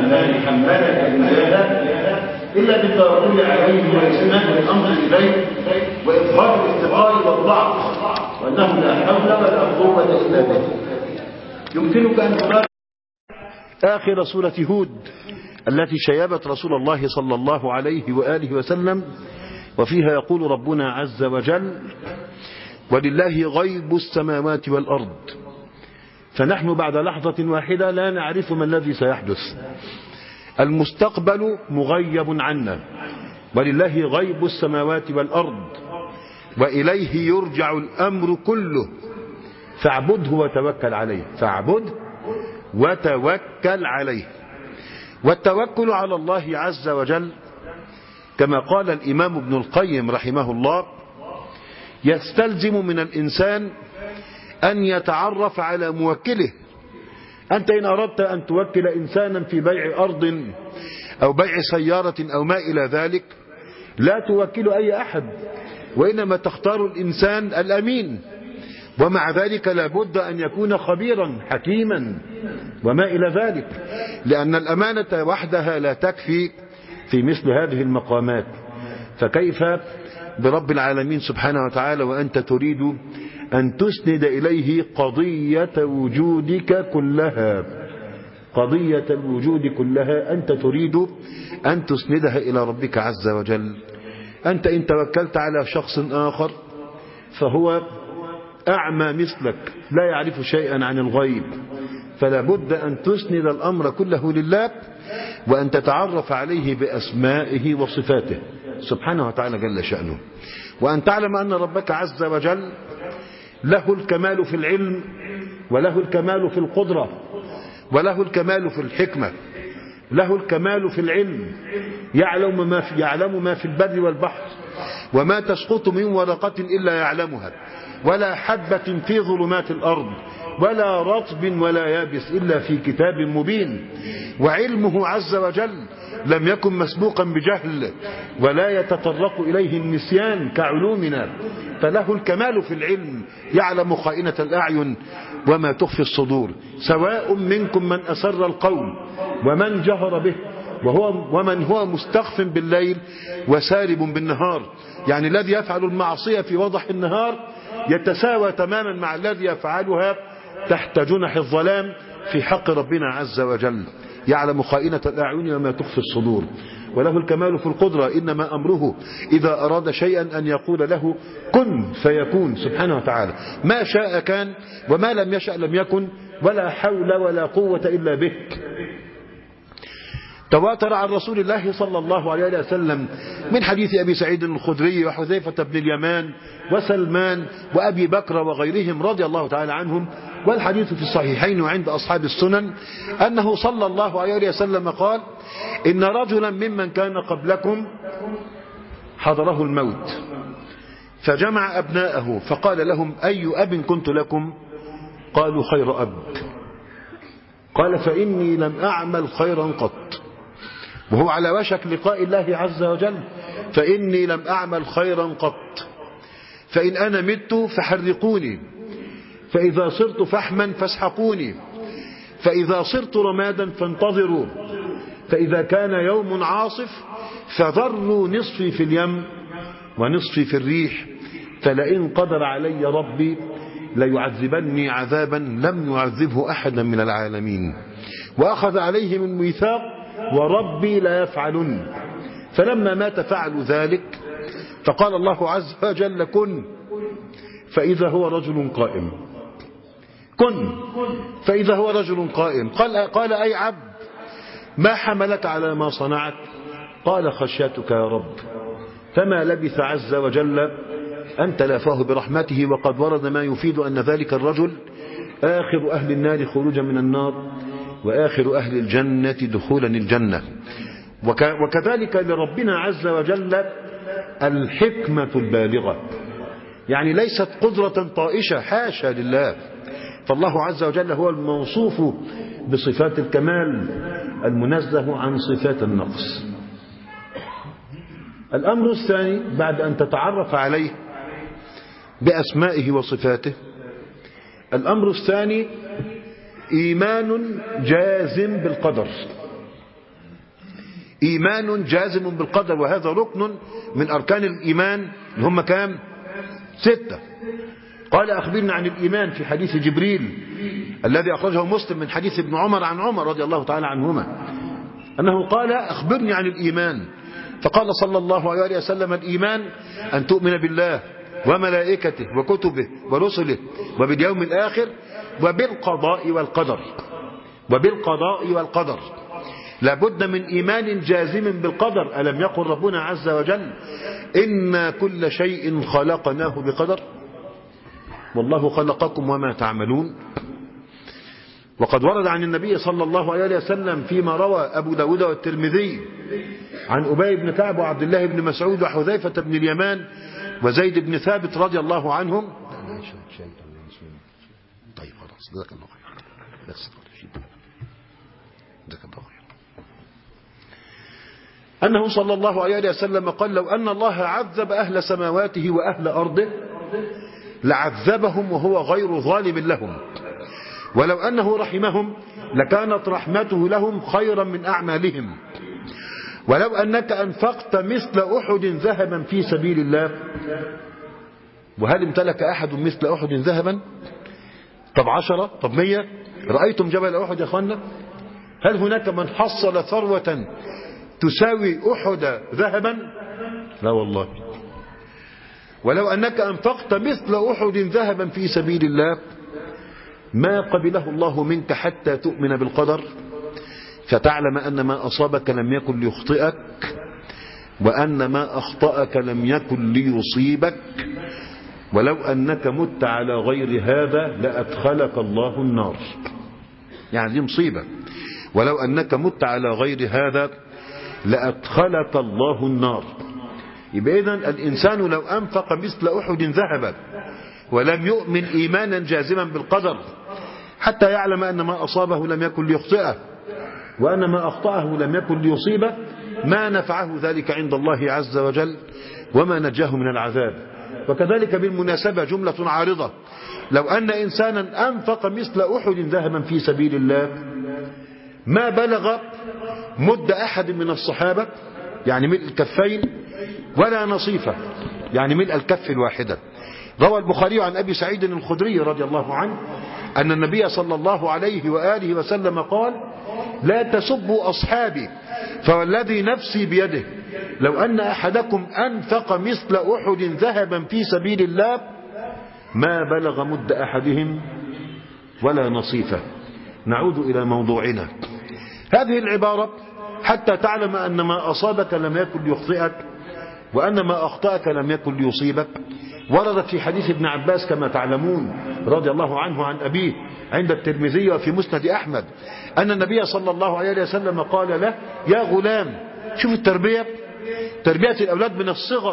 الأمان حملك إياها إلا بالتوكل عليه والاستناد الأمر إليه وإظهار الافتقار والضعف وأنه لا حول ولا قوة إلا به. يمكنك أن تراجع آخر سورة هود التي شيبت رسول الله صلى الله عليه وآله وسلم، وفيها يقول ربنا عز وجل: ولله غيب السماوات والأرض. فنحن بعد لحظة واحدة لا نعرف ما الذي سيحدث. المستقبل مغيب عنا، ولله غيب السماوات والأرض وإليه يرجع الأمر كله فاعبده وتوكل عليه. فاعبده وتوكل عليه. والتوكل على الله عز وجل كما قال الإمام ابن القيم رحمه الله يستلزم من الإنسان أن يتعرف على موكله. أنت إن أردت أن توكل إنسانا في بيع أرض أو بيع سيارة أو ما إلى ذلك لا توكل أي أحد، وإنما تختار الإنسان الأمين، ومع ذلك لابد أن يكون خبيرا حكيما وما إلى ذلك، لأن الأمانة وحدها لا تكفي في مثل هذه المقامات. فكيف برب العالمين سبحانه وتعالى وأنت تريد أن تسند إليه قضية وجودك كلها، قضية الوجود كلها أنت تريد أن تسندها إلى ربك عز وجل. أنت إن توكلت على شخص آخر فهو أعمى مثلك لا يعرف شيئا عن الغيب، فلا بد أن تسند الأمر كله لله وأن تتعرف عليه بأسمائه وصفاته سبحانه وتعالى جل شأنه، وأن تعلم أن ربك عز وجل له الكمال في العلم وله الكمال في القدرة وله الكمال في الحكمة. له الكمال في العلم، يعلم ما في البر والبحر، وما تسقط من ورقة إلا يعلمها، ولا حبة في ظلمات الأرض ولا رطب ولا يابس إلا في كتاب مبين. وعلمه عز وجل لم يكن مسبوقا بجهل ولا يتطرق إليه النسيان كعلومنا، فله الكمال في العلم، يعلم خائنة الأعين وما تخفي الصدور. سواء منكم من أسر القول ومن جهر به ومن هو مستخف بالليل وسارب بالنهار. يعني الذي يفعل المعصية في وضح النهار يتساوى تماما مع الذي يفعلها تحت جنح الظلام في حق ربنا عز وجل. يعلم خائنة الأعين وما تخفي الصدور. وله الكمال في القدرة، إنما أمره إذا أراد شيئا أن يقول له كن فيكون سبحانه وتعالى. ما شاء كان وما لم يشأ لم يكن، ولا حول ولا قوة إلا به. تواتر عن رسول الله صلى الله عليه وسلم من حديث أبي سعيد الخدري وحذيفة بن اليمان وسلمان وأبي بكر وغيرهم رضي الله تعالى عنهم، والحديث في الصحيحين وعند أصحاب السنن أنه صلى الله عليه وسلم قال: إن رجلا ممن كان قبلكم حضره الموت فجمع أبناءه فقال لهم: أي أب كنت لكم؟ قالوا: خير أب. قال: فإني لم أعمل خيرا قط، وهو على وشك لقاء الله عز وجل. فإني لم أعمل خيرا قط، فإن أنا مت فحرقوني، فإذا صرت فحما فاسحقوني، فإذا صرت رمادا فانتظروا، فإذا كان يوم عاصف فذروا نصفي في اليم ونصفي في الريح، فلئن قدر علي ربي ليعذبني عذابا لم يعذبه أحدا من العالمين. وأخذ عليهم الميثاق: وربي لا يفعلن. فلما مات فعلوا ذلك، فقال الله عز وجل: كن، فإذا هو رجل قائم. كن، فإذا هو رجل قائم. قال: أي عبد، ما حملك على ما صنعت؟ قال: خشيتك يا رب. فما لبث عز وجل أن تلافاه برحمته، وقد ورد ما يفيد أن ذلك الرجل آخر أهل النار خروجا من النار وآخر أهل الجنة دخولا الجنة. وكذلك لربنا عز وجل الحكمة البالغة، يعني ليست قدرة طائشة، حاشا لله، فالله عز وجل هو الموصوف بصفات الكمال المنزه عن صفات النقص. الأمر الثاني بعد أن تتعرف عليه بأسمائه وصفاته، الأمر الثاني إيمان جازم بالقدر. إيمان جازم بالقدر، وهذا ركن من أركان الإيمان اللي هم كام؟ 6. قال أخبرنا عن الإيمان في حديث جبريل الذي أخرجه مسلم من حديث ابن عمر عن عمر رضي الله تعالى عنهما أنه قال أخبرني عن الإيمان، فقال صلى الله عليه وسلم الإيمان أن تؤمن بالله وملائكته وكتبه ورسله وباليوم الآخر وبالقضاء والقدر. وبالقضاء والقدر لابد من إيمان جازم بالقدر. ألم يقل ربنا عز وجل إن كل شيء خلقناه بقدر والله خلقكم وما تعملون. وقد ورد عن النبي صلى الله عليه وسلم فيما روى أبو داود والترمذي عن أبي بن كعب وعبد الله بن مسعود وحذيفة بن اليمان وزيد بن ثابت رضي الله عنهم. طيب خلاص جزاك الله خير. أنه صلى الله عليه وسلم قال لو أن الله عذب أهل سماواته وأهل أرضه لعذبهم وهو غير ظالم لهم، ولو أنه رحمهم لكانت رحمته لهم خيرا من أعمالهم، ولو أنك أنفقت مثل أحد ذهبا في سبيل الله. وهل امتلك أحد مثل أحد ذهبا؟ طب 10؟ طب 100؟ رأيتم جبل أحد يا أخوانا؟ هل هناك من حصل ثروة تساوي أحد ذهبا؟ لا والله. ولو أنك أنفقت مثل أحد ذهبا في سبيل الله ما قبله الله منك حتى تؤمن بالقدر فتعلم أن ما أصابك لم يكن ليخطئك وأن ما أخطأك لم يكن ليصيبك، ولو أنك مت على غير هذا لأدخلك الله النار. يعني دي مصيبة. ولو أنك مت على غير هذا لأدخلك الله النار. يبقى إذن الإنسان لو أنفق مثل أحد ذهبا ولم يؤمن إيمانا جازما بالقدر حتى يعلم أن ما أصابه لم يكن ليخطئه وأن ما أخطأه لم يكن ليصيبه ما نفعه ذلك عند الله عز وجل وما نجاه من العذاب. وكذلك بالمناسبة جملة عارضة، لو أن إنسانا أنفق مثل أحد ذهبا في سبيل الله ما بلغ مد أحد من الصحابة يعني ملء الكفين ولا نصيفة يعني ملء الكف الواحدة. روى البخاري عن أبي سعيد الخدري رضي الله عنه أن النبي صلى الله عليه وآله وسلم قال لا تسبوا أصحابي فوالذي نفسي بيده لو أن أحدكم أنفق مثل أحد ذهبا في سبيل الله ما بلغ مد أحدهم ولا نصيفة. نعود إلى موضوعنا. هذه العبارة حتى تعلم أن ما أصابك لم يكن ليخطئك وأن ما أخطأك لم يكن ليصيبك وردت في حديث ابن عباس كما تعلمون رضي الله عنه عن أبيه عند الترمذي وفي مسند أحمد أن النبي صلى الله عليه وسلم قال له يا غلام. شوف التربية، تربية الأولاد من الصغر.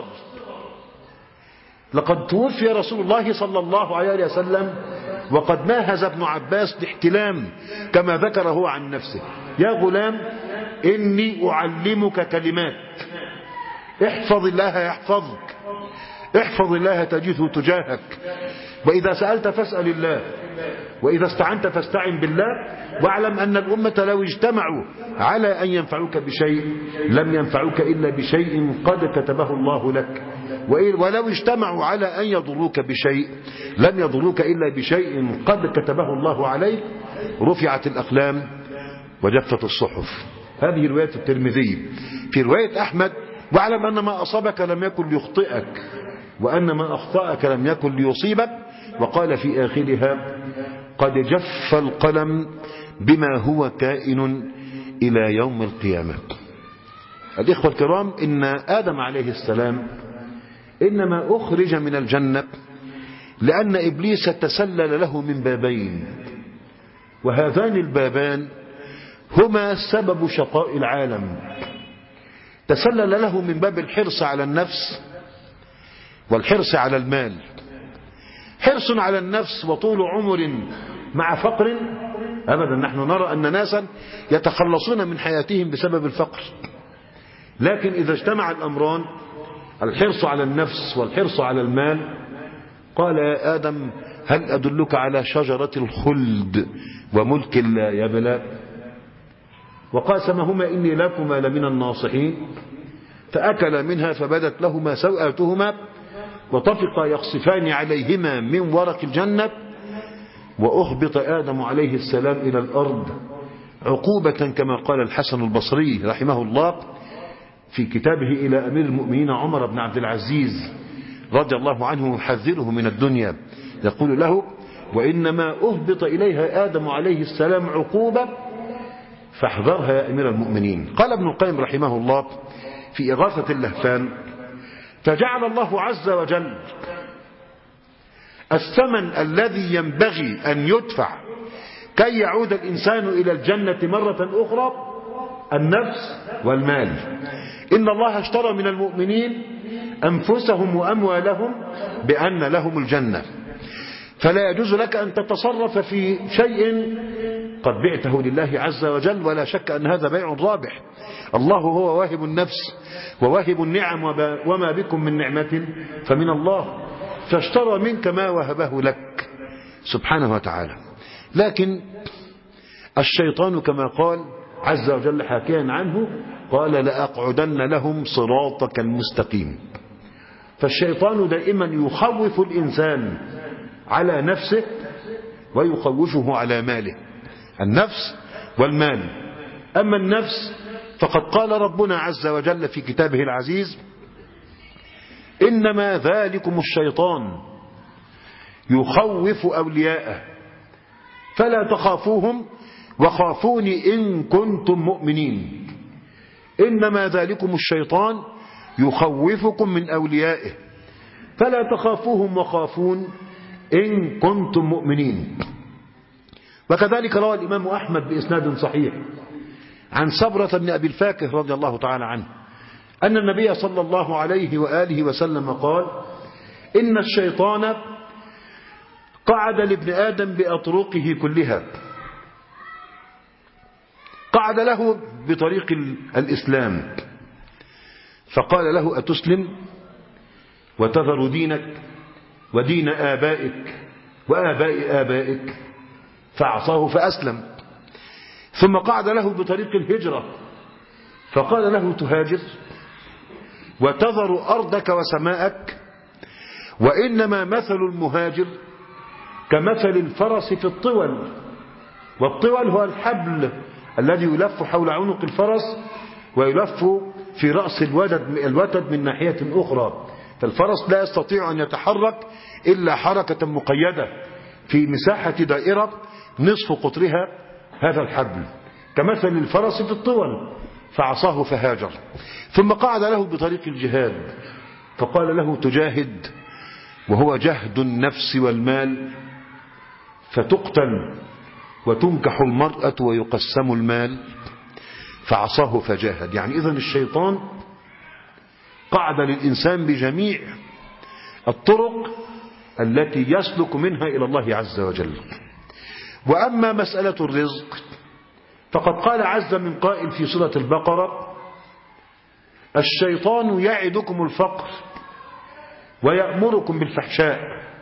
لقد توفي رسول الله صلى الله عليه وسلم وقد ناهز ابن عباس الاحتلام كما ذكر هو عن نفسه. يا غلام إني أعلمك كلمات احفظ الله يحفظك، احفظ الله تجده تجاهك، وإذا سألت فاسأل الله، وإذا استعنت فاستعن بالله، واعلم أن الأمة لو اجتمعوا على أن ينفعوك بشيء لم ينفعوك إلا بشيء قد كتبه الله لك، ولو اجتمعوا على أن يضروك بشيء لم يضروك إلا بشيء قد كتبه الله عليك. رفعت الأقلام وجفت الصحف. هذه رواية الترمذي. في رواية أحمد واعلم أن ما أصابك لم يكن ليخطئك وأن ما أخطأك لم يكن ليصيبك. وقال في آخرها قد جف القلم بما هو كائن إلى يوم القيامة. الإخوة الكرام، إن آدم عليه السلام إنما أخرج من الجنة لأن إبليس تسلل له من بابين، وهذان البابان هما سبب شقاء العالم. تسلل له من باب الحرص على النفس والحرص على المال. حرص على النفس وطول عمر مع فقر أبدا. نحن نرى أن ناسا يتخلصون من حياتهم بسبب الفقر، لكن إذا اجتمع الأمران الحرص على النفس والحرص على المال قال يا آدم هل أدلك على شجرة الخلد وملك لا يبلى. وقاسمهما إني لكما لمن الناصحين فأكلا منها فبدت لهما سوآتهما وطفقا يخصفان عليهما من ورق الجنة وأهبط آدم عليه السلام إلى الأرض عقوبة كما قال الحسن البصري رحمه الله في كتابه إلى أمير المؤمنين عمر بن عبد العزيز رضي الله عنه يحذره من الدنيا، يقول له: وإنما أهبط إليها آدم عليه السلام عقوبة فاحذرها يا أمير المؤمنين. قال ابن القيم رحمه الله في إغاثة اللهفان: فجعل الله عز وجل الثمن الذي ينبغي أن يدفع كي يعود الإنسان إلى الجنة مرة أخرى النفس والمال. إن الله اشترى من المؤمنين أنفسهم وأموالهم بأن لهم الجنة، فلا يجوز لك أن تتصرف في شيء قد بعته لله عز وجل، ولا شك أن هذا بيع رابح. الله هو واهب النفس وواهب النعم، وما بكم من نعمة فمن الله، فاشترى منك ما وهبه لك سبحانه وتعالى. لكن الشيطان كما قال عز وجل حاكيا عنه قال: لأقعدن لهم صراطك المستقيم. فالشيطان دائما يخوف الإنسان على نفسه ويخوفه على ماله، النفس والمال. أما النفس فقد قال ربنا عز وجل في كتابه العزيز: إنما ذلكم الشيطان يخوف أولياءه فلا تخافوهم وخافوني إن كنتم مؤمنين. إنما ذلكم الشيطان يخوفكم من أوليائه فلا تخافوهم وخافون إن كنتم مؤمنين. وكذلك روى الإمام أحمد بإسناد صحيح عن سبرة بن أبي الفاكه رضي الله تعالى عنه أن النبي صلى الله عليه وآله وسلم قال: إن الشيطان قعد لابن آدم بأطرقه كلها، قعد له بطريق الإسلام فقال له: أتسلم وتذر دينك ودين آبائك وآباء آبائك؟ فعصاه فأسلم. ثم قعد له بطريق الهجرة فقال له: تهاجر وتذر أرضك وسماءك؟ وإنما مثل المهاجر كمثل الفرس في الطول، والطول هو الحبل الذي يلف حول عنق الفرس ويلف في رأس الوتد من ناحية أخرى، فالفرس لا يستطيع أن يتحرك إلا حركة مقيدة في مساحة دائرة نصف قطرها هذا الحبل، كمثل الفرس في الطول، فعصاه فهاجر. ثم قعد له بطريق الجهاد فقال له: تجاهد وهو جهد النفس والمال، فتقتل وتنكح المرأة ويقسم المال، فعصاه فجاهد. يعني إذن الشيطان قعد للإنسان بجميع الطرق التي يسلك منها إلى الله عز وجل. وأما مسألة الرزق فقد قال عز من قائل في سورة البقرة: الشيطان يعدكم الفقر ويأمركم بالفحشاء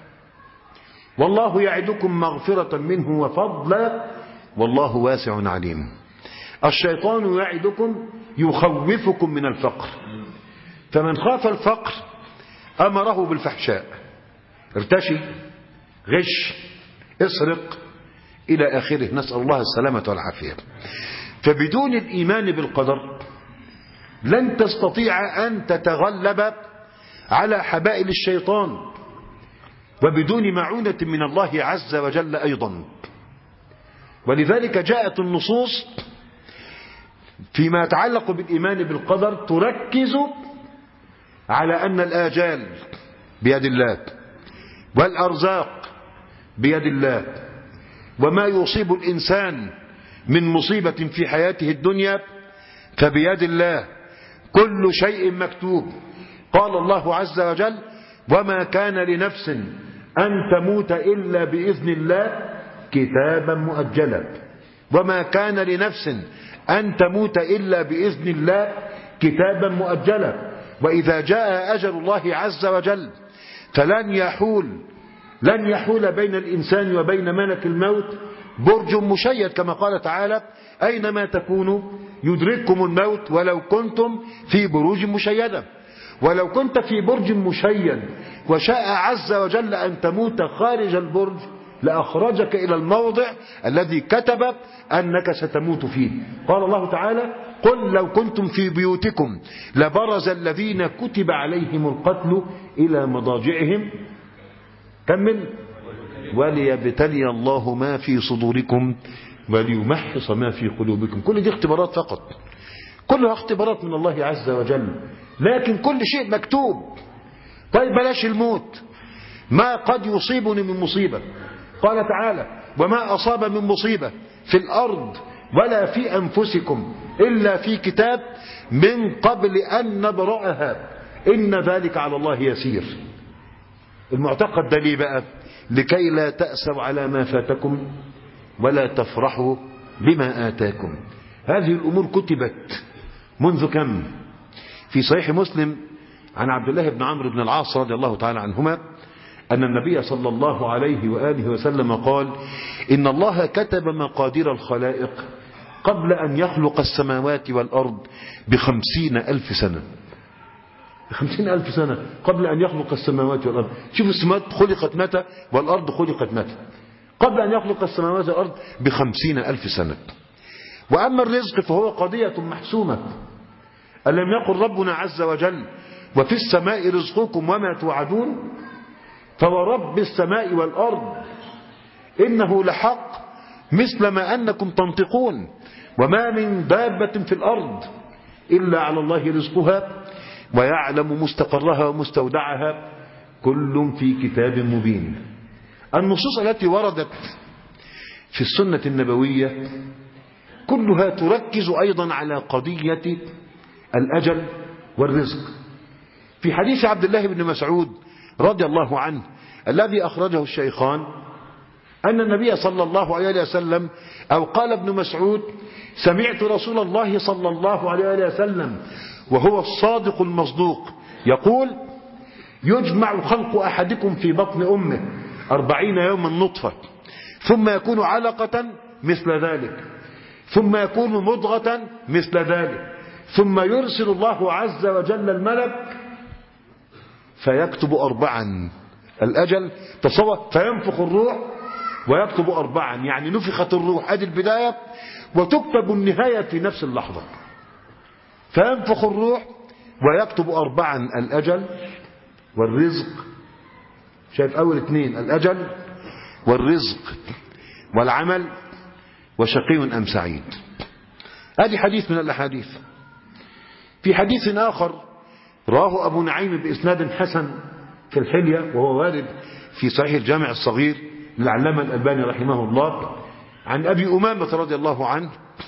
والله يعدكم مغفرة منه وفضلا والله واسع عليم. الشيطان يعدكم يخوفكم من الفقر، فمن خاف الفقر أمره بالفحشاء، ارتشي، غش، اسرق إلى آخره، نسأل الله السلامة والعافية. فبدون الإيمان بالقدر لن تستطيع أن تتغلب على حبائل الشيطان، وبدون معونة من الله عز وجل أيضا. ولذلك جاءت النصوص فيما يتعلق بالإيمان بالقدر تركز على أن الآجال بيد الله والأرزاق بيد الله، وما يصيب الإنسان من مصيبة في حياته الدنيا فبيد الله، كل شيء مكتوب. قال الله عز وجل: وما كان لنفس أن تموت إلا بإذن الله كتابا مؤجلا. وما كان لنفس أن تموت إلا بإذن الله كتابا مؤجلا. وإذا جاء أجل الله عز وجل فلن يحول بين الإنسان وبين ملك الموت برج مشيد، كما قال تعالى: أينما تكونوا يدرككم الموت ولو كنتم في بروج مشيدة. ولو كنت في برج مشيد وشاء عز وجل أن تموت خارج البرج لأخرجك إلى الموضع الذي كتب أنك ستموت فيه. قال الله تعالى: قل لو كنتم في بيوتكم لبرز الذين كتب عليهم القتل إلى مضاجعهم. كمل: وليبتلي الله ما في صدوركم وليمحص ما في قلوبكم. كل دي اختبارات فقط، كلها اختبارات من الله عز وجل، لكن كل شيء مكتوب. طيب بلاش الموت، ما قد يصيبني من مصيبة. قال تعالى: وما أصاب من مصيبة في الأرض ولا في أنفسكم إلا في كتاب من قبل أن نبرأها إن ذلك على الله يسير. المعتقد ده ليه بقى؟ لكي لا تأسوا على ما فاتكم ولا تفرحوا بما آتاكم. هذه الأمور كتبت منذ كم؟ في صحيح مسلم عن عبد الله بن عمرو بن العاص رضي الله تعالى عنهما أن النبي صلى الله عليه وآله وسلم قال: إن الله كتب مقادير الخلائق قبل أن يخلق السماوات والأرض ب50,000 سنة. 50,000 سنة قبل أن يخلق السماوات والأرض. شوف السماوات خلقت متى والأرض خلقت متى؟ قبل أن يخلق السماوات والأرض ب50,000 سنة. وأما الرزق فهو قضية محسومة. ألم يقل ربنا عز وجل: وفي السماء رزقكم وما توعدون فورب السماء والأرض إنه لحق مثل ما أنكم تنطقون وما من دابة في الأرض إلا على الله رزقها ويعلم مستقرها ومستودعها كل في كتاب مبين. النصوص التي وردت في السنة النبوية كلها تركز أيضا على قضية الأجل والرزق. في حديث عبد الله بن مسعود رضي الله عنه الذي أخرجه الشيخان أن النبي صلى الله عليه وسلم أو قال ابن مسعود: سمعت رسول الله صلى الله عليه وسلم وهو الصادق المصدوق يقول: يجمع خلق أحدكم في بطن أمه 40 يوما نطفة ثم يكون علقة مثل ذلك ثم يكون مضغة مثل ذلك ثم يرسل الله عز وجل الملك فيكتب 4 الأجل. تصور، فينفخ الروح ويكتب 4، يعني نفخت الروح هذه البداية وتكتب النهاية في نفس اللحظة. فينفخ الروح ويكتب 4 الأجل والرزق. شايف أول 2 الأجل والرزق والعمل وشقي أم سعيد. هذه حديث من الأحاديث. في حديث آخر راه أبو نعيم بإسناد حسن في الحلية وهو وارد في صحيح الجامع الصغير للعلامة الألباني رحمه الله عن أبي أمامة رضي الله عنه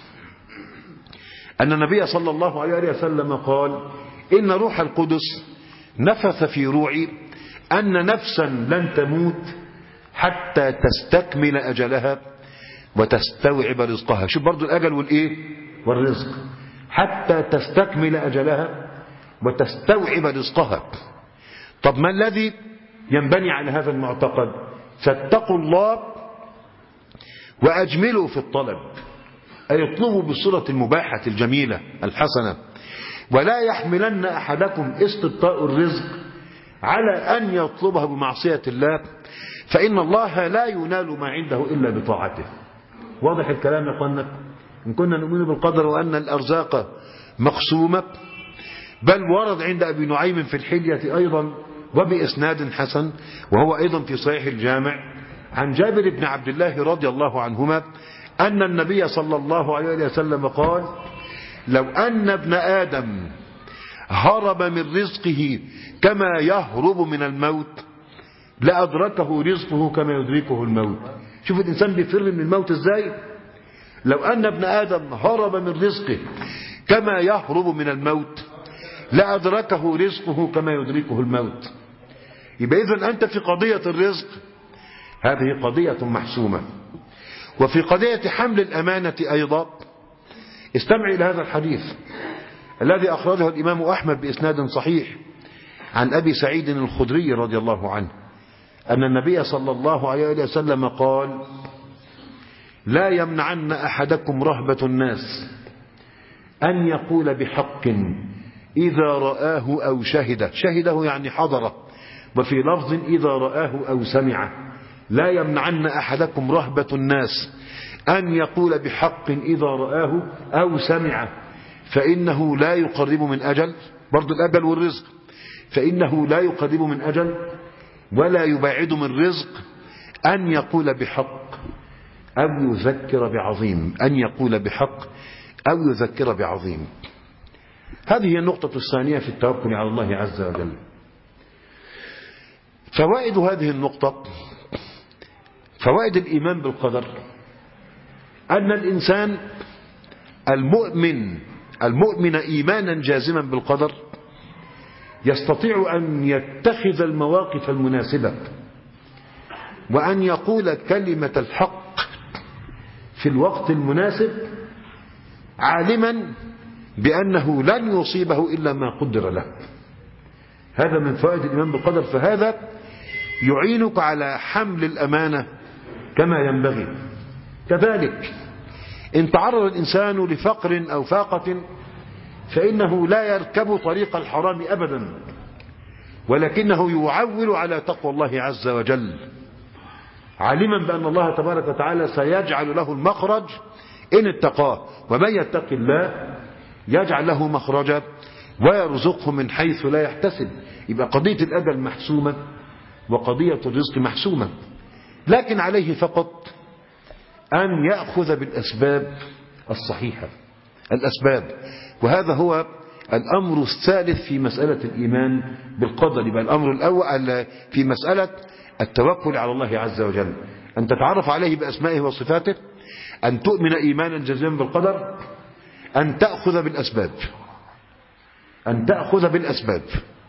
أن النبي صلى الله عليه وسلم قال: إن روح القدس نفث في روعي أن نفسا لن تموت حتى تستكمل أجلها وتستوعب رزقها. شوف برضو الأجل والإيه والرزق، حتى تستكمل أجلها وتستوعب رزقها. طب ما الذي ينبني على هذا المعتقد؟ فاتقوا الله وأجملوا في الطلب، أي اطلبوا بالصورة المباحة الجميلة الحسنة، ولا يحملن أحدكم استبطاء الرزق على أن يطلبه بمعصية الله فإن الله لا ينال ما عنده إلا بطاعته. واضح الكلام يا أخوانا؟ إن كنا نؤمن بالقدر وأن الأرزاق مقسومة، بل ورد عند أبي نعيم في الحلية أيضا وبإسناد حسن وهو أيضا في صحيح الجامع عن جابر بن عبد الله رضي الله عنهما أن النبي صلى الله عليه وسلم قال: لو أن ابن آدم هرب من رزقه كما يهرب من الموت لأدركه رزقه كما يدركه الموت. شوف الإنسان بيفر من الموت إزاي. لو أن ابن آدم هرب من رزقه كما يهرب من الموت لأدركه رزقه كما يدركه الموت. يبقى إذن أنت في قضية الرزق هذه قضية محسومة. وفي قضية حمل الأمانة أيضا استمع إلى هذا الحديث الذي أخرجه الإمام أحمد بإسناد صحيح عن أبي سعيد الخدري رضي الله عنه أن النبي صلى الله عليه وسلم قال: لا يمنعن أحدكم رهبة الناس أن يقول بحق إذا رآه أو شهده يعني حضره، وفي لفظ إذا رآه أو سمعه. لا يمنعن أحدكم رهبة الناس أن يقول بحق إذا رآه أو سمعه، فإنه لا يقرب من أجل، برضو الأجل والرزق، فإنه لا يقرب من أجل ولا يبعد من رزق أن يقول بحق أو يذكر بعظيم، أن يقول بحق أو يذكر بعظيم. هذه هي النقطة الثانية في التوكل على الله عز وجل. فوائد هذه النقطة، فوائد الإيمان بالقدر، أن الإنسان المؤمن إيمانا جازما بالقدر يستطيع أن يتخذ المواقف المناسبة وأن يقول كلمة الحق في الوقت المناسب، عالما بأنه لن يصيبه إلا ما قدر له. هذا من فوائد الإيمان بالقدر. فهذا يعينك على حمل الأمانة كما ينبغي. كذلك إن تعرض الإنسان لفقر أو فاقة فإنه لا يركب طريق الحرام أبدا، ولكنه يعول على تقوى الله عز وجل، عالما بأن الله تبارك وتعالى سيجعل له المخرج إن اتقاه، ومن يتق الله يجعل له مخرجا ويرزقه من حيث لا يحتسب. يبقى قضية الأجل محسومة وقضية الرزق محسومة، لكن عليه فقط أن يأخذ بالأسباب الصحيحة، الأسباب. وهذا هو الأمر الثالث في مسألة الإيمان بالقدر. يبقى الأمر الأول في مسألة التوكل على الله عز وجل أن تتعرف عليه بأسمائه وصفاته، أن تؤمن إيمانا جازما بالقدر، أن تأخذ بالأسباب، أن تأخذ بالأسباب.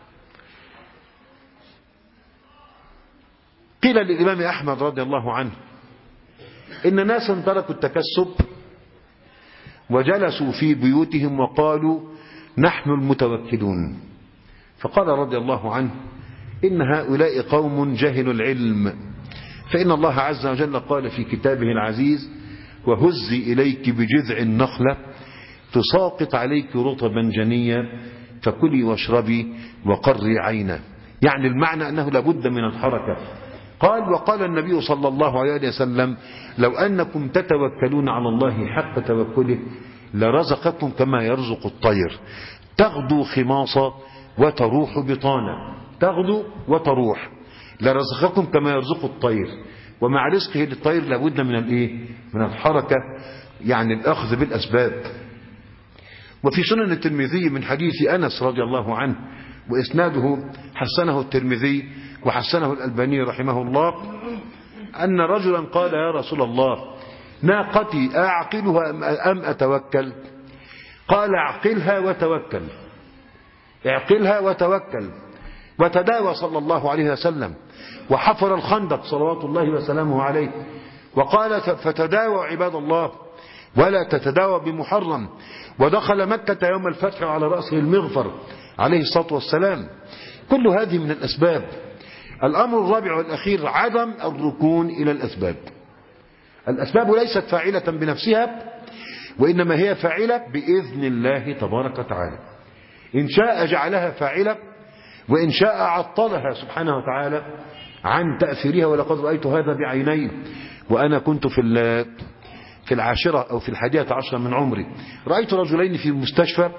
قيل للإمام أحمد رضي الله عنه إن ناسا تركوا التكسب وجلسوا في بيوتهم وقالوا نحن المتوكلون، فقال رضي الله عنه إن هؤلاء قوم جهلوا العلم، فإن الله عز وجل قال في كتابه العزيز وهزي إليك بجذع النخلة تساقط عليك رطبا جنيا فكلي واشربي وقري عينا. يعني المعنى أنه لابد من الحركة. قال وقال النبي صلى الله عليه وسلم لو أنكم تتوكلون على الله حق توكله لرزقكم كما يرزق الطير تغدو خماصا وتروح بطانا، تغدو وتروح، لرزقكم كما يرزق الطير. ومع رزقه للطير لابد من الايه؟ من الحركة، يعني الأخذ بالأسباب. وفي سنن الترمذي من حديث أنس رضي الله عنه وإسناده حسنه الترمذي وحسنه الألباني رحمه الله أن رجلا قال يا رسول الله ناقتي أعقلها أم أتوكل؟ قال اعقلها وتوكل، اعقلها وتوكل. وتداوى صلى الله عليه وسلم وحفر الخندق صلوات الله وسلامه عليه، وقال فتداوى عباد الله ولا تتداوى بمحرم، ودخل مكة يوم الفتح على رأسه المغفر عليه الصلاة والسلام. كل هذه من الأسباب. الأمر الرابع والأخير عدم الركون إلى الأسباب. الأسباب ليست فاعلة بنفسها، وإنما هي فاعلة بإذن الله تبارك وتعالى. إن شاء جعلها فاعلة، وإن شاء عطلها سبحانه وتعالى عن تأثيرها. ولقد رأيت هذا بعيني وأنا كنت في العاشرة أو في 11 من عمري. رأيت رجلين في المستشفى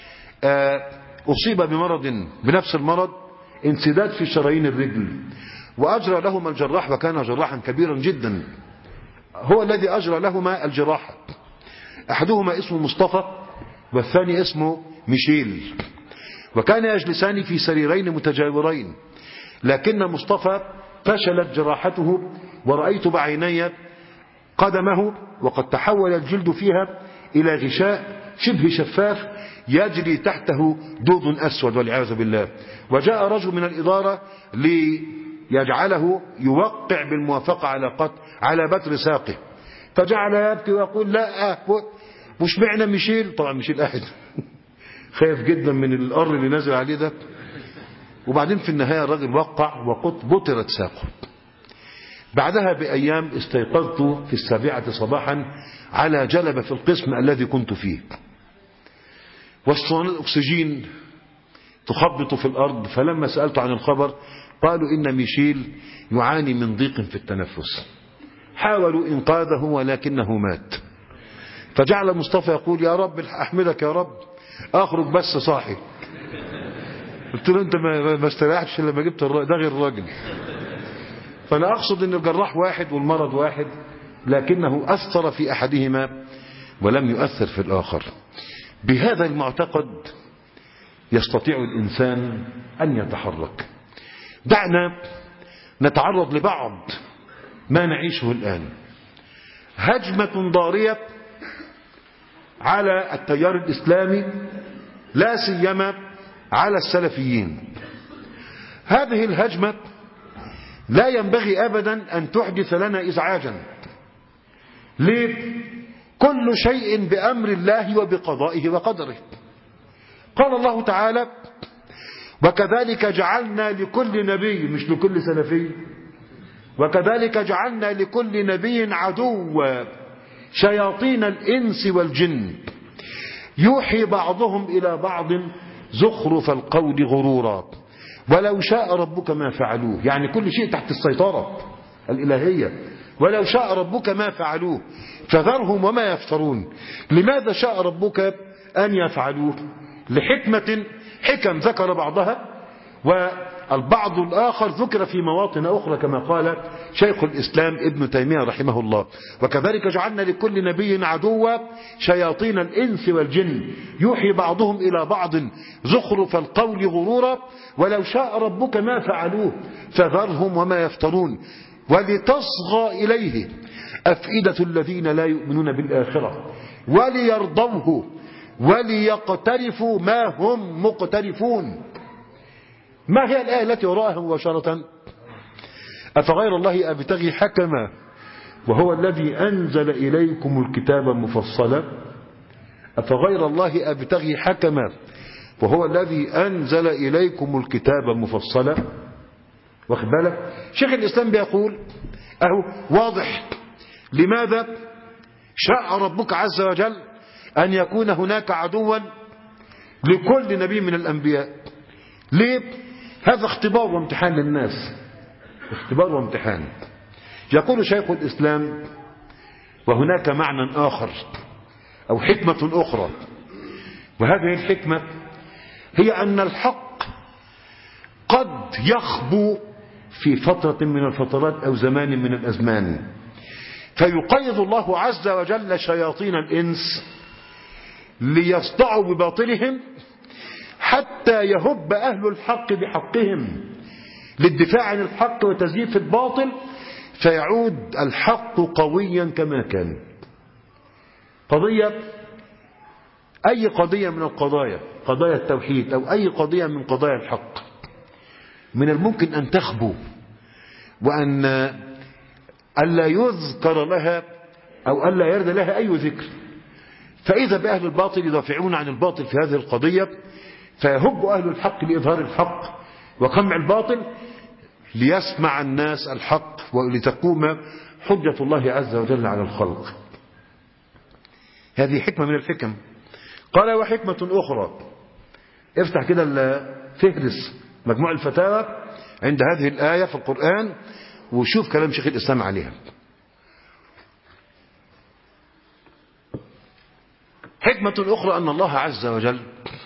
أصيب بمرض بنفس المرض، انسداد في شرايين الرجل، وأجرى لهما الجراح، وكان جراحا كبيرا جدا، هو الذي أجرى لهما الجراحة. أحدهما اسمه مصطفى والثاني اسمه ميشيل، وكان يجلسان في سريرين متجاورين، لكن مصطفى فشلت جراحته ورأيت بعيني قدمه وقد تحول الجلد فيها إلى غشاء شبه شفاف يجري تحته دود أسود والعياذ بالله. وجاء رجل من الإدارة ليجعله يوقع بالموافقة على بتر ساقه، فجعل يبكي ويقول لا مش معنى ميشيل. طبعا ميشيل قاعد خايف جدا من الأرض اللي نازل عليه ده. وبعدين في النهاية الراجل وقع وبطرت ساقه. بعدها بأيام استيقظت في 7 صباحا على جلبة في القسم الذي كنت فيه، واسطوانات الأكسجين تخبط في الأرض. فلما سألت عن الخبر قالوا إن ميشيل يعاني من ضيق في التنفس، حاولوا إنقاذه ولكنه مات. فجعل مصطفى يقول يا رب أحمدك يا رب أخرج بس صاحي. قلت له أنت ما استريحتش لما جبت ده غير الراجل. فأنا أقصد أن الجراح واحد والمرض واحد، لكنه أثر في أحدهما ولم يؤثر في الآخر. بهذا المعتقد يستطيع الإنسان أن يتحرك. دعنا نتعرض لبعض ما نعيشه الآن. هجمة ضارية على التيار الإسلامي، لا سيما على السلفيين. هذه الهجمة لا ينبغي أبدا أن تحدث لنا إزعاجا. ليه؟ كل شيء بأمر الله وبقضائه وقدره. قال الله تعالى وكذلك جعلنا لكل نبي، مش لكل سلفي، وكذلك جعلنا لكل نبي عدوا شياطين الإنس والجن يوحي بعضهم إلى بعض زخرف القول غرورا ولو شاء ربك ما فعلوه. يعني كل شيء تحت السيطرة الإلهية. ولو شاء ربك ما فعلوه فذرهم وما يفترون. لماذا شاء ربك أن يفعلوه؟ حكم ذكر بعضها، والبعض الآخر ذكر في مواطن أخرى كما قال شيخ الإسلام ابن تيمية رحمه الله وكذلك جعلنا لكل نبي عدوا شياطين الإنس والجن يوحي بعضهم إلى بعض زخرف القول غرورا ولو شاء ربك ما فعلوه فذرهم وما يفترون ولتصغى إليه أفئدة الذين لا يؤمنون بالآخرة وليرضوه وليقترفوا ما هم مقترفون. ما هي الآية التي وراءها مباشرة؟ أفغير الله أبتغي حكما وهو الذي أنزل إليكم الكتاب مفصلا. أفغير الله أبتغي حكما وهو الذي أنزل إليكم الكتاب مفصلا. واخد بالك؟ شيخ الإسلام بيقول أهو واضح لماذا شاء ربك عز وجل أن يكون هناك عدوا لكل نبي من الأنبياء. ليه؟ هذا اختبار وامتحان للناس، اختبار وامتحان. يقول شيخ الإسلام وهناك معنى آخر أو حكمة أخرى، وهذه الحكمة هي أن الحق قد يخبو في فترة من الفترات أو زمان من الأزمان، فيقيض الله عز وجل شياطين الإنس ليصدعوا بباطلهم حتى يهب أهل الحق بحقهم للدفاع عن الحق وتزييف الباطل فيعود الحق قويا كما كان. أي قضية من القضايا، قضايا التوحيد أو أي قضية من قضايا الحق، من الممكن أن تخبو وأن ألا يذكر لها أو ألا يرد لها أي ذكر، فإذا بأهل الباطل يدافعون عن الباطل في هذه القضية فيهب أهل الحق لإظهار الحق وقمع الباطل ليسمع الناس الحق ولتقوم حجة الله عز وجل على الخلق. هذه حكمة من الحكم. قال وحكمة أخرى، افتح كده الفهرس مجموع الفتاوى عند هذه الآية في القرآن وشوف كلام شيخ الإسلام عليها. حكمة أخرى أن الله عز وجل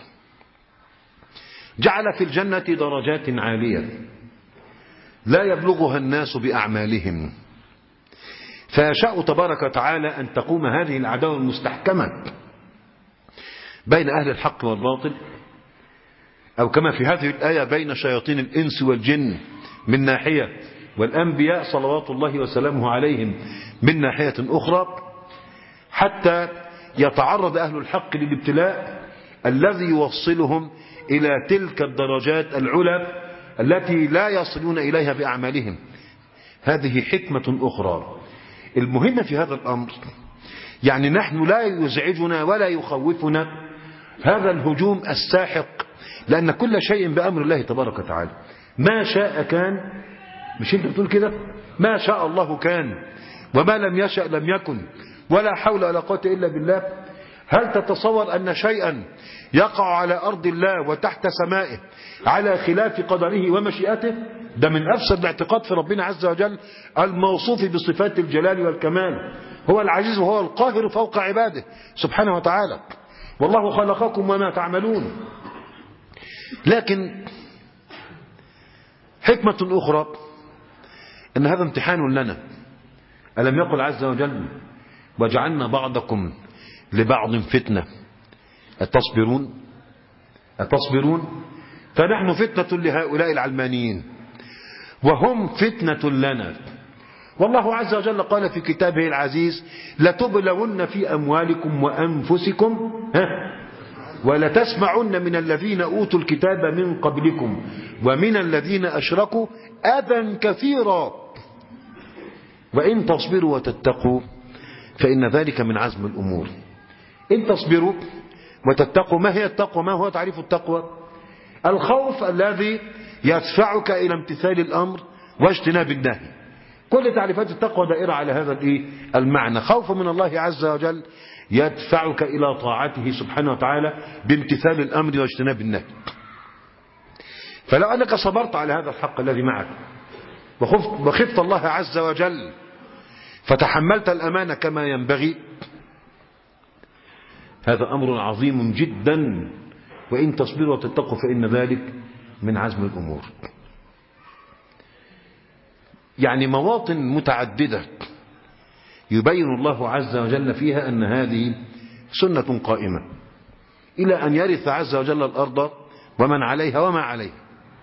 جعل في الجنة درجات عالية لا يبلغها الناس بأعمالهم، فيشاء تبارك وتعالى أن تقوم هذه العداوة المستحكمة بين أهل الحق والباطل، أو كما في هذه الآية بين شياطين الإنس والجن من ناحية والأنبياء صلوات الله وسلامه عليهم من ناحية أخرى، حتى يتعرض أهل الحق للابتلاء الذي يوصلهم إلى تلك الدرجات العلى التي لا يصلون إليها بأعمالهم. هذه حكمة أخرى. المهم في هذا الأمر يعني نحن لا يزعجنا ولا يخوفنا هذا الهجوم الساحق، لأن كل شيء بأمر الله تبارك وتعالى، ما شاء كان مش انت بتقول كده؟ ما شاء الله كان وما لم يشأ لم يكن ولا حول ولا قوة إلا بالله. هل تتصور أن شيئا يقع على أرض الله وتحت سمائه على خلاف قدره ومشيئته؟ ده من أفسد الاعتقاد في ربنا عز وجل الموصوف بصفات الجلال والكمال. هو العزيز وهو القاهر فوق عباده سبحانه وتعالى. والله خلقكم وما تعملون. لكن حكمة أخرى أن هذا امتحان لنا. ألم يقل عز وجل وجعلنا بعضكم لبعض فتنة أتصبرون؟ فنحن فتنة لهؤلاء العلمانيين وهم فتنة لنا. والله عز وجل قال في كتابه العزيز لتبلون في أموالكم وأنفسكم ولتسمعن من الذين أوتوا الكتاب من قبلكم ومن الذين أشركوا أذى كثيرا وإن تصبروا وتتقوا فإن ذلك من عزم الأمور. إن تصبروا وتتقوا. ما هي التقوى؟ ما هو تعريف التقوى؟ الخوف الذي يدفعك إلى امتثال الأمر واجتناب النهي. كل تعريفات التقوى دائرة على هذا المعنى. خوف من الله عز وجل يدفعك إلى طاعته سبحانه وتعالى بامتثال الأمر واجتناب النهي. فلو أنك صبرت على هذا الحق الذي معك وخفت الله عز وجل فتحملت الأمانة كما ينبغي هذا أمر عظيم جدا. وإن تصبروا وتتقوا فإن ذلك من عزم الأمور. يعني مواطن متعددة يبين الله عز وجل فيها أن هذه سنة قائمة إلى أن يرث عز وجل الأرض ومن عليها وما عليها.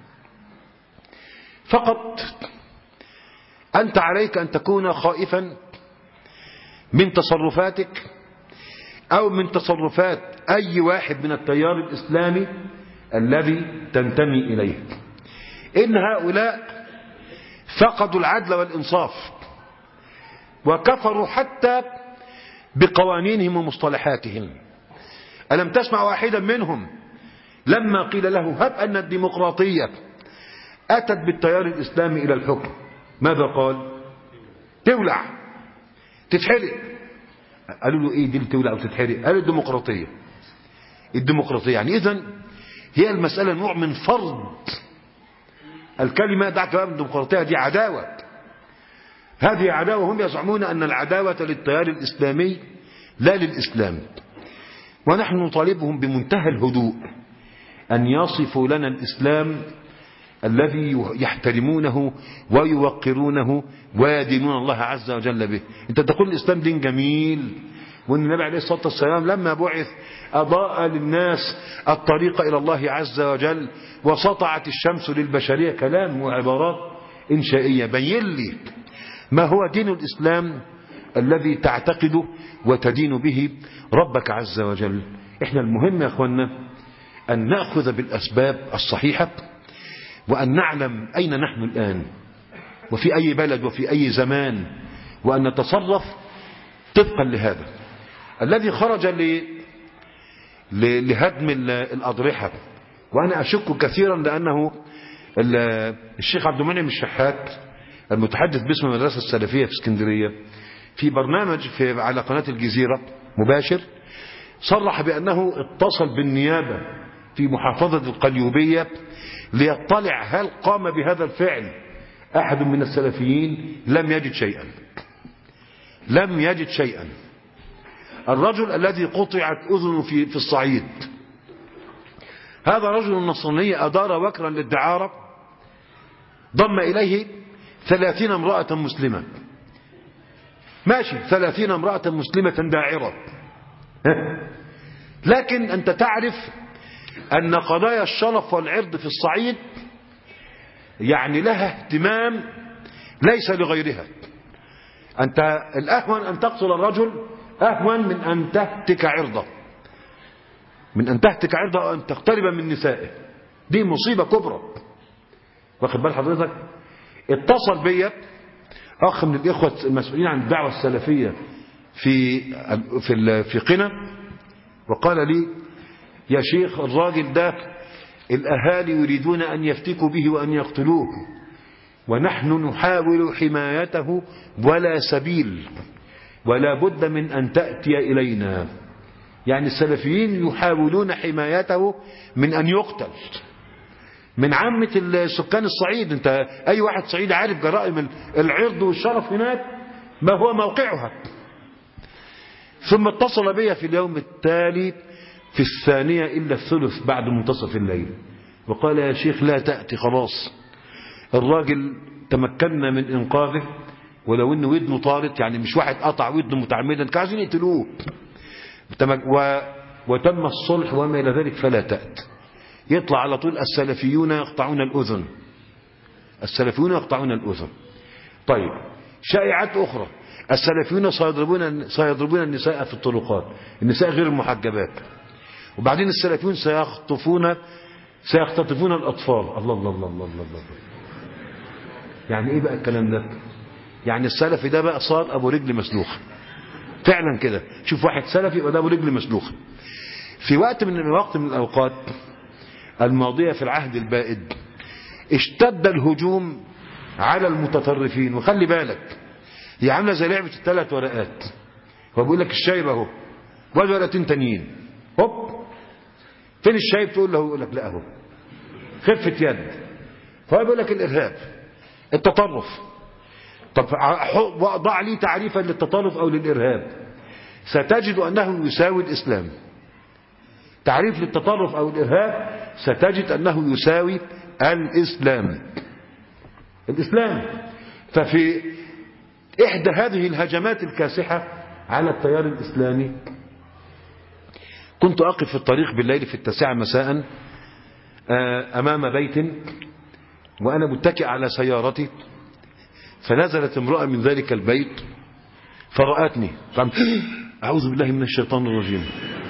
فقط أنت عليك أن تكون خائفا من تصرفاتك أو من تصرفات أي واحد من التيار الإسلامي الذي تنتمي إليه. إن هؤلاء فقدوا العدل والإنصاف وكفروا حتى بقوانينهم ومصطلحاتهم. ألم تسمع واحدا منهم لما قيل له هب أن الديمقراطية أتت بالتيار الإسلامي إلى الحكم ماذا قال؟ تولع تتحرق. قالوا له إيه دي تولع وتتحرق؟ قال الديمقراطية يعني إذن هي المسألة نوع من فرض الكلمة. دعك بقى من الديمقراطية دي عداوة. هذه عداوة. هم يزعمون أن العداوة للتيار الإسلامي لا للإسلام. ونحن نطالبهم بمنتهى الهدوء أن يصفوا لنا الإسلام الذي يحترمونه ويوقرونه ويدينون الله عز وجل به. أنت تقول الإسلام دين جميل وأن النبي عليه الصلاة والسلام لما بعث أضاء للناس الطريق إلى الله عز وجل وسطعت الشمس للبشرية. كلام وعبارات إنشائية. بين لي ما هو دين الإسلام الذي تعتقده وتدين به ربك عز وجل. إحنا المهم يا أخوانا أن نأخذ بالأسباب الصحيحة وأن نعلم أين نحن الآن وفي أي بلد وفي أي زمان وأن نتصرف طبقا لهذا. الذي خرج لهدم الأضرحة وأنا أشك كثيرا لأنه الشيخ عبد المنعم الشحات المتحدث باسم المدرسة السلفية في اسكندرية في برنامج على قناة الجزيرة مباشر صرح بأنه اتصل بالنيابة في محافظة القليوبية ليطلع هل قام بهذا الفعل أحد من السلفيين. لم يجد شيئا. الرجل الذي قطعت أذنه في الصعيد هذا رجل نصراني أدار وكرا للدعارة ضم إليه 30 امرأة مسلمة. ماشي 30 امرأة مسلمة داعرة. لكن أنت تعرف أن قضايا الشرف والعرض في الصعيد يعني لها اهتمام ليس لغيرها. أنت الأهون أن تقتل الرجل أهون من أن تهتك عرضه وأن تقترب من نسائه. دي مصيبة كبرى. واخد بال حضرتك؟ اتصل بي أخ من الإخوة المسؤولين عن الدعوة السلفية في قنا وقال لي يا شيخ الراجل ده الأهالي يريدون أن يفتكوا به وأن يقتلوه ونحن نحاول حمايته ولا سبيل ولا بد من أن تأتي إلينا. يعني السلفيين يحاولون حمايته من أن يقتل. من عامة السكان الصعيد، انت أي واحد صعيدي عارف جرائم العرض والشرف هناك ما هو موقعها. ثم اتصل بي في اليوم التالي في 2:02 بعد منتصف الليل وقال: يا شيخ لا تأتي، خلاص الراجل تمكنا من إنقاذه، ولو إنه ودنه طارت، يعني مش واحد قطع ودنه متعمدا، كانوا عايزين يقتلوه، وتم الصلح وما إلى ذلك، فلا تأت. يطلع على طول: السلفيون يقطعون الأذن، السلفيون يقطعون الأذن. طيب، شائعات أخرى: السلفيون سيضربون النساء في الطرقات، النساء غير المحجبات. وبعدين السلفيون سيختطفون الأطفال. الله الله الله الله الله الله. يعني إيه بقى الكلام ده؟ يعني السلفي ده بقى صار أبو رجل مسلوخة فعلا كده. شوف واحد سلفي وده أبو رجل مسلوخة. في وقت من الأوقات الماضية في العهد البائد اشتد الهجوم على المتطرفين. وخلي بالك، هي عامله زي لعبه ال3 ورقات. هو بيقول لك الشايب اهو، وادي ورقتين تانيين، هوب فين الشايب؟ تقول له، يقول لك لا اهو، خفه يد. فهو بيقول لك الارهاب، التطرف. طب ضع لي تعريفا للتطرف او للارهاب، ستجد انه يساوي الاسلام. تعريف للتطرف او الارهاب ستجد انه يساوي الاسلام. ففي إحدى هذه الهجمات الكاسحة على التيار الإسلامي كنت أقف في الطريق بالليل في 9 مساء أمام بيت وأنا متكئ على سيارتي، فنزلت امرأة من ذلك البيت فرأتني، أعوذ بالله من الشيطان الرجيم.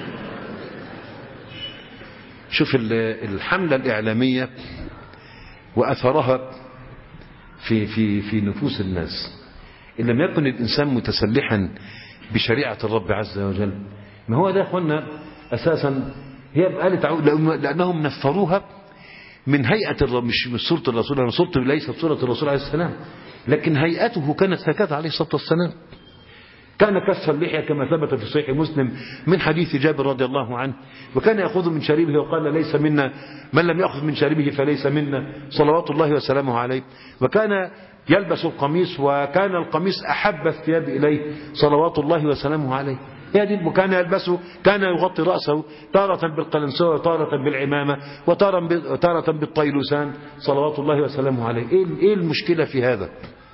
شوف الحملة الإعلامية وأثرها في نفوس الناس. إن لم يكن الإنسان متسلحا بشريعة الرب عز وجل، ما هو ده أخوانا أساسا هي قالت لأنهم نفروها من هيئة الرب، مش من صورة الرسول. أنا صورته ليست صورة الرسول عليه السلام، لكن هيئته كانت هكذا عليه الصلاة والسلام. كان كف اللحية كما ثبت في صحيح مسلم من حديث جابر رضي الله عنه، وكان يأخذ من شريبه وقال: ليس منا من لم يأخذ من شريبه فليس منا، صلوات الله وسلامه عليه. وكان يلبس القميص، وكان القميص أحب الثياب إليه صلوات الله وسلامه عليه. وكان يلبسه، كان يغطي رأسه تارة بالقلنسوة وتارة بالعمامة وتارة بالطيلسان صلوات الله وسلامه عليه. إيه المشكلة في هذا؟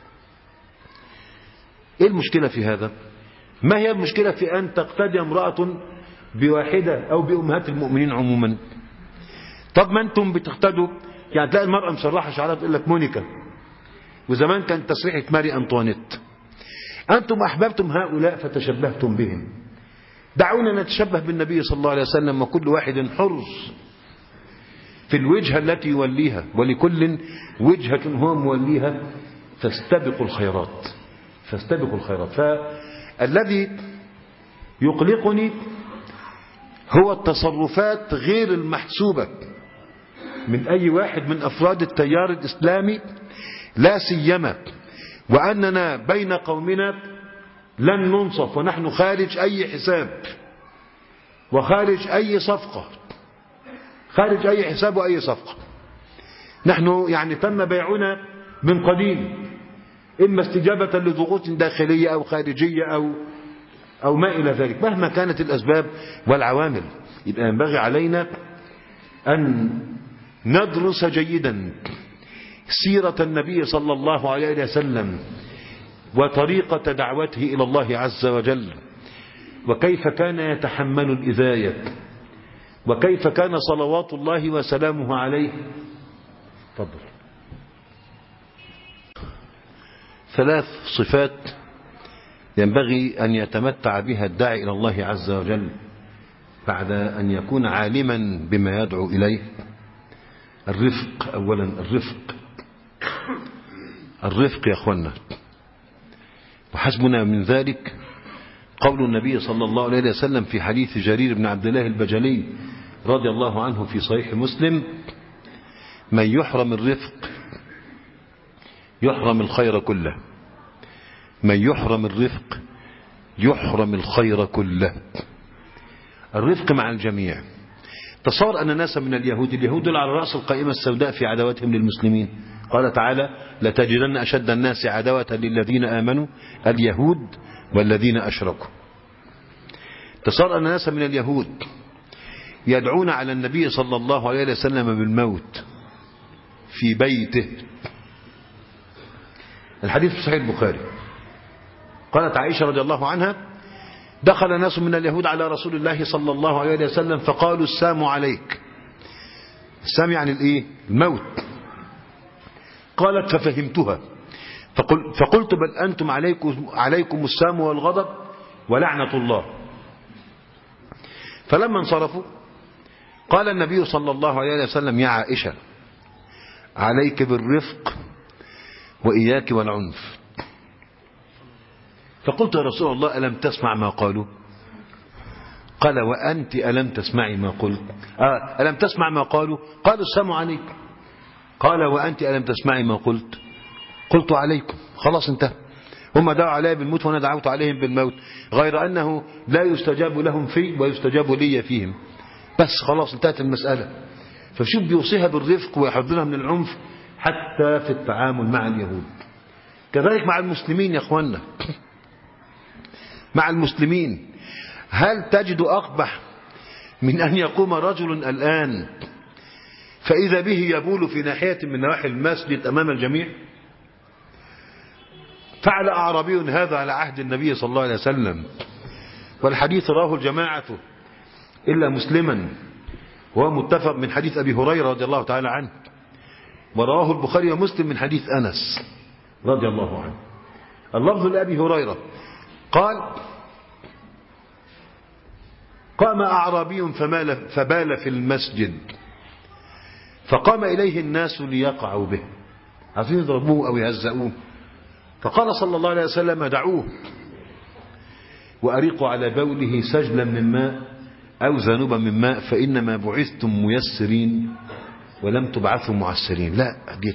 إيه المشكلة في هذا؟ ما هي المشكلة في أن تقتدي امرأة بواحدة أو بأمهات المؤمنين عموما؟ طب ما أنتم بتقتدوا، يعني تلاقي المرأة مسرحة شعرها تقول لك مونيكا، وزمان كانت تسريحة ماري أنطوانيت. أنتم أحببتم هؤلاء فتشبهتم بهم. دعونا نتشبه بالنبي صلى الله عليه وسلم، وكل واحد حر في الوجهة التي يوليها، ولكل وجهة هو موليها، فاستبقوا الخيرات. فالذي يقلقني هو التصرفات غير المحسوبة من أي واحد من أفراد التيار الإسلامي، لا سيما وأننا بين قومنا لن ننصف، ونحن خارج أي حساب وخارج أي صفقة، خارج أي حساب وأي صفقة. نحن يعني تم بيعنا من قديم، إما استجابة لضغوط داخلية أو خارجية أو ما إلى ذلك، مهما كانت الأسباب والعوامل. يبقى ينبغي علينا أن ندرس جيدا سيرة النبي صلى الله عليه وسلم وطريقة دعوته إلى الله عز وجل، وكيف كان يتحمل الإذاية، وكيف كان صلوات الله وسلامه عليه. تفضل. 3 صفات ينبغي أن يتمتع بها الداعي إلى الله عز وجل بعد أن يكون عالما بما يدعو إليه. الرفق. أولا الرفق يا أخوانا، وحسبنا من ذلك قول النبي صلى الله عليه وسلم في حديث جرير بن عبد الله البجلي رضي الله عنه في صحيح مسلم: من يحرم الرفق يحرم الخير كله. من يحرم الرفق يحرم الخير كله. الرفق مع الجميع. تصور أن ناسا من اليهود على رأس القائمة السوداء في عداوتهم للمسلمين. قال تعالى: لتجدن أشد الناس عداوة للذين آمنوا اليهود والذين أشركوا. تصور أن ناسا من اليهود يدعون على النبي صلى الله عليه وسلم بالموت في بيته. الحديث في صحيح البخاري. قالت عائشة رضي الله عنها: دخل ناس من اليهود على رسول الله صلى الله عليه وسلم فقالوا: السام عليك. السام يعني الايه؟ الموت. قالت: ففهمتها فقلت: بل أنتم عليكم السام والغضب ولعنة الله. فلما انصرفوا قال النبي صلى الله عليه وسلم: يا عائشة، عليك بالرفق وإياك والعنف. فقلت: يا رسول الله، ألم تسمع ما قالوا؟ قال: وأنت ألم تسمعي ما قلت؟ ألم تسمع ما قالوا؟ قالوا: السلام عليك. قال: وأنت ألم تسمعي ما قلت؟ قلت: عليكم. خلاص انتهى. هم دعوا علي بالموت وأنا دعوت عليهم بالموت، غير أنه لا يستجاب لهم في ويستجاب لي فيهم. بس خلاص انتهت المسألة. فشوف بيوصيها بالرفق ويحذرها من العنف حتى في التعامل مع اليهود. كذلك مع المسلمين يا اخوانا. مع المسلمين هل تجد أقبح من أن يقوم رجل الآن فإذا به يبول في ناحية من نواحي المسجد أمام الجميع؟ فعل أعرابي هذا على عهد النبي صلى الله عليه وسلم، والحديث راه الجماعة إلا مسلما، وهو متفق من حديث أبي هريرة رضي الله تعالى عنه، وراه البخاري ومسلم من حديث أنس رضي الله عنه. اللفظ لأبي هريرة قال: قام أعرابي فبال في المسجد فقام إليه الناس ليقعوا به، عايزين يضربوه أو يهزئوه. فقال صلى الله عليه وسلم: دعوه وأريقوا على بوله سجلا من ماء أو ذنوبا من ماء، فإنما بعثتم ميسرين ولم تبعثوا معسرين. لا، دي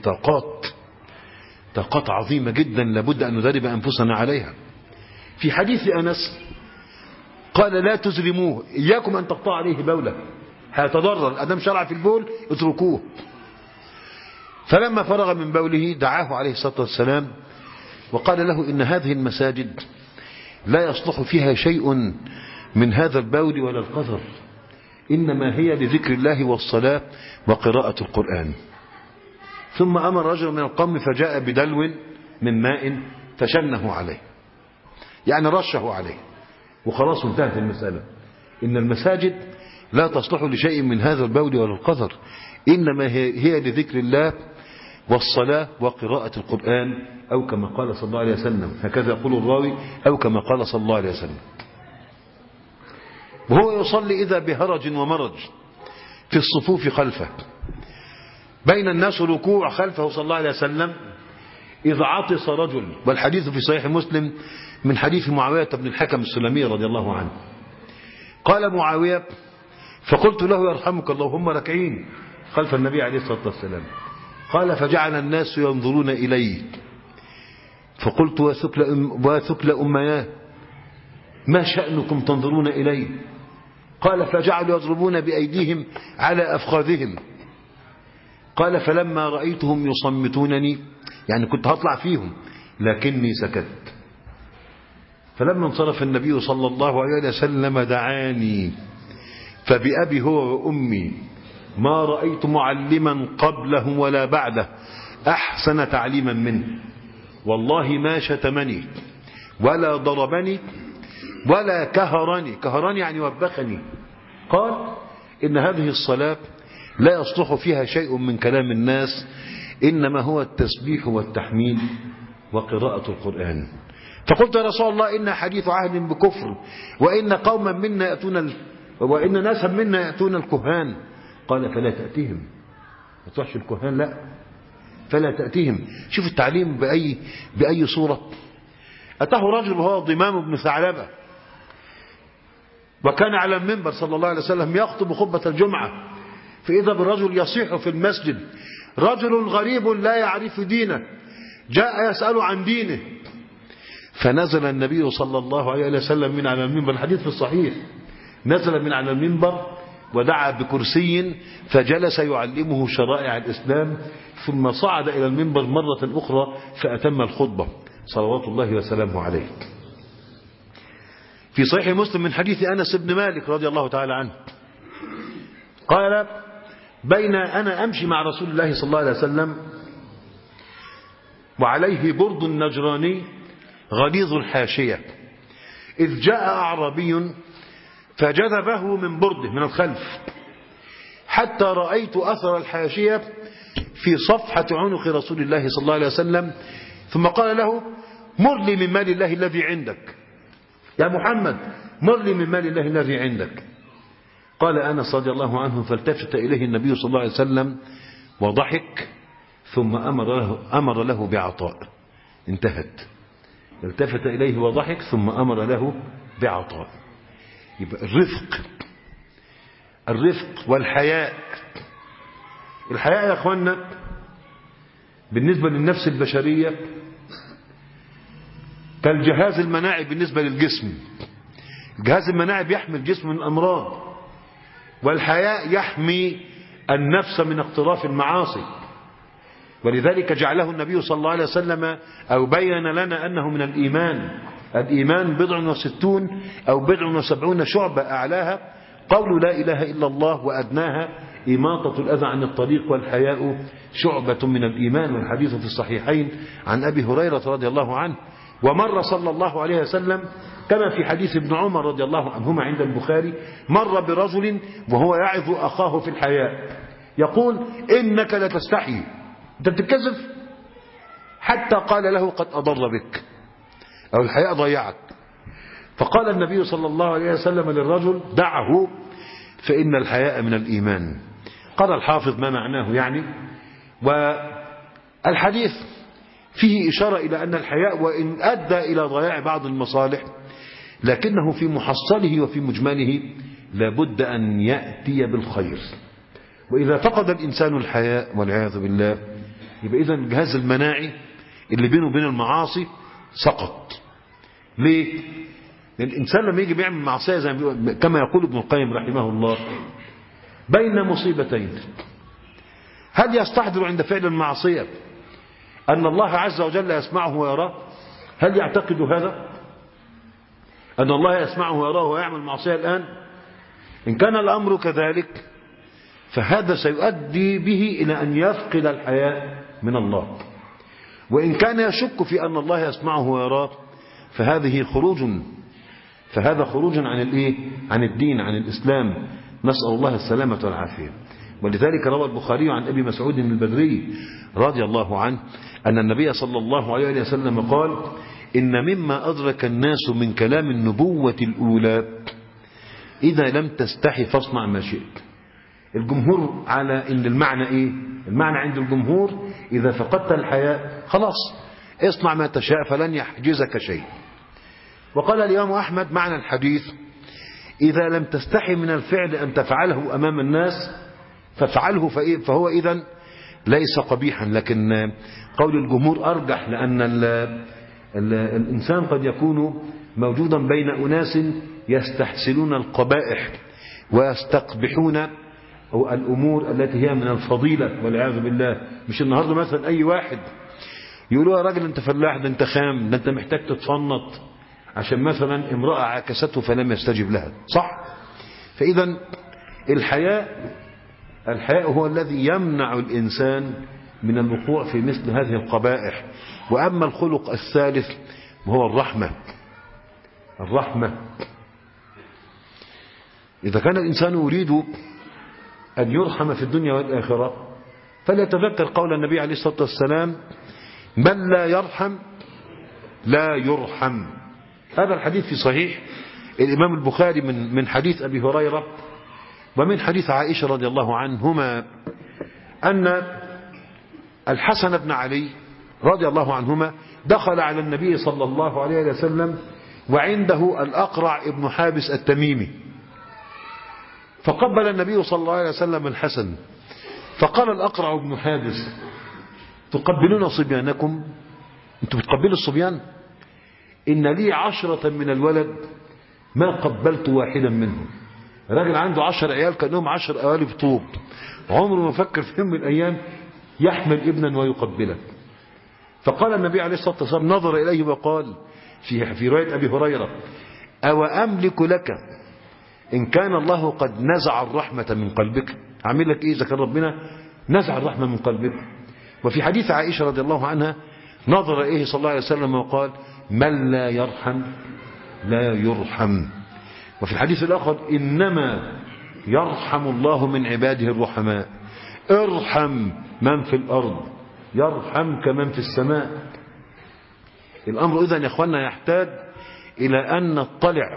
طاقات عظيمة جدا لابد أن ندرب أنفسنا عليها. في حديث أنس قال: لا تزرموه، إياكم أن تقطع عليه بوله، هيتضرر. أدم شرع في البول اتركوه. فلما فرغ من بوله دعاه عليه الصلاة والسلام وقال له: إن هذه المساجد لا يصلح فيها شيء من هذا البول ولا القذر، إنما هي لذكر الله والصلاة وقراءة القرآن. ثم أمر رجل من القوم فجاء بدلو من ماء فشنه عليه، يعني رشه عليه، وخلاص انتهت المسألة. إن المساجد لا تصلح لشيء من هذا البول ولا القذر، إنما هي لذكر الله والصلاة وقراءة القرآن، أو كما قال صلى الله عليه وسلم. هكذا يقول الراوي: أو كما قال صلى الله عليه وسلم. وهو يصلي إذا بهرج ومرج في الصفوف خلفه، بين الناس ركوع خلفه صلى الله عليه وسلم، إذا عطس رجل. والحديث في صحيح مسلم من حديث معاوية بن الحكم السلمي رضي الله عنه. قال معاوية: فقلت له: يرحمك الله، هم ركعين خلف النبي عليه الصلاة والسلام. قال: فجعل الناس ينظرون إليه، فقلت: وثكل أمياه، ما شأنكم تنظرون إليه؟ قال: فجعلوا يضربون بأيديهم على أفخاذهم. قال: فلما رأيتهم يصمتونني، يعني كنت هطلع فيهم لكني سكت. فلما انصرف النبي صلى الله عليه وسلم دعاني، فبأبي هو وأمي ما رأيت معلما قبله ولا بعده أحسن تعليما منه، والله ما شتمني ولا ضربني ولا كهرني يعني وبخني. قال: إن هذه الصلاة لا يصلح فيها شيء من كلام الناس، إنما هو التسبيح والتحميد وقراءة القرآن. فقلت: يا رسول الله، إن حديث عهد بكفر، وإن ناسا منا يأتون الكهان. قال: فلا تأتيهم. ما تروحش الكهان، لا، فلا تأتيهم. شوف التعليم بأي صورة. أتاه رجل وهو ضمام بن ثعلبة، وكان على المنبر صلى الله عليه وسلم يخطب خطبة الجمعة، فإذا بالرجل يصيح في المسجد: رجل غريب لا يعرف دينه جاء يسأل عن دينه، فنزل النبي صلى الله عليه وسلم من على المنبر، الحديث في الصحيح، نزل من على المنبر ودعا بكرسي فجلس يعلمه شرائع الإسلام، ثم صعد إلى المنبر مرة أخرى فأتم الخطبة صلوات الله وسلامه عليه. في صحيح مسلم من حديث أنس بن مالك رضي الله تعالى عنه قال: بين أنا أمشي مع رسول الله صلى الله عليه وسلم وعليه برد نجراني غليظ الحاشية، إذ جاء أعرابي فجذبه من برده من الخلف حتى رأيت أثر الحاشية في صفحة عنق رسول الله صلى الله عليه وسلم، ثم قال له: مر لي من مال الله الذي عندك يا محمد، مر لي من مال الله الذي عندك. قال أنس رضي الله عنه: فالتفت إليه النبي صلى الله عليه وسلم وضحك، ثم أمر له بعطاء. انتهت. التفت إليه وضحك ثم أمر له بعطاء. يبقى الرفق والحياء. الحياء يا أخوانا بالنسبة للنفس البشرية كالجهاز المناعي بالنسبة للجسم. الجهاز المناعي بيحمي الجسم من الأمراض، والحياء يحمي النفس من اقتراف المعاصي، ولذلك جعله النبي صلى الله عليه وسلم أو بين لنا أنه من الإيمان. الإيمان 60 أو 70 شعبة، أعلاها قول لا إله إلا الله، وأدناها إماطة الأذى عن الطريق، والحياء شعبة من الإيمان. والحديث في الصحيحين عن أبي هريرة رضي الله عنه. ومر صلى الله عليه وسلم كما في حديث ابن عمر رضي الله عنهما عند البخاري، مر برجل وهو يعظ أخاه في الحياء يقول: إنك لتستحي، أنت بتتكذب، حتى قال له: قد أضر بك، أو الحياء ضيعك. فقال النبي صلى الله عليه وسلم للرجل: دعه فإن الحياء من الإيمان. قال الحافظ: ما معناه يعني؟ والحديث فيه إشارة إلى أن الحياء وإن أدى إلى ضياع بعض المصالح، لكنه في محصله وفي مجمله لابد أن يأتي بالخير. وإذا فقد الإنسان الحياء والعياذ بالله، يبقى إذن الجهاز المناعي اللي بينه وبين المعاصي سقط. ليه؟ لأن الإنسان لما يجي بيعمل معصية زي كما يقول ابن القيم رحمه الله: بين مصيبتين، هل يستحضر عند فعل المعصية أن الله عز وجل يسمعه ويراه؟ هل يعتقد هذا؟ أن الله يسمعه ويراه ويعمل معصية الآن؟ إن كان الأمر كذلك فهذا سيؤدي به إلى أن يفقد الحياء من الله. وإن كان يشك في أن الله يسمعه ويراه فهذا خروج عن الدين، عن الإسلام، نسأل الله السلامة والعافية. ولذلك روى البخاري عن أبي مسعود البدري رضي الله عنه أن النبي صلى الله عليه وسلم قال: إن مما أدرك الناس من كلام النبوة الأولى إذا لم تستحي فاصنع ما شئت. الجمهور على إن المعنى إيه؟ المعنى عند الجمهور إذا فقدت الحياء خلاص اصنع ما تشاء فلن يحجزك شيء. وقال الإمام أحمد معنى الحديث: إذا لم تستحي من الفعل أن تفعله أمام الناس فافعله، فهو إذن ليس قبيحا. لكن قول الجمهور أرجح، لأن الإنسان قد يكون موجودا بين أناس يستحسنون القبائح ويستقبحون الأمور التي هي من الفضيلة والعياذ بالله. مش النهاردة مثلا أي واحد يقولوا: يا راجل أنت فلاح، ده أنت خام، ده أنت محتاج تتفنط، عشان مثلا امرأة عاكسته فلم يستجب لها، صح؟ فإذا الحياء هو الذي يمنع الإنسان من الوقوع في مثل هذه القبائح. وأما الخلق الثالث وهو الرحمة. إذا كان الإنسان يريد أن يرحم في الدنيا والآخرة فليتذكر قول النبي عليه الصلاة والسلام: من لا يرحم لا يرحم. هذا الحديث في صحيح الإمام البخاري من حديث أبي هريرة ومن حديث عائشة رضي الله عنهما أن الحسن بن علي رضي الله عنهما دخل على النبي صلى الله عليه وسلم وعنده الأقرع ابن حابس التميمي، فقبل النبي صلى الله عليه وسلم الحسن، فقال الأقرع ابن حابس: تقبلون صبيانكم؟ انتوا بتقبلوا الصبيان؟ إن لي 10 من الولد ما قبلت واحدا منهم. راجل عنده 10 عيال كأنهم 10 قوالب طوب، عمره ما فكر في يوم من الأيام يحمل ابنا ويقبله. فقال النبي عليه الصلاة والسلام، نظر إليه وقال في رواية أبي هريرة: أو أملك لك إن كان الله قد نزع الرحمة من قلبك؟ عامل لك إيه إذا كان ربنا نزع الرحمة من قلبك؟ وفي حديث عائشة رضي الله عنها نظر إليه صلى الله عليه وسلم وقال: من لا يرحم لا يرحم. وفي الحديث الآخر: إنما يرحم الله من عباده الرحماء. ارحم من في الأرض يرحمك من في السماء. الأمر إذن يا أخوانا يحتاج إلى أن نطلع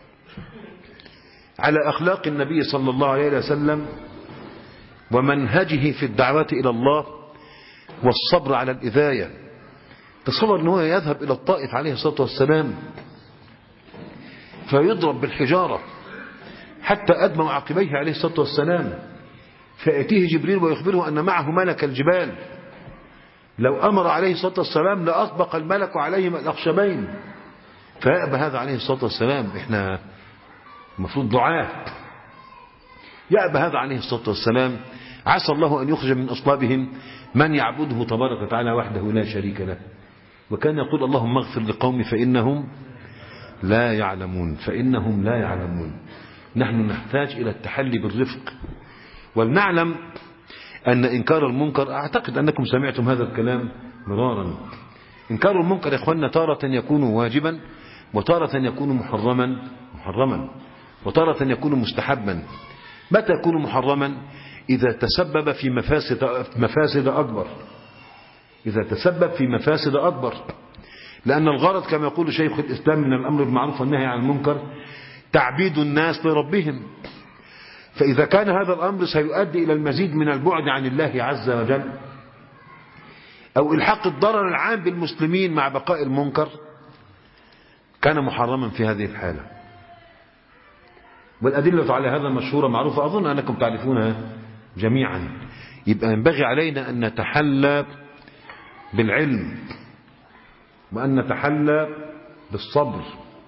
على أخلاق النبي صلى الله عليه وسلم ومنهجه في الدعوة إلى الله والصبر على الإذاية. تصور أنه يذهب إلى الطائف عليه الصلاة والسلام فيضرب بالحجارة حتى أدموا عقبيه عليه الصلاة والسلام، فيأتيه جبريل ويخبره أن معه ملك الجبال، لو أمر عليه الصلاة والسلام لأطبق الملك عليهم الأخشبين، فيأبى هذا عليه الصلاة والسلام. إحنا المفروض دعاة. يأبى هذا عليه الصلاة والسلام. عسى الله أن يخرج من أصلابهم من يعبده تبارك وتعالى وحده لا شريك له. وكان يقول: اللهم اغفر لقومي فإنهم لا يعلمون. فإنهم لا يعلمون. نحن نحتاج إلى التحلي بالرفق، ولنعلم أن إنكار المنكر، أعتقد أنكم سمعتم هذا الكلام مرارا، إنكار المنكر يا إخواننا تارة يكون واجبا، وتارة يكون محرما، وتارة يكون مستحبا. متى يكون محرما؟ إذا تسبب في مفاسد أكبر. إذا تسبب في مفاسد أكبر، لأن الغرض كما يقول شيخ الإسلام من الأمر بالمعروف والنهي عن المنكر تعبيد الناس لربهم. فإذا كان هذا الأمر سيؤدي إلى المزيد من البعد عن الله عز وجل، أو إلحاق الضرر العام بالمسلمين مع بقاء المنكر، كان محرما في هذه الحالة. والأدلة على هذا مشهورة معروفة، أظن أنكم تعرفونها جميعا. يبقى ينبغي علينا أن نتحلى بالعلم، وأن نتحلى بالصبر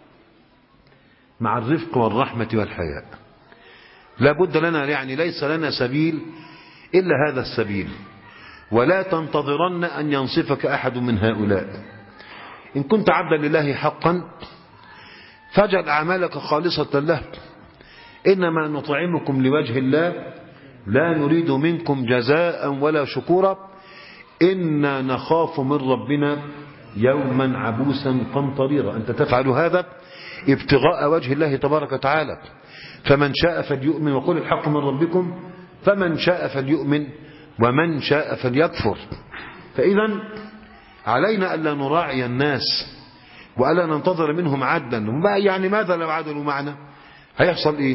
مع الرفق والرحمة والحياء. لا بد لنا، يعني ليس لنا سبيل إلا هذا السبيل، ولا تنتظرن أن ينصفك أحد من هؤلاء. إن كنت عبدا لله حقا فاجعل أعمالك خالصة له، إنما نطعمكم لوجه الله لا نريد منكم جزاء ولا شكورا إنا نخاف من ربنا يوما عبوسا قمطريرا. أنت تفعل هذا ابتغاء وجه الله تبارك وتعالى. فمن شاء فليؤمن وقل الحق من ربكم، فمن شاء فليؤمن ومن شاء فليكفر. فإذا علينا ألا نراعي الناس وألا ننتظر منهم عدلا. يعني ماذا لو عدلوا معنا؟ هيحصل إيه؟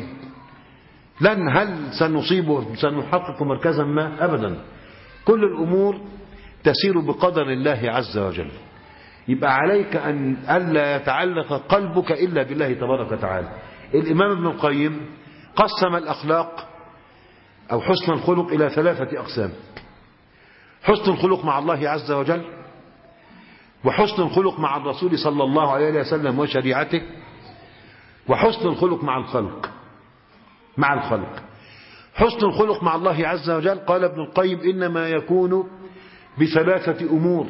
هل سنحقق مركزا ما؟ أبدا. كل الأمور تسير بقدر الله عز وجل. يبقى عليك أن ألا يتعلق قلبك إلا بالله تبارك وتعالى. الإمام ابن القيم قسم الأخلاق أو حسن الخلق إلى 3 أقسام: حسن الخلق مع الله عز وجل، وحسن الخلق مع الرسول صلى الله عليه وسلم وشريعته، وحسن الخلق مع الخلق. حسن الخلق مع الله عز وجل قال ابن القيم إنما يكون ب3 أمور.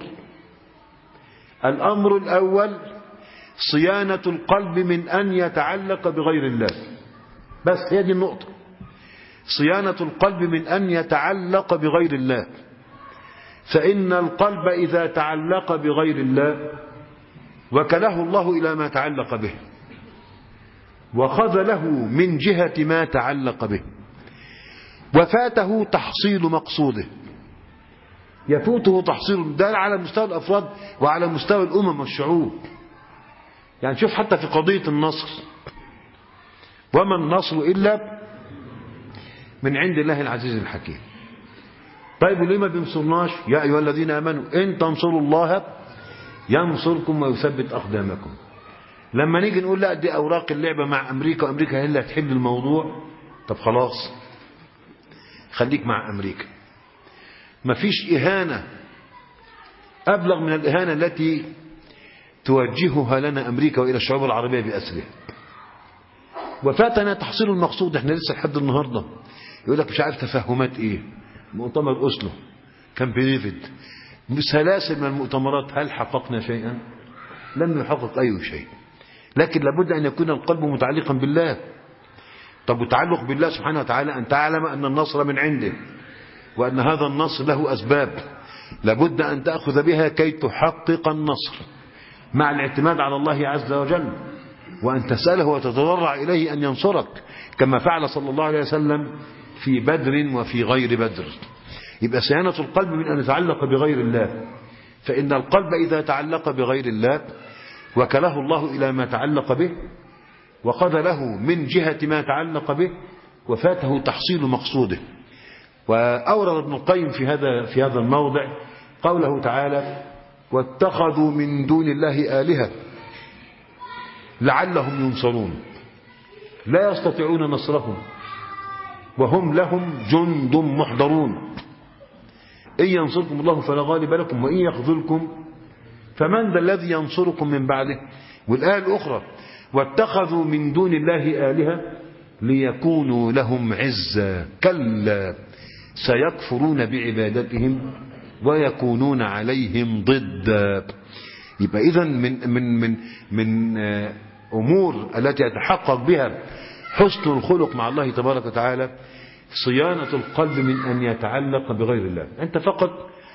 الأمر الأول صيانة القلب من أن يتعلق بغير الله. بس هي دي النقطة، صيانة القلب من أن يتعلق بغير الله. فإن القلب إذا تعلق بغير الله وكله الله إلى ما تعلق به، وخذله من جهة ما تعلق به، وفاته تحصيل مقصوده. يفوته تحصيل ده على مستوى الأفراد وعلى مستوى الأمم والشعوب. يعني شوف حتى في قضية النصر، وما النصر إلا من عند الله العزيز الحكيم. طيب وليه ما بينصرناش؟ يا أيها الذين آمنوا إن تنصروا الله ينصركم ويثبت أقدامكم. لما نيجي نقول لا دي أوراق اللعبة مع أمريكا وأمريكا هي اللي هتحل الموضوع، طب خلاص خليك مع أمريكا. مفيش إهانة أبلغ من الإهانة التي توجهها لنا أمريكا وإلى الشعوب العربية بأسرها. وفاتنا تحصيل المقصود. احنا لسه لحد النهاردة يقول لك مش عارف تفاهمات ايه، مؤتمر أوسلو، كامب ديفيد، سلاسل من المؤتمرات. هل حققنا شيئا؟ لم نحقق أي شيء. لكن لابد أن يكون القلب متعلقا بالله. طب وتعلق بالله سبحانه وتعالى أن تعلم أن النصر من عنده، وأن هذا النصر له أسباب لابد أن تأخذ بها كي تحقق النصر، مع الاعتماد على الله عز وجل، وأن تسأله وتتضرع إليه أن ينصرك كما فعل صلى الله عليه وسلم في بدر وفي غير بدر. يبقى صيانة القلب من أن يتعلق بغير الله، فإن القلب إذا تعلق بغير الله وكله الله إلى ما تعلق به وقضى له من جهة ما تعلق به وفاته تحصيل مقصوده. وأورد ابن القيم في هذا الموضع قوله تعالى: واتخذوا من دون الله آلهة لعلهم ينصرون لا يستطيعون نصرهم وهم لهم جند محضرون إن ينصركم الله فلا غالب لكم وإن يخذلكم فمن ذا الذي ينصركم من بعده. والآية الأخرى: واتخذوا من دون الله آلهة ليكونوا لهم عزا كلا سيكفرون بعبادتهم ويكونون عليهم ضدا. يبقى إذن من أمور التي يتحقق بها حسن الخلق مع الله تبارك وتعالى صيانة القلب من أن يتعلق بغير الله. أنت فقط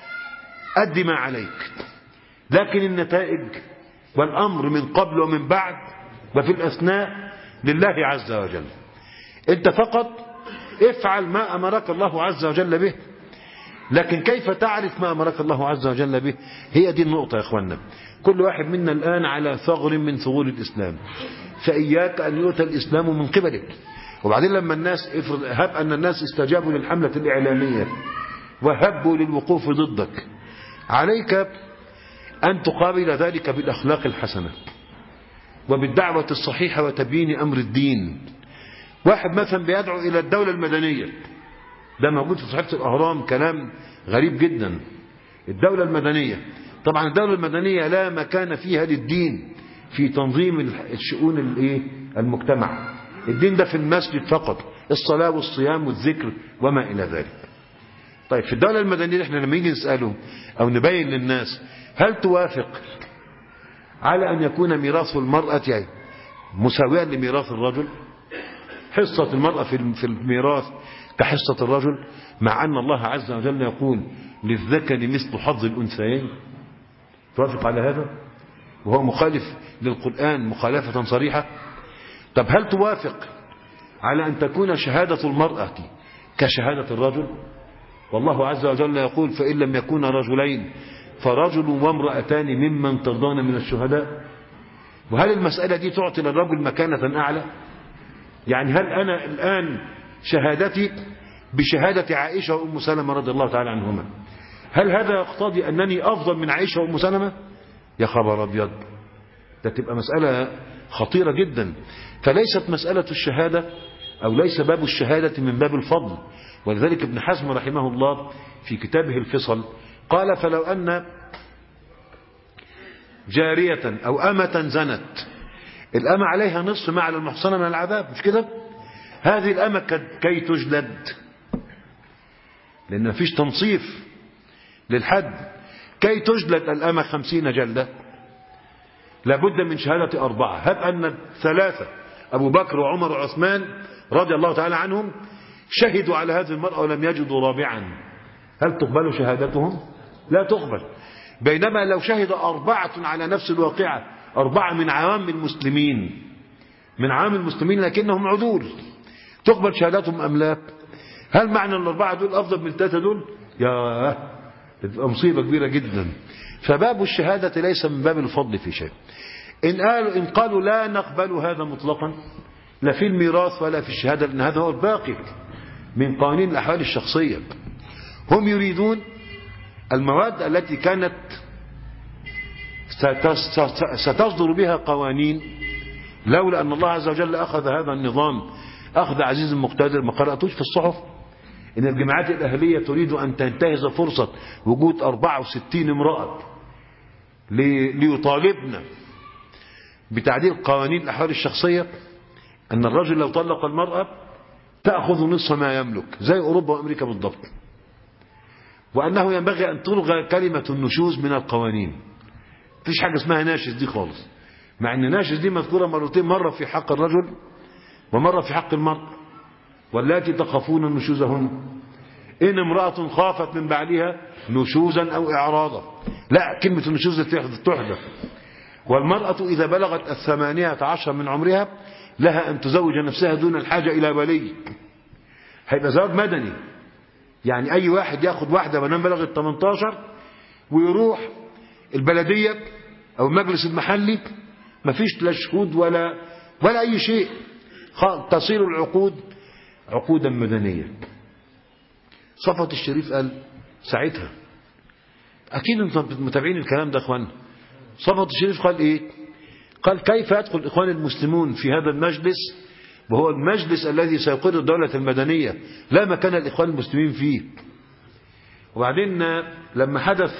أدي ما عليك، لكن النتائج والأمر من قبل ومن بعد وفي الأثناء لله عز وجل. أنت فقط افعل ما أمرك الله عز وجل به، لكن كيف تعرف ما أمرك الله عز وجل به؟ هي دي النقطة يا إخواننا. كل واحد منا الآن على ثغر من ثغور الإسلام، فإياك أن يؤتى الإسلام من قبلك. وبعدين لما الناس هب أن الناس استجابوا للحملة الإعلامية وهبوا للوقوف ضدك، عليك أن تقابل ذلك بالأخلاق الحسنة وبالدعوة الصحيحة وتبيين أمر الدين. واحد مثلا بيدعو إلى الدولة المدنية، ده موجود في صحيفة الأهرام، كلام غريب جدا. الدولة المدنية، طبعا الدولة المدنية لا مكان فيها للدين في تنظيم الشؤون المجتمع. الدين ده في المسجد فقط، الصلاة والصيام والذكر وما إلى ذلك. طيب في الدولة المدنية احنا لما يجي نسأله أو نبين للناس هل توافق على أن يكون ميراث المرأة مساويا لميراث الرجل؟ حصة المرأة في الميراث كحصة الرجل، مع أن الله عز وجل يقول للذكر مثل حظ الأنثيين. توافق على هذا وهو مخالف للقرآن مخالفة صريحة؟ طب هل توافق على أن تكون شهادة المرأة كشهادة الرجل؟ والله عز وجل يقول فإن لم يكون رجلين فرجل وامرأتان ممن ترضون من الشهداء. وهل المسألة دي تعطي للرجل مكانة أعلى؟ يعني هل أنا الآن شهادتي بشهادة عائشة وأم سلمة رضي الله تعالى عنهما، هل هذا يقتضي أنني أفضل من عائشة وأم سلمة؟ يا خبر أبيض، ده تبقى مسألة خطيرة جدا. فليست مسألة الشهادة أو ليس باب الشهادة من باب الفضل. ولذلك ابن حزم رحمه الله في كتابه الفصل قال فلو أن جارية أو أمة زنت، الأمة عليها نصف ما على المحصنة من العذاب، مش كده؟ هذه الأمة كي تجلد، لأن مفيش تنصيف للحد، كي تجلد الأمة 50 جلدة لابد من شهادة 4. هب أن 3 أبو بكر وعمر وعثمان رضي الله تعالى عنهم شهدوا على هذه المرأة ولم يجدوا رابعا، هل تقبل شهادتهم؟ لا تقبل. بينما لو شهد 4 على نفس الواقعة، 4 من عوام المسلمين، من عوام المسلمين لكنهم عدول، تقبل شهادتهم أم لا؟ هل معنى ال4 دول أفضل من 3 دول؟ يا تبقى مصيبة كبيرة جدا. فباب الشهادة ليس من باب الفضل في شيء. إن قالوا لا نقبل هذا مطلقا، لا في الميراث ولا في الشهادة، لأن هذا هو الباقي من قوانين الأحوال الشخصية. هم يريدون المواد التي كانت ستصدر بها قوانين لولا أن الله عز وجل أخذ هذا النظام أخذ عزيز مقتدر. ما قرأتوش في الصحف إن الجماعات الأهلية تريد أن تنتهز فرصة وجود 64 امرأة ليطالبنا بتعديل قوانين الأحوال الشخصية، أن الرجل لو طلق المرأة تأخذ نصف ما يملك زي أوروبا وأمريكا بالضبط، وأنه ينبغي أن تلغى كلمة النشوز من القوانين. مفيش حاجة اسمها ناشز دي خالص، مع أن ناشز دي مذكورة مرتين، مرة في حق الرجل ومرة في حق المرأة. واللاتي تخافون نشوزهن إن امرأة خافت من بعلها نشوزا أو إعراضا. لا، كلمة النشوز تحدث. والمرأة إذا بلغت 18 من عمرها لها أن تزوج نفسها دون الحاجة إلى ولي. هيبقى زواج مدني، يعني أي واحد ياخد واحدة بنام بلغت 18 ويروح البلدية أو المجلس المحلي، مفيش لا شهود ولا أي شيء، تصير العقود عقودا مدنية. صفوة الشريف قال ساعتها، أكيد أنتم متابعين الكلام ده أخوان، صفوة الشريف قال إيه؟ قال كيف يدخل الإخوان المسلمون في هذا المجلس وهو المجلس الذي سيقر الدولة المدنية لا مكان الإخوان المسلمين فيه. وبعدين لما حدث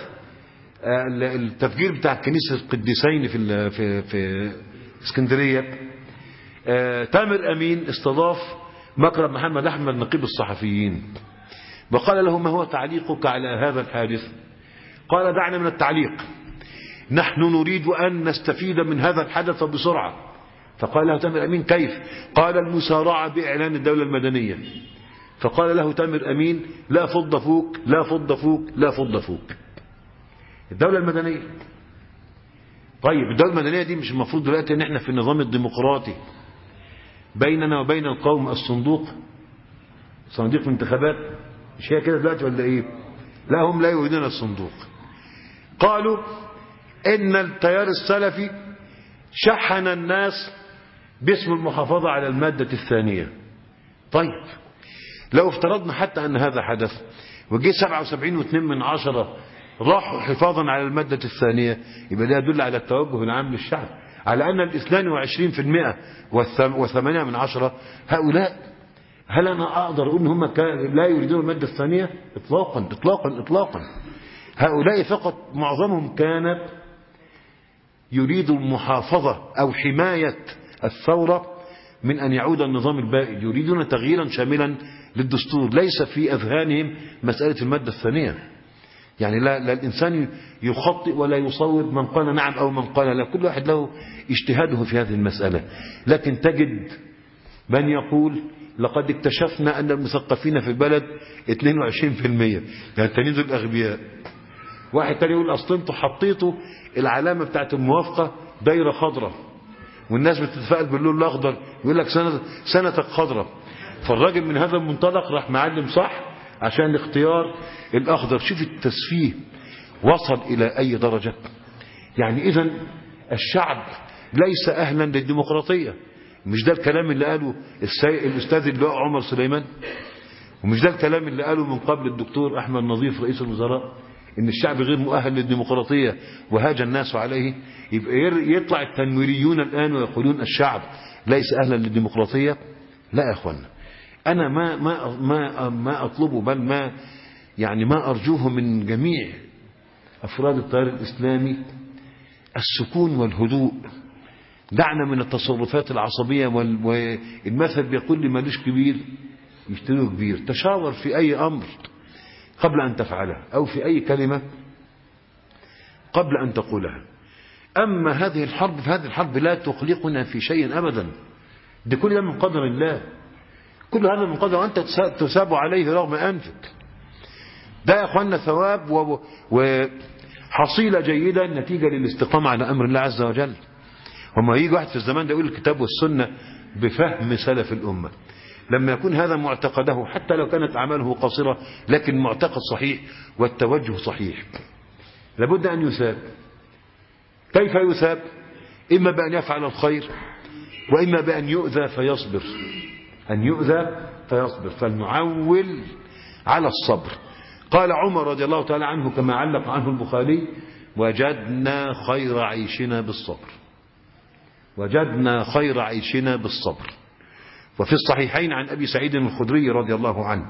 التفجير بتاع كنيسة القديسين في اسكندرية، تامر أمين استضاف مكرم محمد أحمد نقيب الصحفيين وقال له ما هو تعليقك على هذا الحادث؟ قال دعنا من التعليق، نحن نريد أن نستفيد من هذا الحدث بسرعة. فقال له تامر أمين كيف؟ قال المسارعة بإعلان الدولة المدنية. فقال له تامر أمين لا فض فوق لا فض فوق لا فض فوق. الدولة المدنية، طيب الدولة المدنية دي مش المفروض دلوقتي ان احنا في النظام الديمقراطي بيننا وبين القوم الصندوق، صناديق الانتخابات، مش هي كده دلوقتي ولا ايه؟ لا، هم لا يريدون الصندوق. قالوا ان التيار السلفي شحن الناس باسم المحافظة على المادة الثانية. طيب لو افترضنا حتى ان هذا حدث وجي 77.2 راحوا حفاظا على المادة الثانية، يبقى ده يدل على التوجه العام للشعب على أن 22% و8 هؤلاء، هل أنا أقدر أقول إن هم لا يريدون المادة الثانية؟ إطلاقا إطلاقا إطلاقا. هؤلاء فقط معظمهم كانت يريد المحافظة أو حماية الثورة من أن يعود النظام البائد، يريدون تغييرا شاملا للدستور، ليس في أذهانهم مسألة المادة الثانية. يعني لا الإنسان يخطئ ولا يصوب من قال نعم أو من قال لا، كل واحد له اجتهاده في هذه المسألة. لكن تجد من يقول لقد اكتشفنا أن المثقفين في البلد 22%، يعني تنيزوا الأغبياء. واحد تاني يقول أصل انتوا حطيتوا العلامة بتاعت الموافقة دايرة خضراء والناس بتتفائل باللون الأخضر، يقول لك سنتك خضراء. فالراجل من هذا المنطلق راح معلم صح عشان اختيار الأخضر. شوف التسفيه وصل إلى أي درجة. يعني إذن الشعب ليس أهلا للديمقراطية. مش ده الكلام اللي قاله الأستاذ اللواء عمر سليمان، ومش ده الكلام اللي قاله من قبل الدكتور أحمد نظيف رئيس الوزراء إن الشعب غير مؤهل للديمقراطية وهاج الناس عليه. يبقى يطلع التنويريون الآن ويقولون الشعب ليس أهلا للديمقراطية. لا يا أخوانا، أنا ما أطلبه، بل ما أرجوه من جميع أفراد التيار الإسلامي السكون والهدوء. دعنا من التصرفات العصبية والمثل بيقول لي مالوش كبير يشتريه كبير. تشاور في أي أمر قبل أن تفعله أو في أي كلمة قبل أن تقولها. أما هذه الحرب لا تقلقنا في شيء أبدا. ده كل ده من قدر الله، كل هذا من قدر وأنت تساب عليه رغم أنفك. ده يا أخوانا ثواب وحصيلة جيدة نتيجة للاستقامة على أمر الله عز وجل. وما يجي واحد في الزمان ده يقول الكتاب والسنة بفهم سلف الأمة، لما يكون هذا معتقده حتى لو كانت أعماله قصيرة لكن معتقد صحيح والتوجه صحيح، لابد أن يثاب. كيف يثاب؟ إما بأن يفعل الخير وإما بأن يؤذى فيصبر. أن يؤذى فيصبر، فلنعول على الصبر. قال عمر رضي الله تعالى عنه كما علق عنه البخاري: وجدنا خير عيشنا بالصبر، وجدنا خير عيشنا بالصبر. وفي الصحيحين عن أبي سعيد الخدري رضي الله عنه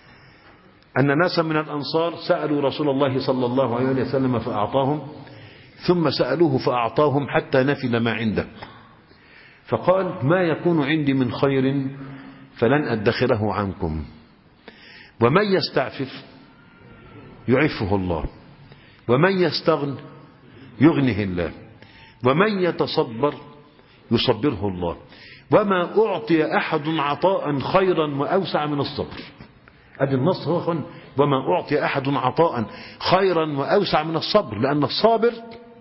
أن ناسا من الأنصار سألوا رسول الله صلى الله عليه وسلم فأعطاهم، ثم سألوه فأعطاهم حتى نفد ما عنده، فقال ما يكون عندي من خير فلن أدخره عنكم، ومن يستعفف يعفه الله، ومن يستغن يغنه الله، ومن يتصبر يصبره الله، وما أعطي أحد عطاء خيرا وأوسع من الصبر. أدي النص هو وما أعطي أحد عطاء خيرا وأوسع من الصبر، لأن الصابر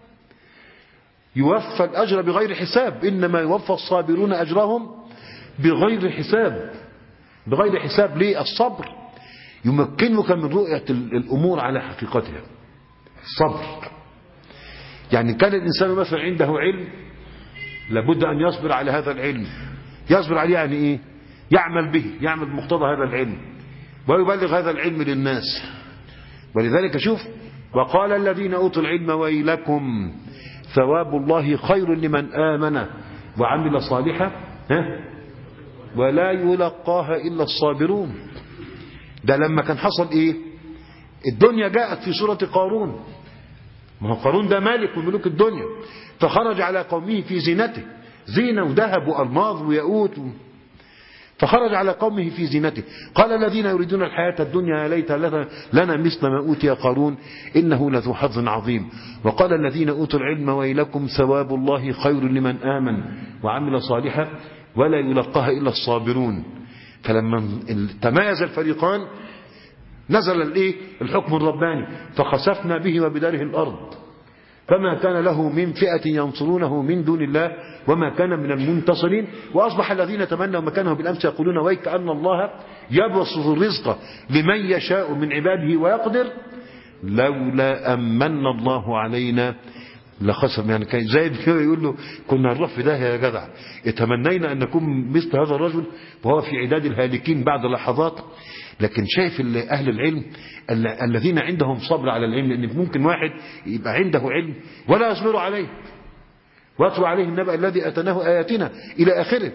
يوفى الأجر بغير حساب، إنما يوفى الصابرون أجرهم بغير حساب. بغير حساب ليه؟ الصبر يمكنك من رؤية الأمور على حقيقتها. الصبر يعني كان الإنسان مثلا عنده علم لابد أن يصبر على هذا العلم. يصبر عليه يعني إيه؟ يعمل به، يعمل بمقتضى هذا العلم ويبلغ هذا العلم للناس. ولذلك شوف وقال الذين أوتوا العلم ويلكم ثواب الله خير لمن آمن وعمل صالحا ولا يلقاها إلا الصابرون. ده لما كان حصل إيه؟ الدنيا جاءت في سورة قارون، ما هو قارون ده مالك من ملوك الدنيا، فخرج على قومه في زينته، زينة وذهب وألماظ وياقوت، فخرج على قومه في زينته. قال الذين يريدون الحياة الدنيا يا ليت لنا مثل ما أوتي قارون إنه لذو حظ عظيم. وقال الذين أوتوا العلم ويلكم ثواب الله خير لمن آمن وعمل صالحا ولا يلقاها إلا الصابرون. فلما تمايز الفريقان نزل الحكم الرباني فخسفنا به وبداره الأرض فما كان له من فئة ينصرونه من دون الله وما كان من المنتصرين. وأصبح الذين تمنوا مكانه بالأمس يقولون ويك أن الله يبسط الرزق لمن يشاء من عباده ويقدر لولا أمن الله علينا لخسر. يعني كان زي كده يقول له كنا نروح في ده يا جدع، اتمنينا أن نكون مثل هذا الرجل وهو في عداد الهالكين بعد لحظات. لكن شايف أهل العلم الذين عندهم صبر على العلم، لأن ممكن واحد يبقى عنده علم ولا يصبر عليه، واتلو عليه النبأ الذي أتناه آياتنا إلى آخره،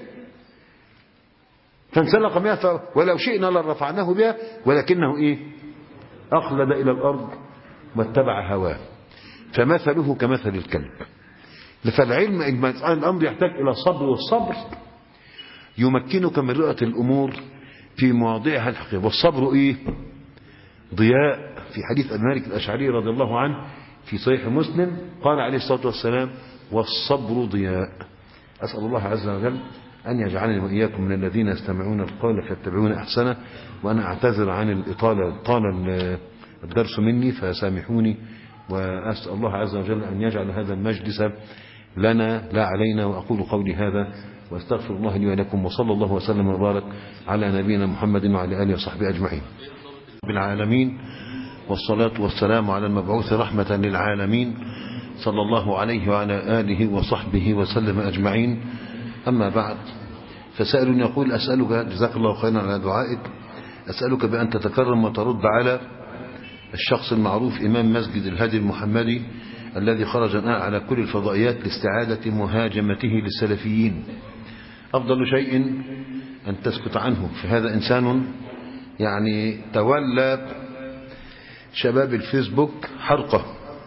فانسلق منها ولو شئنا لرفعناه بها ولكنه أخلد إلى الأرض واتبع هواه فمثله كمثل الكلب. فالعلم الأمر يحتاج إلى صبر، والصبر يمكنك من رؤية الأمور في مواضعها الحقيقية. والصبر ضياء. في حديث أبي مالك الأشعري رضي الله عنه في صحيح مسلم قال عليه الصلاة والسلام والصبر ضياء. أسأل الله عز وجل أن يجعلني وإياكم من الذين يستمعون القول فيتبعون أحسنه. وأنا أعتذر عن الإطالة، طال الدرس مني فسامحوني، وأسأل الله عز وجل أن يجعل هذا المجلس لنا لا علينا. وأقول قولي هذا واستغفر الله لي ولكم، وصلى الله وسلم وبارك على نبينا محمد وعلى آله وصحبه أجمعين. بالعالمين والصلاة والسلام على المبعوث رحمة للعالمين صلى الله عليه وعلى آله وصحبه وسلم أجمعين. أما بعد، فسائل يقول أسألك جزاك الله خيرا على دعائك، أسألك بأن تتكرم وترد على الشخص المعروف إمام مسجد الهادي المحمدي الذي خرج الآن على كل الفضائيات لاستعادة مهاجمته للسلفيين. أفضل شيء أن تسكت عنه، فهذا إنسان يعني تولى شباب الفيسبوك حرقة،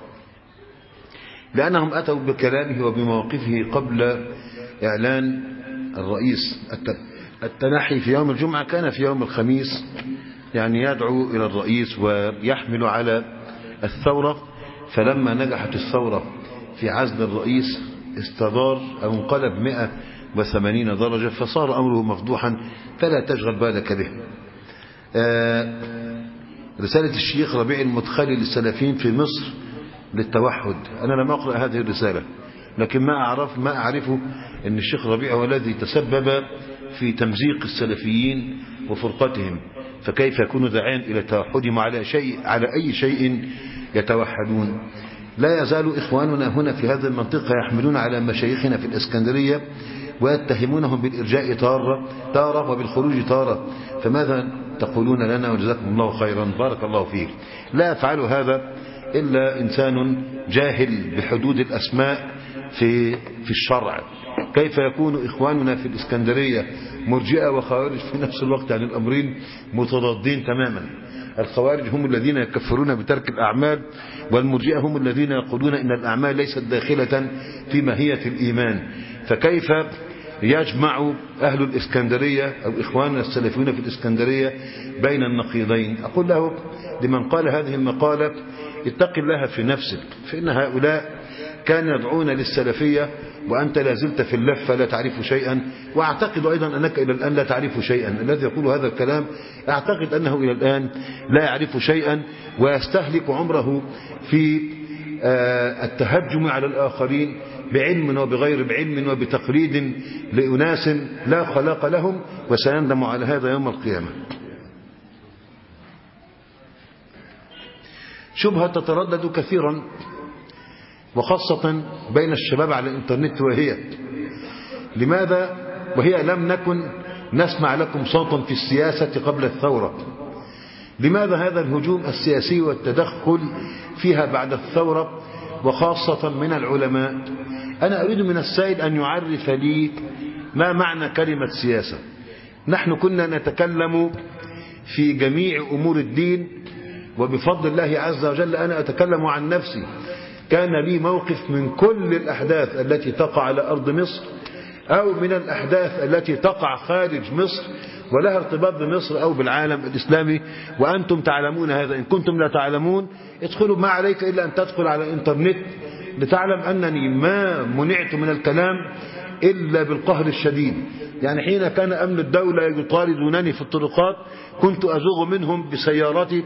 لأنهم أتوا بكلامه وبمواقفه قبل إعلان الرئيس التنحي في يوم الجمعة. كان في يوم الخميس يعني يدعو إلى الرئيس ويحمل على الثورة، فلما نجحت الثورة في عزل الرئيس استدار أو انقلب 180 درجة، فصار أمره مفضوحا فلا تشغل بالك به. رسالة الشيخ ربيع المدخلي للسلفيين في مصر للتوحد، أنا لم أقرأ هذه الرسالة، لكن ما أعرفه أن الشيخ ربيع هو الذي تسبب في تمزيق السلفيين وفرقتهم، فكيف يكون داعيا إلى توحدهم على أي شيء يتوحدون. لا يزال إخواننا هنا في هذه المنطقة يحملون على مشايخنا في الإسكندرية ويتهمونهم بالإرجاء تارة وبالخروج تارة، فماذا تقولون لنا؟ وجزاكم الله خيرا، بارك الله فيك. لا يفعل هذا إلا إنسان جاهل بحدود الأسماء في الشرع. كيف يكون إخواننا في الإسكندرية مرجئة وخوارج في نفس الوقت؟ يعني الأمرين متضادين تماما. الخوارج هم الذين يكفرون بترك الأعمال، والمرجئة هم الذين يقولون إن الأعمال ليست داخلة في ماهية الإيمان. فكيف يجمع أهل الإسكندرية أو إخواننا السلفيون في الإسكندرية بين النقيضين؟ أقول له لمن قال هذه المقالة اتق الله في نفسك، فإن هؤلاء كانوا يدعون للسلفية وأنت لا زلت في اللفة لا تعرف شيئا، وأعتقد أيضا أنك إلى الآن لا تعرف شيئا. الذي يقول هذا الكلام أعتقد أنه إلى الآن لا يعرف شيئا، ويستهلك عمره في التهجم على الآخرين بعلم وبغير علم وبتقليد لأناس لا خلاق لهم، وسيندم على هذا يوم القيامة. شبهة تتردد كثيرا وخاصة بين الشباب على الإنترنت، وهي لماذا وهي لم نكن نسمع لكم صوتا في السياسة قبل الثورة؟ لماذا هذا الهجوم السياسي والتدخل فيها بعد الثورة وخاصة من العلماء؟ أنا أريد من السائل أن يعرف لي ما معنى كلمة سياسة. نحن كنا نتكلم في جميع أمور الدين، وبفضل الله عز وجل أنا أتكلم عن نفسي، كان لي موقف من كل الأحداث التي تقع على أرض مصر أو من الأحداث التي تقع خارج مصر ولها ارتباط بمصر أو بالعالم الإسلامي، وأنتم تعلمون هذا. إن كنتم لا تعلمون ادخلوا، ما عليك إلا أن تدخل على الإنترنت لتعلم أنني ما منعت من الكلام إلا بالقهر الشديد. يعني حين كان أمن الدولة يطاردونني في الطرقات كنت أزوغ منهم بسيارتي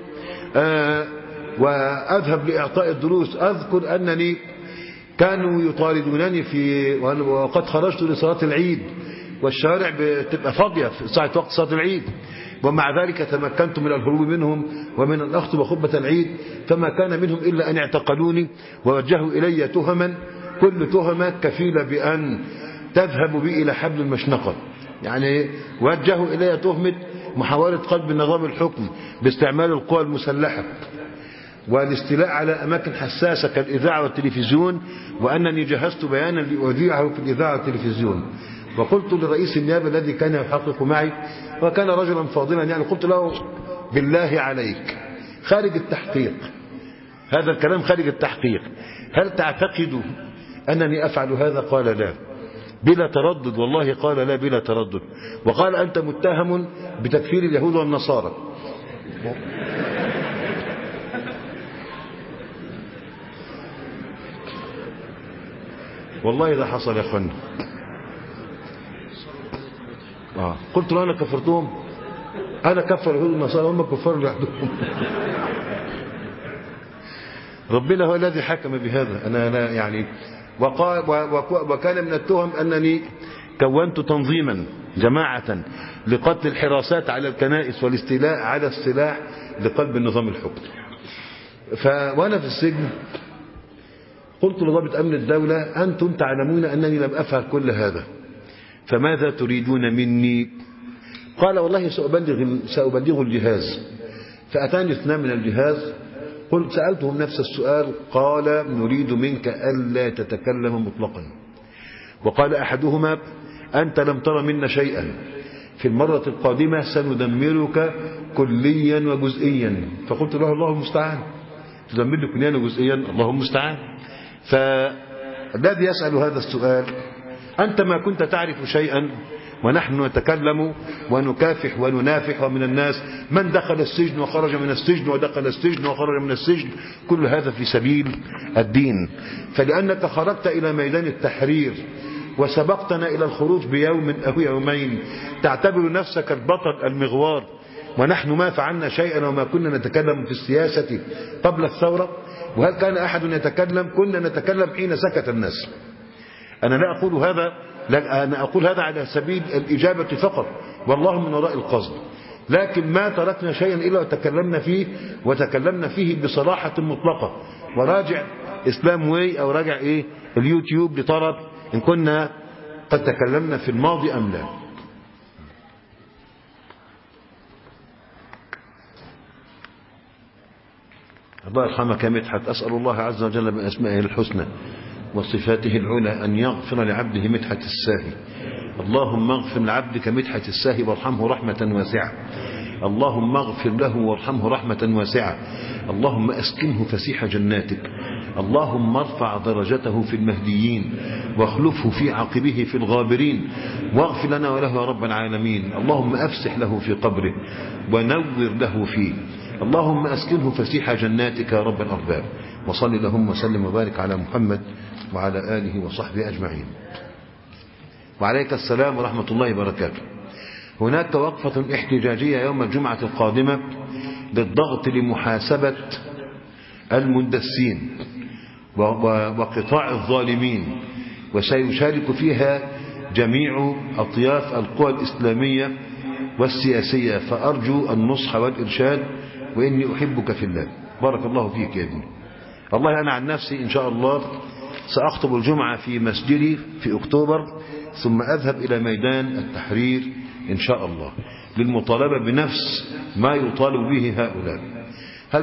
وأذهب لإعطاء الدروس. أذكر أنني كانوا يطاردونني وقد خرجت لصلاة العيد والشوارع بتبقى فاضية في ساعة وقت صلاة العيد، ومع ذلك تمكنت من الهروب منهم ومن أن أخطب خطبة العيد، فما كان منهم إلا أن اعتقلوني ووجهوا إلي تهما، كل تهمة كفيلة بأن تذهب بي إلى حبل المشنقة. يعني وجهوا إلي تهمة محاولة قلب نظام الحكم باستعمال القوى المسلحة والاستيلاء على أماكن حساسة كالإذاعة والتلفزيون، وأنني جهزت بيانا لأذيعه في الإذاعة والتلفزيون. وقلت لرئيس النيابة الذي كان يحقق معي وكان رجلا فاضلا، يعني قلت له بالله عليك خارج التحقيق، هذا الكلام خارج التحقيق، هل تعتقد أنني أفعل هذا؟ قال لا بلا تردد، والله قال لا بلا تردد، وقال أنت متهم بتكفير اليهود والنصارى. والله إذا حصل يا أخوانا. قلت له أنا كفرتهم، أنا كفر اليهود والنصارى، هم كفار لوحدهم. ربنا هو الذي حكم بهذا. أنا يعني وكان من التهم أنني كونت تنظيما جماعة لقتل الحراسات على الكنائس والاستيلاء على السلاح لقلب النظام الحكم. وأنا في السجن قلت لضابط أمن الدولة أنتم تعلمون أنني لم أفعل كل هذا، فماذا تريدون مني؟ قال والله سأبلغ الجهاز. فأتاني اثنان من الجهاز، قلت سألتهم نفس السؤال، قال نريد منك ألا تتكلم مطلقا. وقال أحدهما أنت لم تر منا شيئا، في المرة القادمة سندمرك كليا وجزئيا. فقلت له الله المستعان، تدمرني كليا وجزئيا؟ الله المستعان. فالذي يسأل هذا السؤال أنت ما كنت تعرف شيئا ونحن نتكلم ونكافح وننافح، ومن الناس من دخل السجن وخرج من السجن ودخل السجن وخرج من السجن، كل هذا في سبيل الدين. فلأنك خرجت إلى ميدان التحرير وسبقتنا إلى الخروج بيوم أو يومين تعتبر نفسك البطل المغوار، ونحن ما فعلنا شيئا وما كنا نتكلم في السياسة قبل الثورة. وهل كان أحد يتكلم؟ كنا نتكلم حين سكت الناس. أنا لا أقول هذا، أنا أقول هذا على سبيل الإجابة فقط، والله من وراء القصد، لكن ما تركنا شيئا إلا وتكلمنا فيه بصراحة مطلقة. وراجع إسلام واي أو راجع اليوتيوب لترى إن كنا قد تكلمنا في الماضي أم لا. الله يرحمك يا مدحت. أسأل الله عز وجل بأسمائه الحسنى وصفاته العلى أن يغفر لعبده مدحت الساهي. اللهم اغفر لعبدك مدحت الساهي وارحمه رحمة واسعة. اللهم اغفر له وارحمه رحمة واسعة، اللهم أسكنه فسيح جناتك، اللهم ارفع درجته في المهديين واخلفه في عقبه في الغابرين، واغفر لنا وله يا رب العالمين. اللهم أفسح له في قبره ونور له فيه، اللهم أسكنه فسيح جناتك يا رب الأرباب. وصل اللهم وسلم وبارك على محمد وعلى آله وصحبه أجمعين. وعليك السلام ورحمة الله وبركاته. هناك وقفة احتجاجية يوم الجمعة القادمة للضغط لمحاسبة المندسين وقطاع الظالمين، وسيشارك فيها جميع أطياف القوى الإسلامية والسياسية، فأرجو النصح والإرشاد، وإني أحبك في الله. بارك الله فيك يا ابني. والله أنا عن نفسي إن شاء الله سأخطب الجمعة في مسجدي في أكتوبر، ثم أذهب إلى ميدان التحرير إن شاء الله للمطالبة بنفس ما يطالب به هؤلاء. هل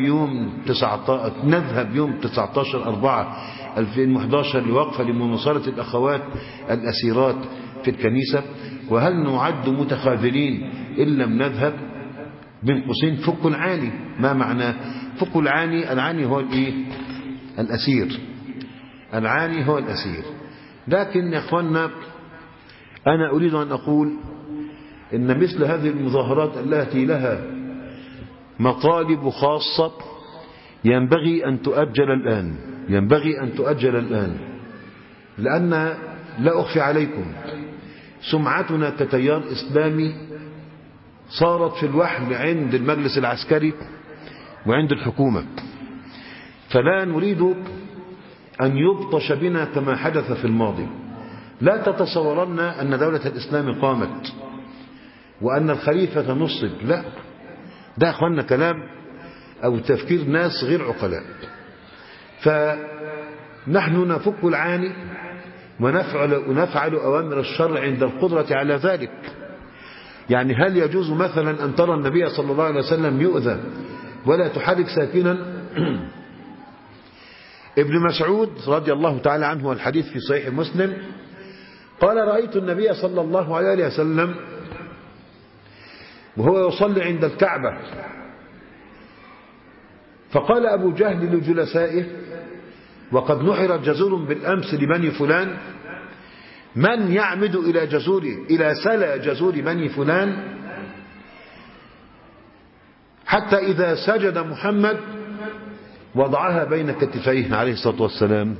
نذهب يوم 19/4/2011 لوقفة لمناصرة الأخوات الأسيرات في الكنيسة؟ وهل نعد متخاذلين إن لم نذهب؟ بين قوسين فك العاني. ما معناه فك العاني؟ العاني هو الأسير، العاني هو الأسير. لكن يا أخوانا، أنا أريد أن أقول إن مثل هذه المظاهرات التي لها مطالب خاصة ينبغي أن تؤجل الآن، لأن لا أخفي عليكم سمعتنا كتيار إسلامي صارت في الوحل عند المجلس العسكري وعند الحكومة، فلا نريد أن يبطش بنا كما حدث في الماضي. لا تتصورن أن دولة الإسلام قامت وأن الخليفة نصب، لا، ده أخوانا كلام أو تفكير ناس غير عقلاء. فنحن نفك العاني ونفعل أوامر الشرع عند القدرة على ذلك. يعني هل يجوز مثلا أن ترى النبي صلى الله عليه وسلم يؤذى ولا تحرك ساكنا؟ ابن مسعود رضي الله تعالى عنه، والحديث في صحيح مسلم، قال: رأيت النبي صلى الله عليه وسلم وهو يصلي عند الكعبة، فقال أبو جهل لجلسائه وقد نحر جزور بالأمس لبني فلان: من يعمد إلى سلى جزور بني فلان حتى إذا سجد محمد وضعها بين كتفيه عليه الصلاة والسلام.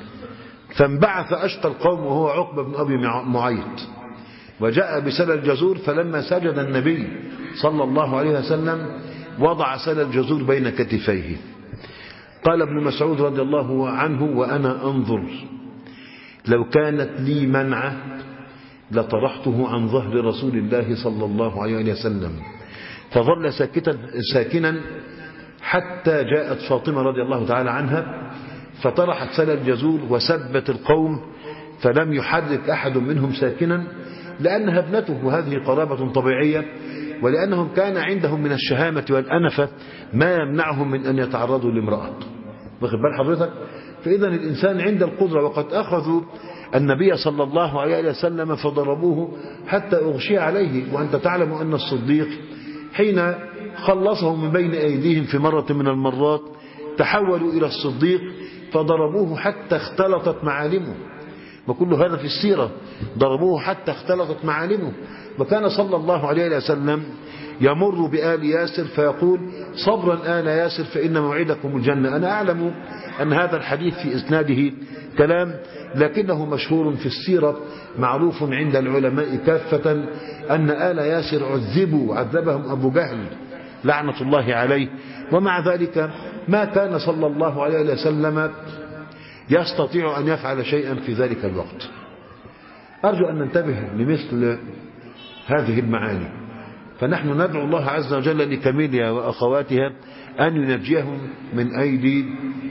فانبعث أشقى القوم وهو عقبة بن أبي معيط، وجاء بسلى الجزور، فلما سجد النبي صلى الله عليه وسلم وضع سلى الجزور بين كتفيه. قال ابن مسعود رضي الله عنه: وأنا أنظر لو كانت لي منعة لطرحته عن ظهر رسول الله صلى الله عليه وسلم. فظل ساكنا حتى جاءت فاطمة رضي الله تعالى عنها فطرحت سلى الجزور وسبت القوم، فلم يحرك أحد منهم ساكنا، لأنها ابنته وهذه قرابة طبيعية، ولأنهم كان عندهم من الشهامة والأنفة ما يمنعهم من أن يتعرضوا لامرأة. واخد بال حضرتك؟ فإذا الإنسان عند القدرة، وقد أخذوا النبي صلى الله عليه وسلم فضربوه حتى أغشي عليه. وأنت تعلم أن الصديق حين خلصهم من بين أيديهم في مرة من المرات تحولوا إلى الصديق فضربوه حتى اختلطت معالمه، وكل هذا في السيرة، ضربوه حتى اختلطت معالمه. وكان صلى الله عليه وسلم يمر بآل ياسر فيقول: صبرا آل ياسر فإن موعدكم الجنة. أنا أعلم أن هذا الحديث في إسناده كلام، لكنه مشهور في السيرة، معروف عند العلماء كافة أن آل ياسر عذبهم أبو جهل لعنة الله عليه، ومع ذلك ما كان صلى الله عليه وسلم يستطيع أن يفعل شيئا في ذلك الوقت. أرجو أن ننتبه لمثل هذه المعاني، فنحن ندعو الله عز وجل لكاميليا وأخواتها أن ينجيهم من أيدي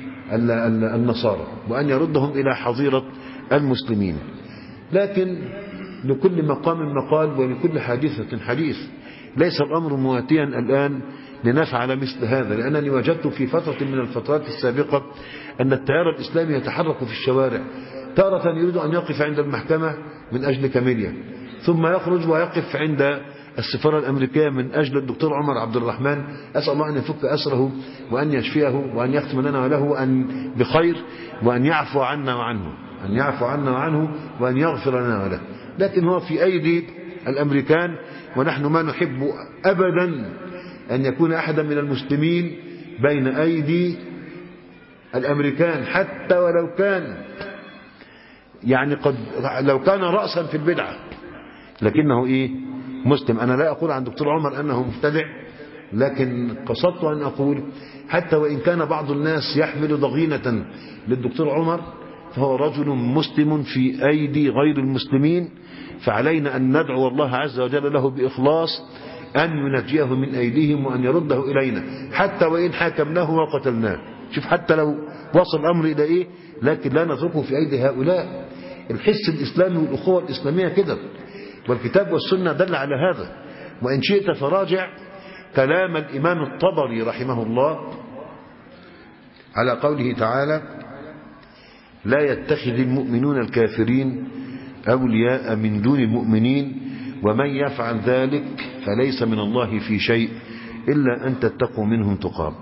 النصارى وأن يردهم إلى حظيرة المسلمين. لكن لكل مقام مقال ولكل حادثة حديث. ليس الأمر مواتيا الآن لنفعل مثل هذا، لأنني وجدت في فترة من الفترات السابقة أن التيار الإسلامي يتحرك في الشوارع، تارة يريد أن يقف عند المحكمة من أجل كاميليا، ثم يخرج ويقف عند السفارة الأمريكية من أجل الدكتور عمر عبد الرحمن. أسأل الله أن يفك أسره وأن يشفيه وأن يختم لنا وله أن بخير، وأن يعفو عنا وعنه، أن يعفو عنا وعنه، وأن يغفر لنا وله. لكن هو في أيدي الأمريكان، ونحن ما نحب أبدا أن يكون أحدا من المسلمين بين أيدي الأمريكان، حتى ولو كان يعني لو كان رأسا في البدعة، لكنه مسلم. أنا لا أقول عن دكتور عمر أنه مبتدع، لكن قصدت أن أقول حتى وإن كان بعض الناس يحمل ضغينة للدكتور عمر، فهو رجل مسلم في أيدي غير المسلمين، فعلينا أن ندعو الله عز وجل له بإخلاص أن ينجيه من أيديهم وأن يرده إلينا، حتى وإن حاكمناه وقتلناه. شوف، حتى لو وصل الأمر إلى لكن لا نتركه في أيدي هؤلاء. الحس الإسلامي والأخوة الإسلامية كده، والكتاب والسنة دل على هذا. وإن شئت فراجع كلام الإمام الطبري رحمه الله على قوله تعالى: لا يتخذ المؤمنون الكافرين أولياء من دون المؤمنين ومن يفعل ذلك فليس من الله في شيء إلا أن تتقوا منهم تقام.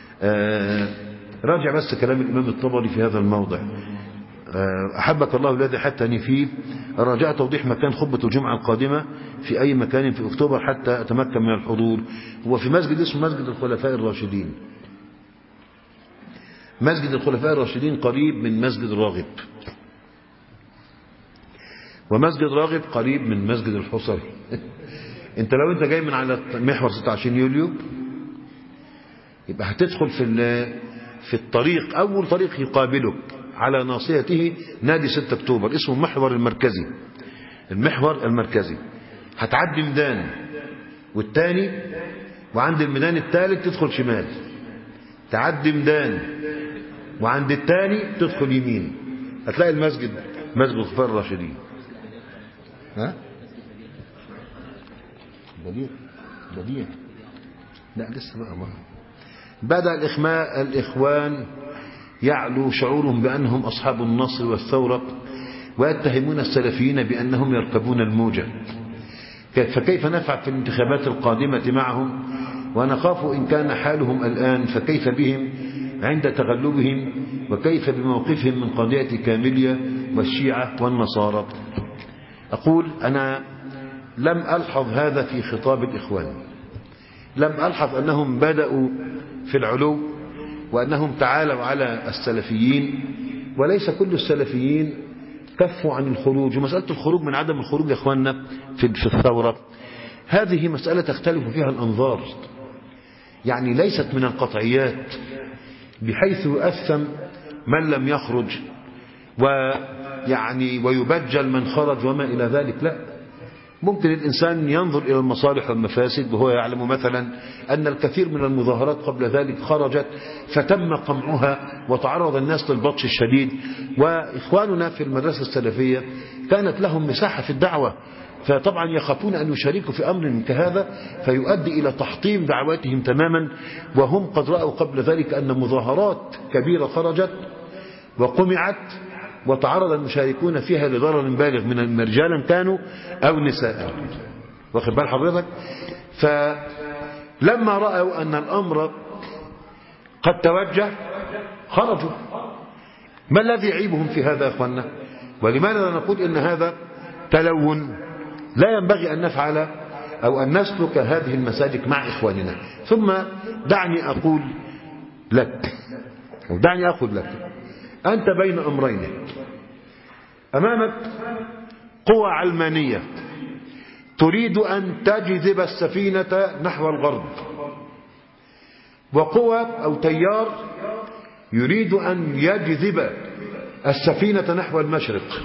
راجع بس كلام الإمام الطبري في هذا الموضع. أحبك الله الذي حتى فيه. راجع توضيح مكان خطبة الجمعة القادمة في أي مكان في أكتوبر حتى أتمكن من الحضور. هو في مسجد اسمه مسجد الخلفاء الراشدين. مسجد الخلفاء الراشدين قريب من مسجد راغب، ومسجد راغب قريب من مسجد الحصري. انت لو انت جاي من على محور 26 يوليو يبقى هتدخل في الطريق، اول طريق يقابلك على ناصيته نادي 6 اكتوبر اسمه المحور المركزي. المحور المركزي هتعدي ميدان والتاني، وعند الميدان الثالث تدخل شمال، تعدي ميدان وعند الثاني تدخل يمين، هتلاقي المسجد، مسجد الخلفاء الراشدين. ها؟ بديع لا لسه بقى. بدأ الإخوان يعلو شعورهم بأنهم أصحاب النصر والثورة، ويتهمون السلفيين بأنهم يركبون الموجة. فكيف نفعل في الانتخابات القادمة معهم؟ ونخاف إن كان حالهم الآن فكيف بهم عند تغلبهم، وكيف بموقفهم من قضية كاملية والشيعة والنصارى. أقول أنا لم ألحظ هذا في خطاب الإخوان، لم ألحظ أنهم بدأوا في العلو وأنهم تعالوا على السلفيين، وليس كل السلفيين كفوا عن الخروج. ومسألة الخروج من عدم الخروج يا إخواننا في الثورة هذه مسألة تختلف فيها الأنظار، يعني ليست من القطعيات بحيث يؤثم من لم يخرج ويبجل من خرج وما إلى ذلك. لا، ممكن الإنسان ينظر إلى المصالح والمفاسد، وهو يعلم مثلا أن الكثير من المظاهرات قبل ذلك خرجت فتم قمعها وتعرض الناس للبطش الشديد، وإخواننا في المدرسة السلفية كانت لهم مساحة في الدعوة، فطبعا يخافون أن يشاركوا في أمر كهذا فيؤدي إلى تحطيم دعواتهم تماما. وهم قد رأوا قبل ذلك أن مظاهرات كبيرة خرجت وقمعت وتعرض المشاركون فيها لضرر بالغ من رجالا كانوا أو نساء. واخد بال حضرتك؟ فلما رأوا أن الأمر قد توجه خرجوا. ما الذي يعيبهم في هذا يا أخوانا؟ ولماذا نقول إن هذا تلون؟ لا ينبغي أن نفعل أو أن نسلك هذه المسالك مع إخواننا. ثم دعني أقول لك، أو دعني أقول لك، أنت بين أمرين. أمامك قوى علمانية تريد أن تجذب السفينة نحو الغرب، وقوى أو تيار يريد أن يجذب السفينة نحو المشرق،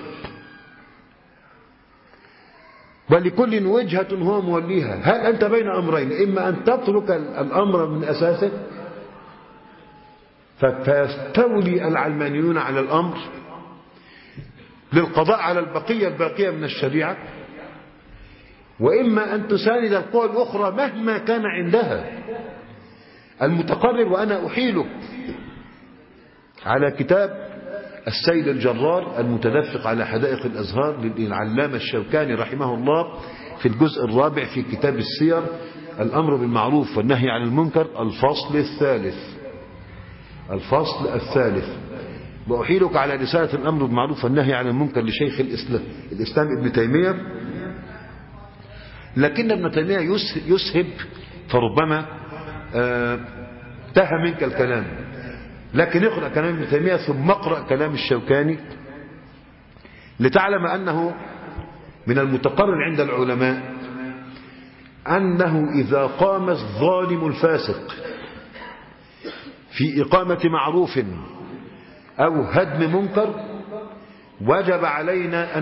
ولكل وجهة هو موليها. هل أنت بين أمرين؟ إما أن تترك الأمر من أساسه فيستولي العلمانيون على الأمر للقضاء على الباقية من الشريعة، وإما أن تساند القوى الأخرى مهما كان عندها المتقرر. وأنا أحيلك على كتاب السيل الجرار المتدفق على حدائق الأزهار للعلامة الشوكاني رحمه الله في الجزء الرابع في كتاب السير، الأمر بالمعروف والنهي عن المنكر، الفصل الثالث. وأحيلك على رسالة الأمر بالمعروف والنهي عن المنكر لشيخ الإسلام ابن تيمية، لكن ابن تيمية يسهب فربما تاه منك الكلام، لكن اقرأ كلام ابن تيمية ثم اقرأ كلام الشوكاني لتعلم أنه من المتقرر عند العلماء أنه إذا قام الظالم الفاسق في إقامة معروف أو هدم منكر وجب علينا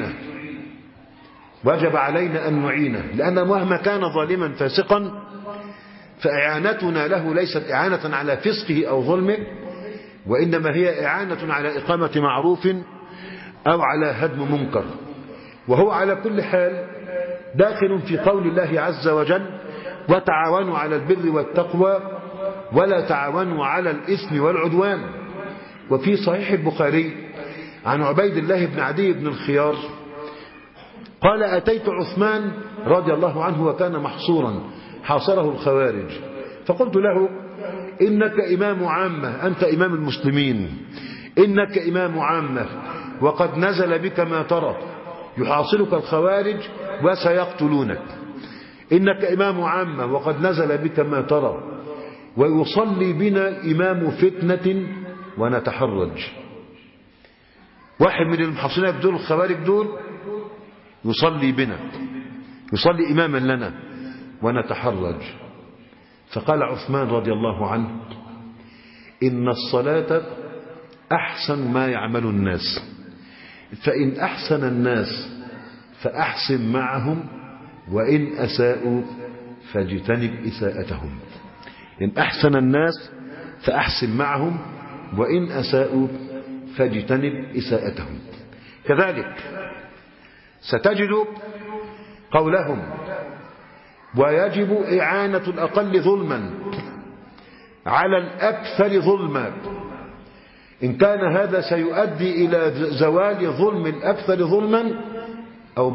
أن نعينه، لأن مهما كان ظالما فاسقا فإعانتنا له ليست إعانة على فسقه أو ظلمه، وإنما هي إعانة على إقامة معروف أو على هدم منكر. وهو على كل حال داخل في قول الله عز وجل: وتعاونوا على البر والتقوى ولا تعاونوا على الإثم والعدوان. وفي صحيح البخاري عن عبيد الله بن عدي بن الخيار قال: أتيت عثمان رضي الله عنه وكان محصورا حاصره الخوارج، فقلت له: إنك إمام عامة، أنت إمام المسلمين، إنك إمام عامة وقد نزل بك ما ترى، يحاصرك الخوارج وسيقتلونك، إنك إمام عامة وقد نزل بك ما ترى، ويصلي بنا إمام فتنة ونتحرج. واحد من المحاصرين دول الخوارج دول يصلي بنا، يصلي إماما لنا ونتحرج. فقال عثمان رضي الله عنه: إن الصلاة أحسن ما يعمل الناس، فإن أحسن الناس فأحسن معهم، وإن أساءوا فاجتنب إساءتهم. إن أحسن الناس فأحسن معهم، وإن أساءوا فاجتنب إساءتهم. كذلك ستجد قولهم: ويجب إعانة الأقل ظلما على الأكثر ظلما، إن كان هذا سيؤدي إلى زوال ظلم الأكثر ظلما أو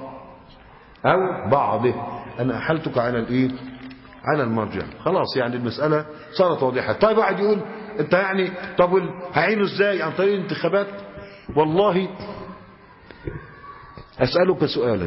بعضه. أنا أحلتك على المرجع، خلاص يعني المسألة صارت واضحة. طيب واحد يقول: أنت يعني طب هعينه إزاي؟ عن طريق الانتخابات؟ والله أسألك سؤالا: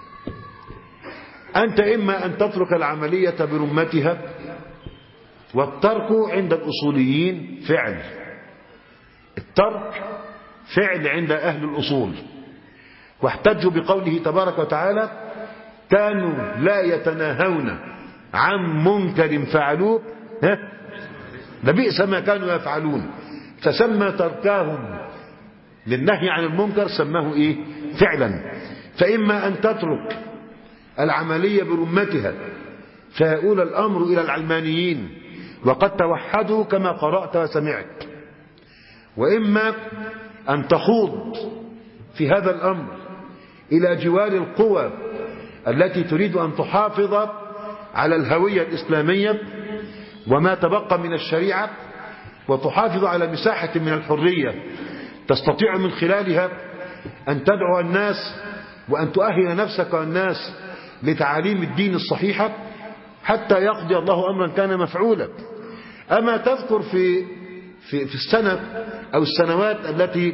أنت إما أن تترك العملية برمتها، والترك عند الأصوليين فعل، الترك فعل عند أهل الأصول، واحتجوا بقوله تبارك وتعالى: كانوا لا يتناهون عن منكر فعلوه لبئس ما كانوا يفعلون، فسمى تركاهم للنهي عن المنكر سماه فعلا. فإما أن تترك العملية برمتها فيؤول الأمر إلى العلمانيين وقد توحدوا كما قرأت وسمعت، وإما أن تخوض في هذا الأمر إلى جوار القوى التي تريد أن تحافظ على الهوية الإسلامية وما تبقى من الشريعة، وتحافظ على مساحة من الحرية تستطيع من خلالها أن تدعو الناس وأن تؤهل نفسك والناس لتعاليم الدين الصحيحة حتى يقضي الله أمرا كان مفعولا. أما تذكر في السنة أو السنوات التي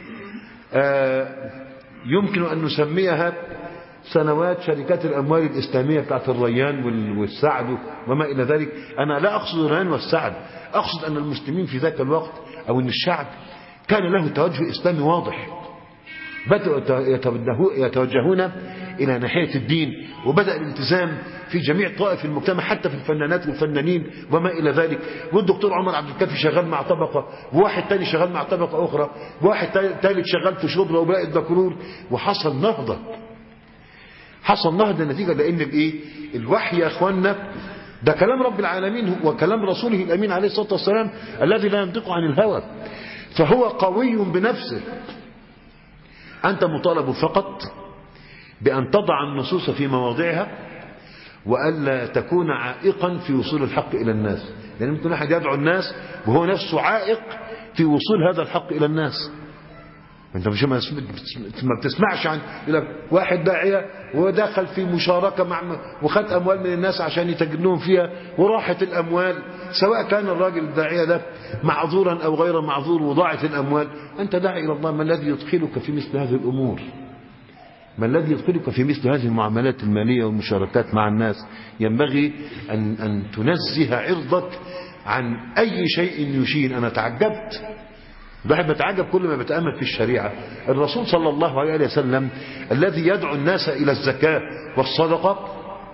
يمكن أن نسميها سنوات شركات الأموال الإسلامية بتاعت الريان والسعد وما إلى ذلك، أنا لا أقصد الريان والسعد، أقصد أن المسلمين في ذاك الوقت أو أن الشعب كان له توجه إسلامي واضح، بدأوا يتوجهون إلى ناحية الدين، وبدأ الالتزام في جميع طوائف المجتمع حتى في الفنانات والفنانين وما إلى ذلك. والدكتور عمر عبد الكافي شغال مع طبقة، وواحد تاني شغال مع طبقة أخرى، وواحد ثالث شغال في شبرا وباقي الدكرور، وحصل نهضة، حصل نهضة نتيجة لأن الوحي يا أخوانا ده كلام رب العالمين وكلام رسوله الأمين عليه الصلاة والسلام الذي لا ينطق عن الهوى، فهو قوي بنفسه. أنت مطالب فقط بأن تضع النصوص في مواضعها وألا تكون عائقا في وصول الحق إلى الناس، لأن ممكن أحد يدعو الناس وهو نفسه عائق في وصول هذا الحق إلى الناس، انت مش ما بتسمعش عن واحد داعية ودخل في مشاركة مع وخد اموال من الناس عشان يتجنون فيها وراحت الاموال، سواء كان الراجل الداعية ده معذورا او غير معذور وضاعت الاموال، انت داعي الى الله. ما الذي يدخلك في مثل هذه الامور؟ ما الذي يدخلك في مثل هذه المعاملات المالية والمشاركات مع الناس؟ ينبغي أن تنزه عرضك عن أي شيء يشين. أنا تعجبت، الواحد بتعجب كل ما بتأمل في الشريعة. الرسول صلى الله عليه وسلم الذي يدعو الناس إلى الزكاة والصدقة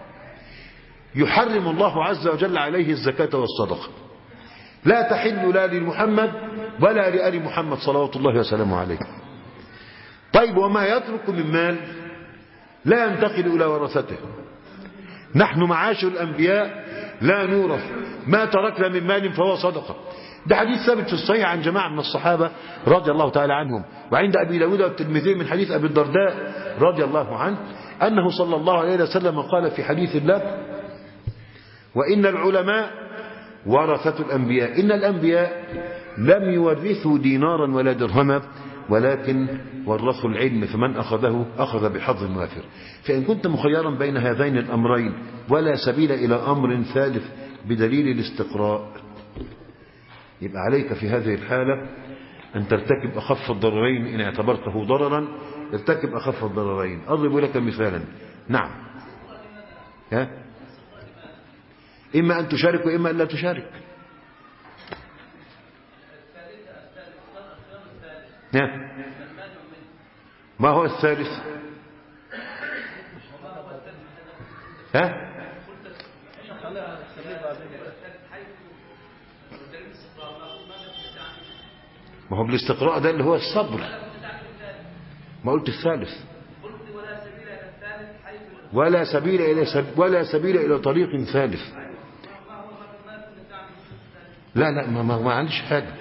يحرم الله عز وجل عليه الزكاة والصدقة، لا تحل لا لمحمد ولا لآل محمد صلوات الله وسلامه عليه. طيب وما يترك من مال لا ينتقل إلى ورثته. نحن معاشر الأنبياء لا نورث، ما تركنا من مال فهو صدقة. ده حديث ثابت في الصحيح عن جماعة من الصحابة رضي الله تعالى عنهم، وعند أبي داود والترمذي من حديث أبي الدرداء رضي الله عنه أنه صلى الله عليه وسلم قال في حديث الله: وإن العلماء ورثة الأنبياء. إن الأنبياء لم يورثوا دينارا ولا درهما ولكن ورثوا العلم، فمن أخذه أخذ بحظ وافر. فإن كنت مخيرا بين هذين الأمرين ولا سبيل إلى أمر ثالث بدليل الاستقراء، يبقى عليك في هذه الحالة أن ترتكب أخف الضررين. إن اعتبرته ضررا ارتكب أخف الضررين. أضرب لك مثالا. نعم، إما أن تشارك وإما أن لا تشارك. ما هو الثالث؟ ما هو بالاستقراء ده اللي هو الصبر. ما قلت الثالث؟ ولا سبيل إلى طريق ثالث. لا ما عنديش حاجة.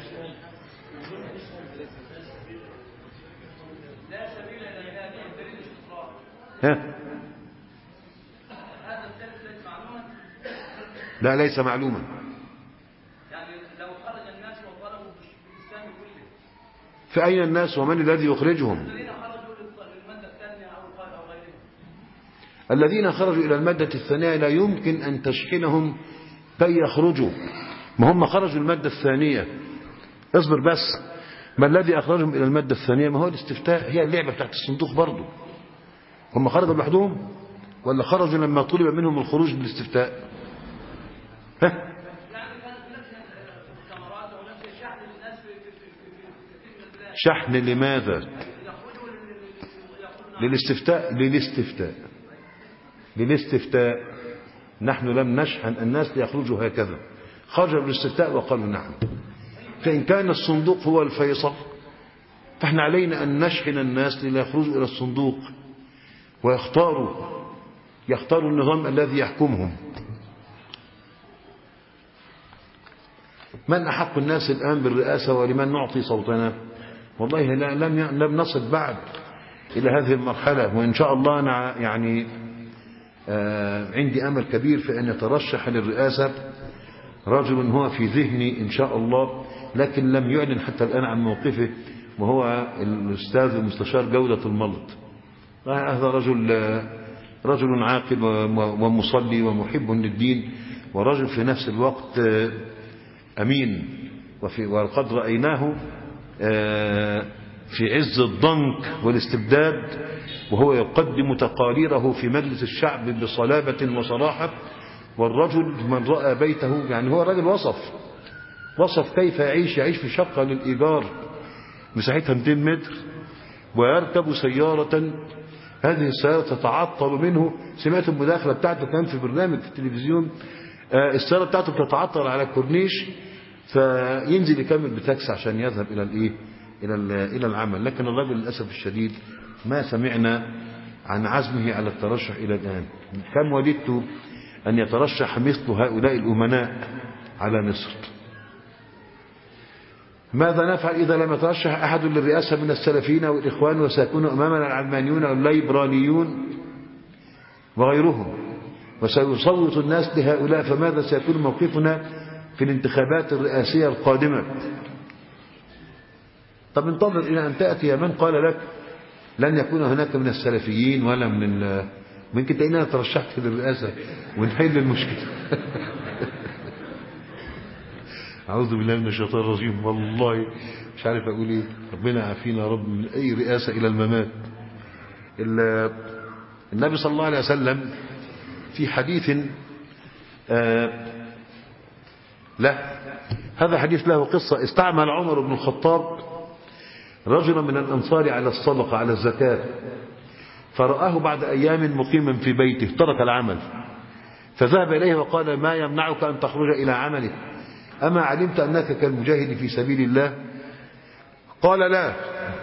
لا ليس معلوما. يعني لو خرج الناس وطلبوا بالإسلام كله، فأين الناس ومن الذي يخرجهم؟ الذين خرجوا للمادة الثانية أو غيرهم. الذين خرجوا إلى المادة الثانية لا يمكن أن تشحنهم كي يخرجوا. ما هم خرجوا المادة الثانية. اصبر بس. ما الذي أخرجهم إلى المادة الثانية؟ ما هو الاستفتاء. هي اللعبة بتاعت الصندوق برضو. هم خرجوا لوحدهم ولا خرجوا لما طلب منهم الخروج بالاستفتاء؟ شحن لماذا؟ للاستفتاء. نحن لم نشحن الناس ليخرجوا هكذا، خرجوا بالاستفتاء وقالوا نعم. فإن كان الصندوق هو الفيصل فإحنا علينا أن نشحن الناس ليخرجوا إلى الصندوق ويختاروا النظام الذي يحكمهم. من أحق الناس الآن بالرئاسة ولمن نعطي صوتنا؟ والله لم نصل بعد إلى هذه المرحلة. وإن شاء الله أنا يعني عندي أمل كبير في أن يترشح للرئاسة رجل هو في ذهني إن شاء الله، لكن لم يعلن حتى الآن عن موقفه، وهو الأستاذ المستشار جودة الملط. هذا رجل عاقل ومصلي ومحب للدين، ورجل في نفس الوقت أمين. وقد رأيناه في عز الضنك والاستبداد وهو يقدم تقاريره في مجلس الشعب بصلابة وصراحة. والرجل من رأى بيته، يعني هو راجل وصف كيف يعيش في شقة للإيجار مساحتها 200 متر، ويركب سيارة، هذه السيارة تتعطل منه. سمعت المداخلة بتاعته كان في برنامج في التلفزيون. السيارة بتاعته بتتعطل على الكورنيش، فينزل يكمل بتاكسي عشان يذهب إلى العمل. لكن الرجل للأسف الشديد ما سمعنا عن عزمه على الترشح إلى الآن. كم وددت أن يترشح مثل هؤلاء الأمناء على مصر. ماذا نفعل إذا لم يترشح أحد للرئاسة من السلفيين والإخوان وسيكون أمامنا العلمانيون والليبراليون وغيرهم، وسيصوت الناس لهؤلاء، فماذا سيكون موقفنا في الانتخابات الرئاسية القادمة؟ طب انتظر إلى أن تأتي من قال لك لن يكون هناك من السلفيين ولا من ممكن تلاقينا ترشحت للرئاسة ونحل المشكلة. أعوذ بالله من الشيطان الرجيم، والله مش عارف أقول إيه. ربنا يعافينا يا رب من أي رئاسة إلى الممات. النبي صلى الله عليه وسلم في حديث لا، هذا حديث له قصة. استعمل عمر بن الخطاب رجلا من الأنصار على الصدقة على الزكاة، فرآه بعد أيام مقيما في بيته ترك العمل، فذهب إليه وقال: ما يمنعك أن تخرج إلى عملك؟ أما علمت أنك كالمجاهد في سبيل الله؟ قال: لا.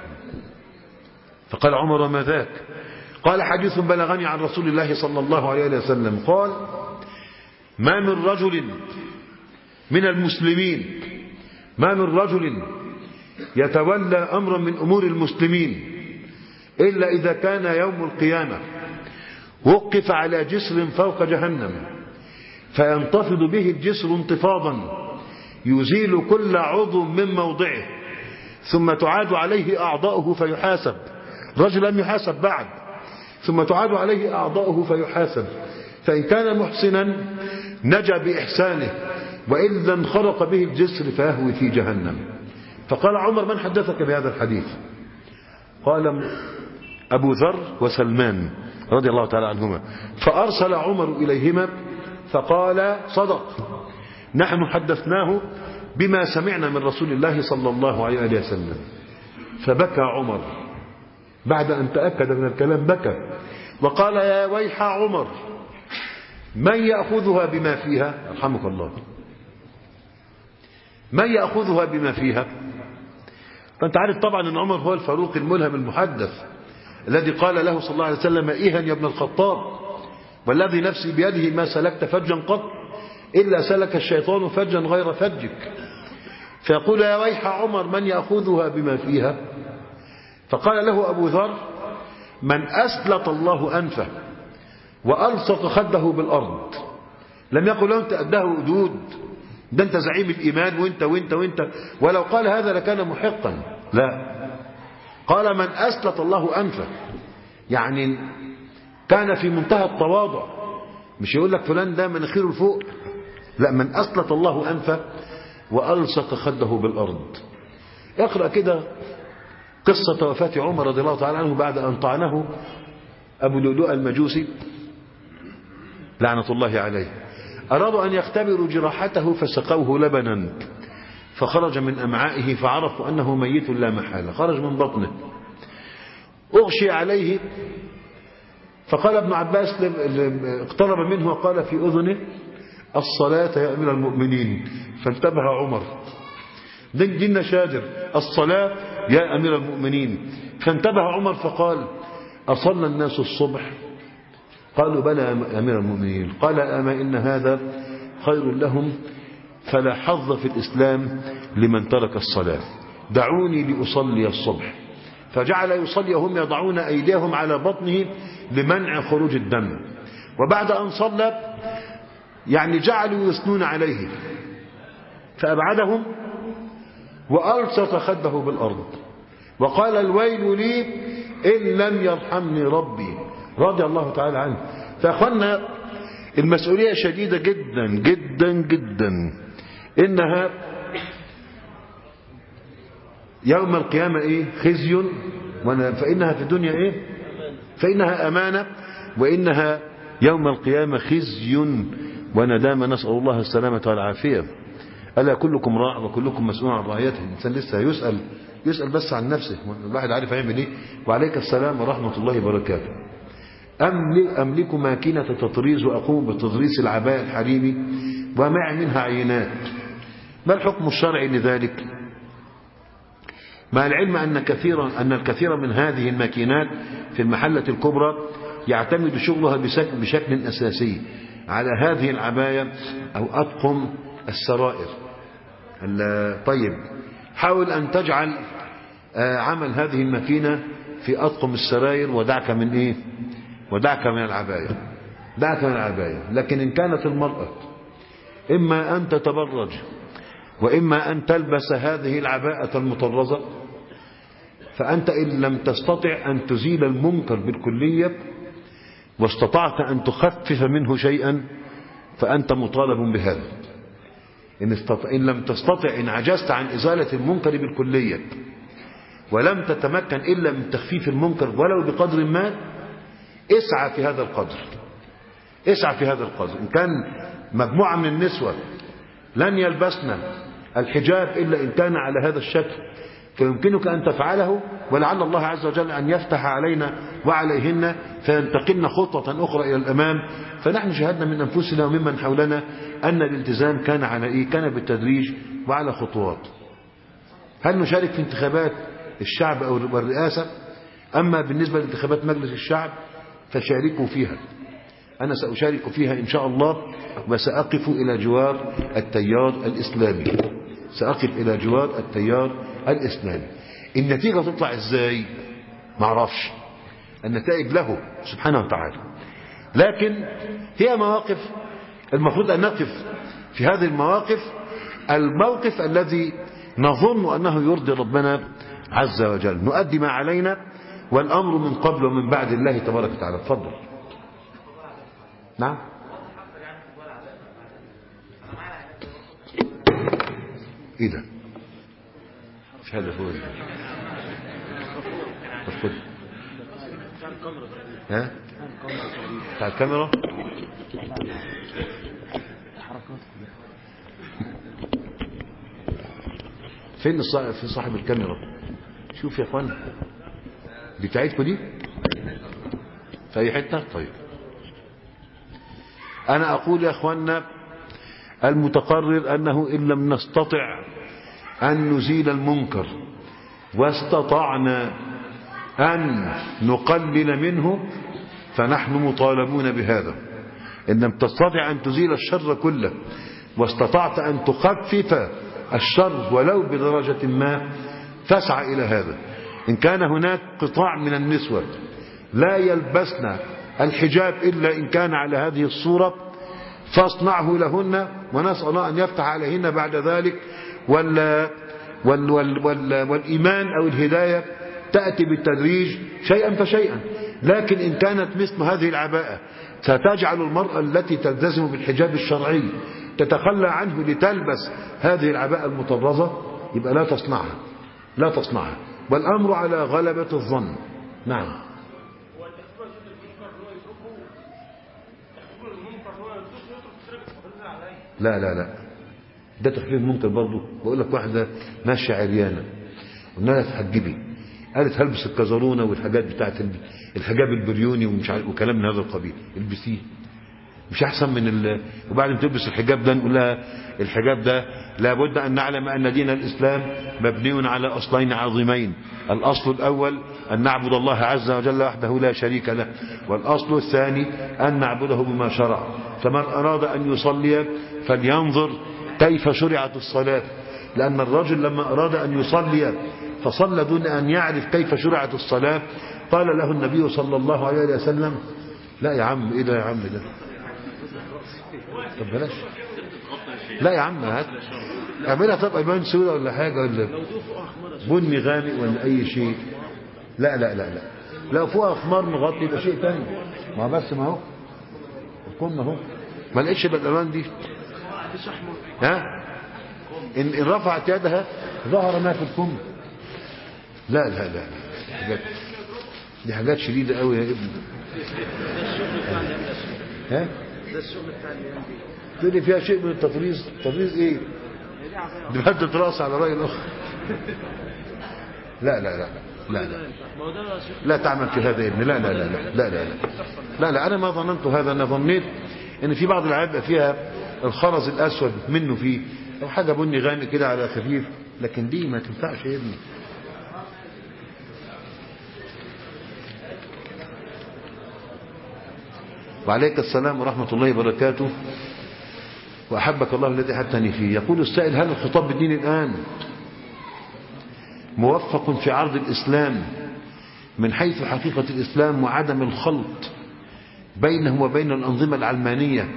فقال عمر: وما ذاك؟ قال: حديث بلغني عن رسول الله صلى الله عليه وسلم قال: ما من رجل من المسلمين، ما من رجل يتولى أمرا من أمور المسلمين إلا إذا كان يوم القيامة وقف على جسر فوق جهنم، فينتفض به الجسر انتفاضا يزيل كل عضو من موضعه، ثم تعاد عليه أعضاؤه فيحاسب. رجل لم يحاسب بعد، ثم تعاد عليه أعضاؤه فيحاسب، فإن كان محسنا نجا بإحسانه، وإذا انخرق به الجسر فيهوي في جهنم. فقال عمر: من حدثك بهذا الحديث؟ قال: أبو ذر وسلمان رضي الله تعالى عنهما. فأرسل عمر إليهما فقال: صدق، نحن حدثناه بما سمعنا من رسول الله صلى الله عليه وسلم. فبكى عمر بعد أن تأكد من الكلام، بكى وقال: يا ويح عمر، من يأخذها بما فيها؟ رحمك الله، من يأخذها بما فيها؟ فأنت عارف طبعا أن عمر هو الفاروق الملهم المحدث الذي قال له صلى الله عليه وسلم: إيها يا ابن الخطاب، والذي نفسي بيده ما سلكت فجا قط إلا سلك الشيطان فجا غير فجك. فيقول: يا ويح عمر، من يأخذها بما فيها؟ فقال له أبو ذر: من أسلط الله أنفه وألصق خده بالأرض. لم يقل له: أنت أده أدود، ده أنت زعيم الإيمان وأنت وأنت وأنت، ولو قال هذا لكان محقا. لا، قال: من أسلط الله أنفه، يعني كان في منتهى التواضع، مش يقول لك فلان ده مناخيره لفوق، لا، من أسلط الله أنفه وألصق خده بالأرض. اقرأ كده قصة وفاة عمر رضي الله تعالى عنه بعد أن طعنه أبو لؤلؤ المجوسي لعنة الله عليه. أرادوا أن يختبروا جراحته فسقوه لبنا فخرج من أمعائه، فعرفوا أنه ميت لا محالة، خرج من بطنه. أغشي عليه، فقال ابن عباس اقترب منه وقال في أذنه: الصلاة يا أمير المؤمنين. فانتبه عمر، دين شاجر، الصلاة يا أمير المؤمنين. فانتبه عمر فقال: أصلى الناس الصبح؟ قالوا: بلى يا أمير المؤمنين. قال: أما إن هذا خير لهم، فلا حظ في الإسلام لمن ترك الصلاة، دعوني لأصلي الصبح. فجعل يصلي وهم يضعون أيديهم على بطنه لمنع خروج الدم. وبعد أن صلى يعني جعلوا يثنون عليه، فأبعدهم وألصق خده بالأرض وقال: الويل لي إن لم يرحمني ربي، رضي الله تعالى عنه. فأخوانا، المسؤولية شديدة جدا جدا جدا. إنها يوم القيامة خزي، فإنها في الدنيا فإنها أمانة، وإنها يوم القيامة خزي وندامة، نسأل الله السلامة والعافية. ألا كلكم راع وكلكم مسؤول عن رعيته. الإنسان لسه يسأل بس عن نفسه، الواحد عارف يعمل إيه. وعليك السلام ورحمة الله وبركاته. أملك ماكينة تطريز وأقوم بتضريس العباء الحريمي ومع منها عينات. ما الحكم الشرعي لذلك؟ مع العلم أن الكثير من هذه الماكينات في المحلة الكبرى يعتمد شغلها بشكل أساسي على هذه العباية أو أطقم السرائر. طيب، حاول أن تجعل عمل هذه الماكينة في أطقم السراير، ودعك من ودعك من العباية، دعك من العباية. لكن إن كانت المرأة إما أن تتبرج وإما أن تلبس هذه العباءة المطرزة، فأنت إن لم تستطع أن تزيل المنكر بالكلية واستطعت أن تخفف منه شيئا فأنت مطالب بهذا. إن لم تستطع، إن عجزت عن إزالة المنكر بالكلية ولم تتمكن إلا من تخفيف المنكر ولو بقدر ما، اسعى في هذا القدر، اسعى في هذا القدر. إن كان مجموعة من النسوة لن يلبسن الحجاب إلا إن كان على هذا الشكل فيمكنك أن تفعله، ولعل الله عز وجل أن يفتح علينا وعليهن فينتقلن خطوة أخرى إلى الأمام. فنحن شاهدنا من أنفسنا وممن حولنا أن الالتزام كان على إيه؟ كان بالتدريج وعلى خطوات. هل نشارك في انتخابات الشعب أو الرئاسة؟ أما بالنسبة لانتخابات مجلس الشعب فشاركوا فيها، أنا سأشارك فيها إن شاء الله، وسأقف إلى جوار التيار الإسلامي، سأقف إلى جوار التيار الإسلامي. النتيجة تطلع إزاي؟ معرفش، النتائج له سبحانه وتعالى، لكن هي مواقف المفروض أن نقف في هذه المواقف الموقف الذي نظن أنه يرضي ربنا عز وجل، نؤدي ما علينا والأمر من قبل ومن بعد الله تبارك وتعالى. تفضل. نعم. ايه ده؟ مش هذا هو خد. ها؟ بتاع الكاميرا؟ فين في صاحب الكاميرا؟ شوف يا اخوان، بتاعتكم دي في اي حته؟ طيب انا اقول يا اخواننا المتقرر انه ان لم نستطع ان نزيل المنكر واستطعنا ان نقلل منه فنحن مطالبون بهذا. ان لم تستطع ان تزيل الشر كله واستطعت ان تخفف الشر ولو بدرجة ما فاسعى الى هذا. ان كان هناك قطاع من النسوة لا يلبسن الحجاب الا ان كان على هذه الصورة فاصنعه لهن، ونسأل الله أن يفتح عليهن بعد ذلك، والإيمان أو الهداية تأتي بالتدريج شيئا فشيئا. لكن إن كانت مثل هذه العباءة ستجعل المرأة التي تلتزم بالحجاب الشرعي تتخلى عنه لتلبس هذه العباءة المطرزة، يبقى لا تصنعها، لا تصنعها، والأمر على غلبة الظن. نعم. لا لا لا، ده تخفيف المنكر برضه. بقول لك واحدة ماشية عريانة قلنا لها تحجبي، قالت هلبس الكزرونة والحاجات بتاعت الحجاب البريوني ومش عارف وكلام من هذا القبيل، البسيه مش احسن من وبعد ما تلبس الحجاب ده نقول لها الحجاب ده لابد ان نعلم ان دين الاسلام مبني على اصلين عظيمين. الاصل الاول ان نعبد الله عز وجل وحده لا شريك له، والاصل الثاني ان نعبده بما شرع. فمن اراد ان يصلي فلينظر كيف شرعت الصلاة، لان الرجل لما اراد ان يصلي فصلى دون ان يعرف كيف شرعت الصلاة قال له النبي صلى الله عليه وسلم لا يا عم، ايه ده يا عم ده؟ طب بلاش، لا يا عم هات اعملها طب الوان سوداء ولا حاجه ولا بني غامق ولا اي شيء. لا لا لا لا، لو فوقها احمر مغطي يبقى شيء ثاني. ما بس ما هو الكم اهو ما لقيتش بالالوان دي. ها ان رفعت يدها ظهر ما في الكم. لا لا لا، دي حاجات شديده قوي يا ابني. ها ده الشغل بتاع الايام دي تقول لي فيها شيء من التطريز. تطريز ايه؟ دي بدت راس على راي الاخر. لا لا لا لا لا لا تعمل في هذا يا ابني. لا لا لا لا لا لا لا لا، انا ما ظننت هذا. انا ظنيت ان في بعض العيال فيها الخرز الاسود منه فيه او حاجه بني غامق كده على خفيف، لكن دي ما تنفعش يا ابني. وعليك السلام ورحمة الله وبركاته وأحبك الله الذي أحبتني فيه. يقول السائل هل الخطاب بالدين الآن موفق في عرض الإسلام من حيث حقيقة الإسلام وعدم الخلط بينه وبين الأنظمة العلمانية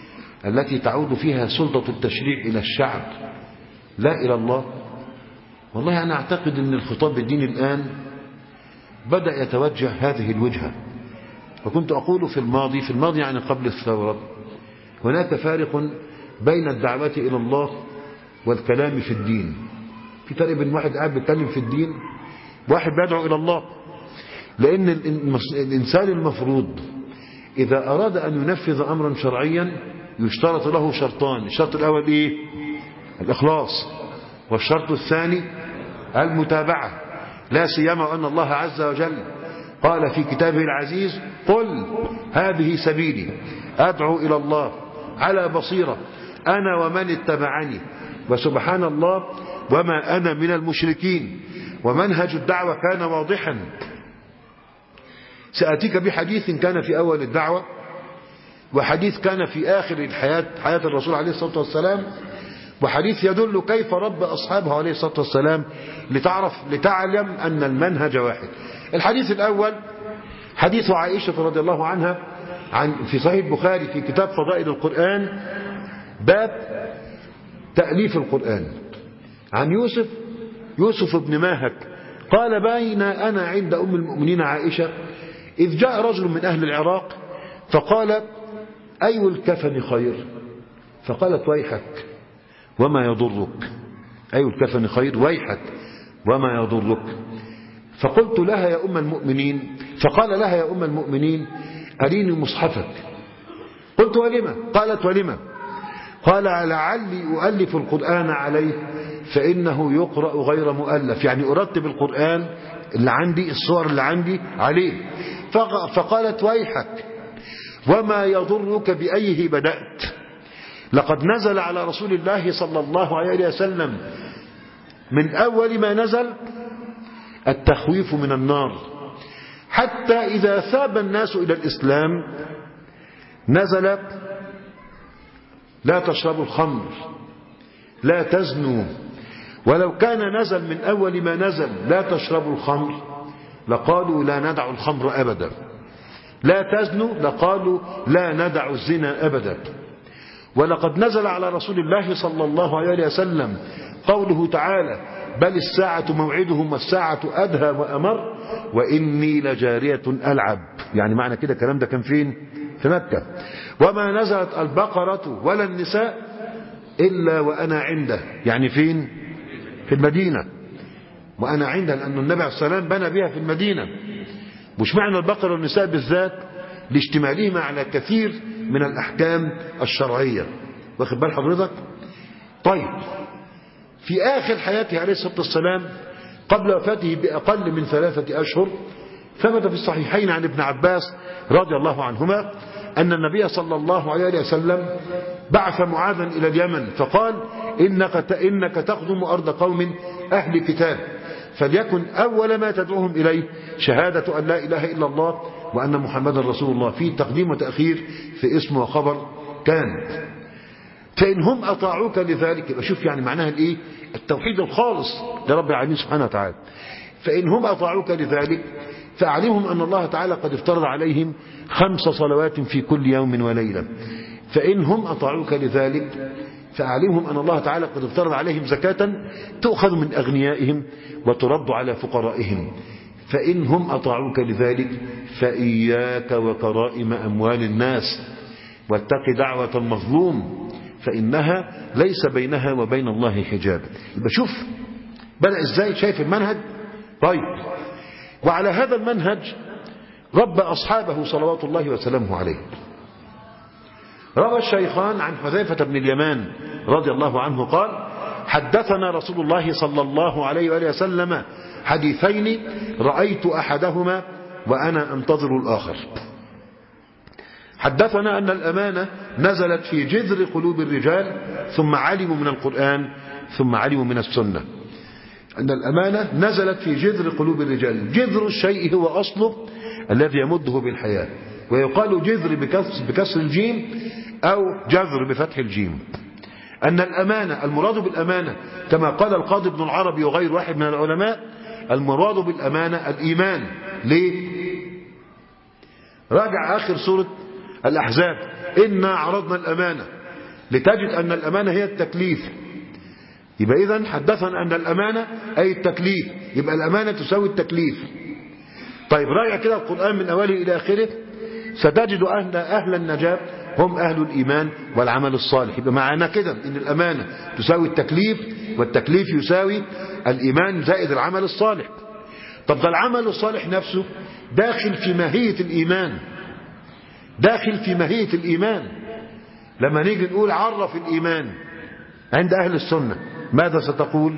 التي تعود فيها سلطة التشريع إلى الشعب لا إلى الله؟ والله أنا أعتقد أن الخطاب الديني الآن بدأ يتوجه هذه الوجهة. وكنت أقول في الماضي يعني قبل الثورة، هناك فارق بين الدعوة إلى الله والكلام في الدين. في فرق بين واحد قاعد بيتكلم في الدين وواحد بيدعو إلى الله. لأن الإنسان المفروض إذا أراد أن ينفذ أمرا شرعيا يشترط له شرطان. الشرط الأول إيه؟ الإخلاص. والشرط الثاني المتابعة، لا سيما وأن الله عز وجل قال في كتابه العزيز: قل هذه سبيلي أدعو إلى الله على بصيرة أنا ومن اتبعني وسبحان الله وما أنا من المشركين. ومنهج الدعوة كان واضحا. سأتيك بحديث كان في أول الدعوة، وحديث كان في آخر حياة الرسول عليه الصلاة والسلام، وحديث يدل كيف رب أصحابه عليه الصلاة والسلام لتعلم أن المنهج واحد. الحديث الأول حديث عائشة رضي الله عنها في صحيح البخاري في كتاب فضائل القرآن باب تأليف القرآن، عن يوسف بن ماهك قال: بين أنا عند أم المؤمنين عائشة إذ جاء رجل من أهل العراق فقال: أي الكفن خير؟ فقالت: ويحك وما يضرك. أي الكفن خير؟ ويحك وما يضرك. فقلت لها يا أم المؤمنين، فقال لها يا أم المؤمنين: أريني مصحفك. قلت: ولما؟ قالت: ولما؟ قال: لعلي أؤلف القرآن عليه فإنه يقرأ غير مؤلف، يعني أرتب القرآن اللي عندي، الصور اللي عندي عليه. فقالت: ويحك وما يضرك بأيه بدأت؟ لقد نزل على رسول الله صلى الله عليه وسلم من أول ما نزل التخويف من النار، حتى إذا ثاب الناس إلى الإسلام نزل: لا تشربوا الخمر، لا تزنوا. ولو كان نزل من أول ما نزل لا تشربوا الخمر لقالوا لا ندع الخمر أبدا، لا تزنوا لقالوا لا ندع الزنا أبدا. ولقد نزل على رسول الله صلى الله عليه وسلم قوله تعالى: بل الساعة موعدهم والساعة أدهى وأمر وإني لجارية ألعب. يعني معنى كده الكلام ده كان فين؟ في مكة. وما نزلت البقرة ولا النساء إلا وأنا عنده، يعني فين؟ في المدينة. وأنا عنده لأن النبي عليه الصلاة والسلام بنى بها في المدينة. مش معنى البقرة والنساء بالذات لاشتمالهما على كثير من الأحكام الشرعية. واخد بال حضرتك؟ طيب، في آخر حياته عليه الصلاة والسلام قبل وفاته بأقل من 3 أشهر ثبت في الصحيحين عن ابن عباس رضي الله عنهما أن النبي صلى الله عليه وسلم بعث معاذا إلى اليمن فقال: إنك تقدم أرض قوم أهل كتاب، فليكن أول ما تدعوهم إليه شهادة أن لا إله إلا الله وأن محمد رسول الله. في تقديم وتأخير في اسم وخبر كان. فإن هم أطاعوك لذلك، يبقى شوف يعني معناها الإيه؟ التوحيد الخالص لرب العالمين سبحانه وتعالى. فإن هم أطاعوك لذلك فأعلمهم أن الله تعالى قد افترض عليهم 5 صلوات في كل يوم وليلة. فإن هم أطاعوك لذلك فأعلمهم أن الله تعالى قد افترض عليهم زكاة تؤخذ من أغنيائهم وترد على فقرائهم. فإن هم أطاعوك لذلك فإياك وكرائم أموال الناس واتق دعوة المظلوم فإنها ليس بينها وبين الله حجاب. يبقى شوف بدأ إزاي، شايف المنهج؟ طيب، وعلى هذا المنهج رب أصحابه صلوات الله وسلامه عليه. روى الشيخان عن حذيفة بن اليمان رضي الله عنه قال: حدثنا رسول الله صلى الله عليه وآله وسلم حديثين رأيت أحدهما وأنا أنتظر الآخر. حدثنا أن الأمانة نزلت في جذر قلوب الرجال ثم علموا من القرآن ثم علموا من السنة. أن الأمانة نزلت في جذر قلوب الرجال. جذر الشيء هو أصله الذي يمده بالحياة، ويقال جذر بكسر الجيم أو جذر بفتح الجيم. أن الأمانة، المراد بالأمانة كما قال القاضي ابن العربي وغير واحد من العلماء، المراد بالأمانة الإيمان. ليه؟ راجع آخر سورة الأحزاب: إنا عرضنا الأمانة، لتجد أن الأمانة هي التكليف. يبقى إذن حدثنا أن الأمانة أي التكليف، يبقى الأمانة تساوي التكليف. طيب راجع كده القرآن من أوله إلى آخره، ستجد أهل النجاة هم أهل الإيمان والعمل الصالح. يبقى معنى كده إن الأمانة تساوي التكليف، والتكليف يساوي الإيمان زائد العمل الصالح. طب ده العمل الصالح نفسه داخل في ماهية الإيمان، داخل في ماهية الإيمان. لما نيجي نقول عرف الإيمان عند أهل السنة ماذا ستقول؟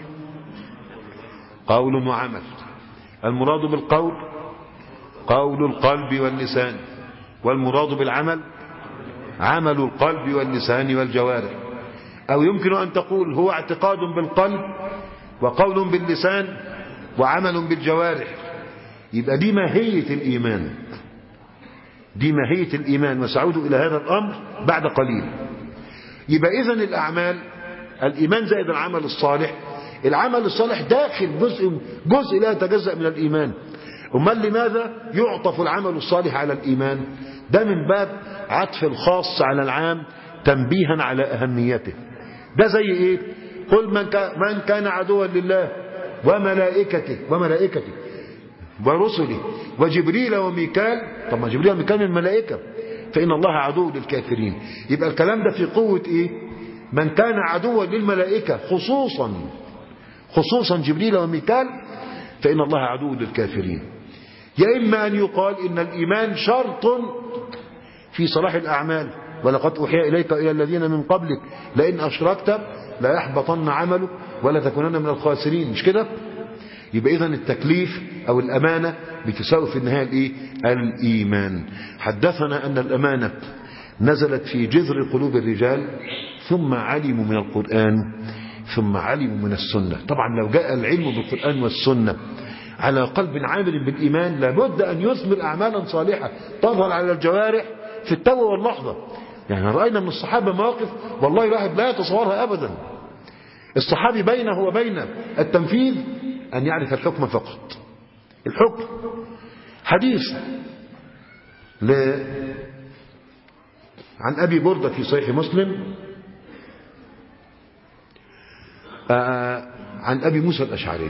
قول وعمل. المراد بالقول قول القلب واللسان، والمراد بالعمل عمل القلب واللسان والجوارح. أو يمكن أن تقول هو اعتقاد بالقلب وقول باللسان وعمل بالجوارح. يبقى دي ماهية الإيمان، دي ماهية الإيمان، وسأعود إلى هذا الأمر بعد قليل. يبقى إذن الأعمال الإيمان زائد العمل الصالح. العمل الصالح داخل جزء لا يتجزأ من الإيمان. أمال لماذا يعطف العمل الصالح على الإيمان؟ ده من باب عطف الخاص على العام تنبيها على أهميته. ده زي إيه؟ قل من كان عدوا لله وملائكته ورسله وجبريل وميكال. طب ما جبريل وميكال من الملائكة، فإن الله عدو للكافرين. يبقى الكلام ده في قوة إيه؟ من كان عدوا للملائكة خصوصا جبريل وميكال، فإن الله عدو للكافرين. يا إما أن يقال إن الإيمان شرط في صلاح الأعمال، ولقد أوحي إليك إلى الذين من قبلك لئن أشركت لا يحبطن عملك ولا تكونن من الخاسرين. مش كده؟ يبقى إذن التكليف أو الأمانة بتساوي في النهاية الإيه؟ الإيمان. حدثنا أن الأمانة نزلت في جذر قلوب الرجال، ثم علموا من القرآن، ثم علموا من السنة. طبعا لو جاء العلم بالقرآن والسنة على قلب عامل بالإيمان لابد أن يثمر أعمالا صالحة تظهر على الجوارح في التو واللحظة. يعني رأينا من الصحابة مواقف والله الواحد لا يتصورها أبدا. الصحابي بينه وبين التنفيذ أن يعرف الحكم فقط. الحكم حديث عن أبي بردة في صحيح مسلم عن أبي موسى الأشعري.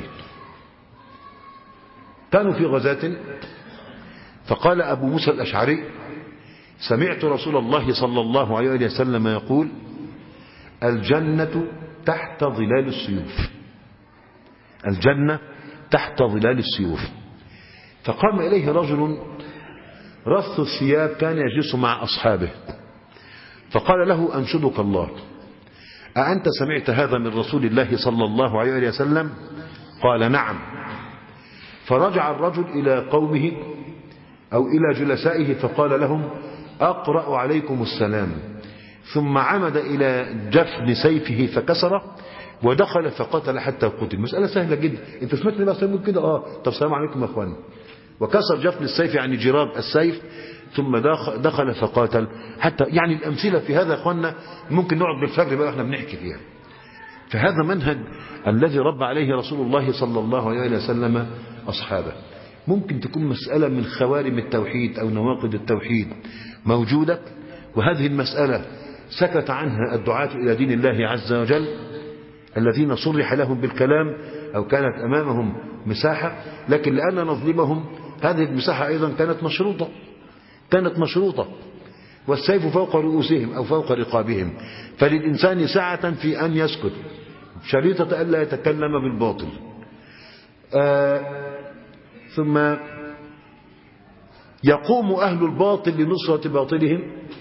كانوا في غزاة، فقال أبو موسى الأشعري: سمعت رسول الله صلى الله عليه وسلم يقول: الجنة تحت ظلال السيوف، الجنة تحت ظلال السيوف. فقام إليه رجل رث الثياب كان يجلس مع أصحابه، فقال له: أنشدك الله، أأنت سمعت هذا من رسول الله صلى الله عليه وسلم؟ قال: نعم. فرجع الرجل إلى قومه أو إلى جلسائه فقال لهم: أقرأ عليكم السلام. ثم عمد إلى جفن سيفه فكسره ودخل فقتل حتى قتل. مسألة سهلة جدا. انت سمعت النبي صلى الله عليه وسلم كده؟ طب السلام عليكم يا اخوان. وكسر جفن السيف يعني جراب السيف، ثم دخل فقاتل حتى. يعني الأمثلة في هذا يا اخواننا ممكن نقعد بالفجر بقى احنا بنحكي فيها. فهذا منهج الذي ربى عليه رسول الله صلى الله عليه وسلم أصحابه. ممكن تكون مسألة من خوارم التوحيد أو نواقض التوحيد موجودة، وهذه المسألة سكت عنها الدعاة إلى دين الله عز وجل الذين صرح لهم بالكلام أو كانت أمامهم مساحة، لكن لأن نظلمهم هذه المساحة أيضا كانت مشروطة، والسيف فوق رؤوسهم أو فوق رقابهم، فللإنسان سعة في أن يسكت، شريطة ألا يتكلم بالباطل. ثم يقوم أهل الباطل لنصرة باطلهم،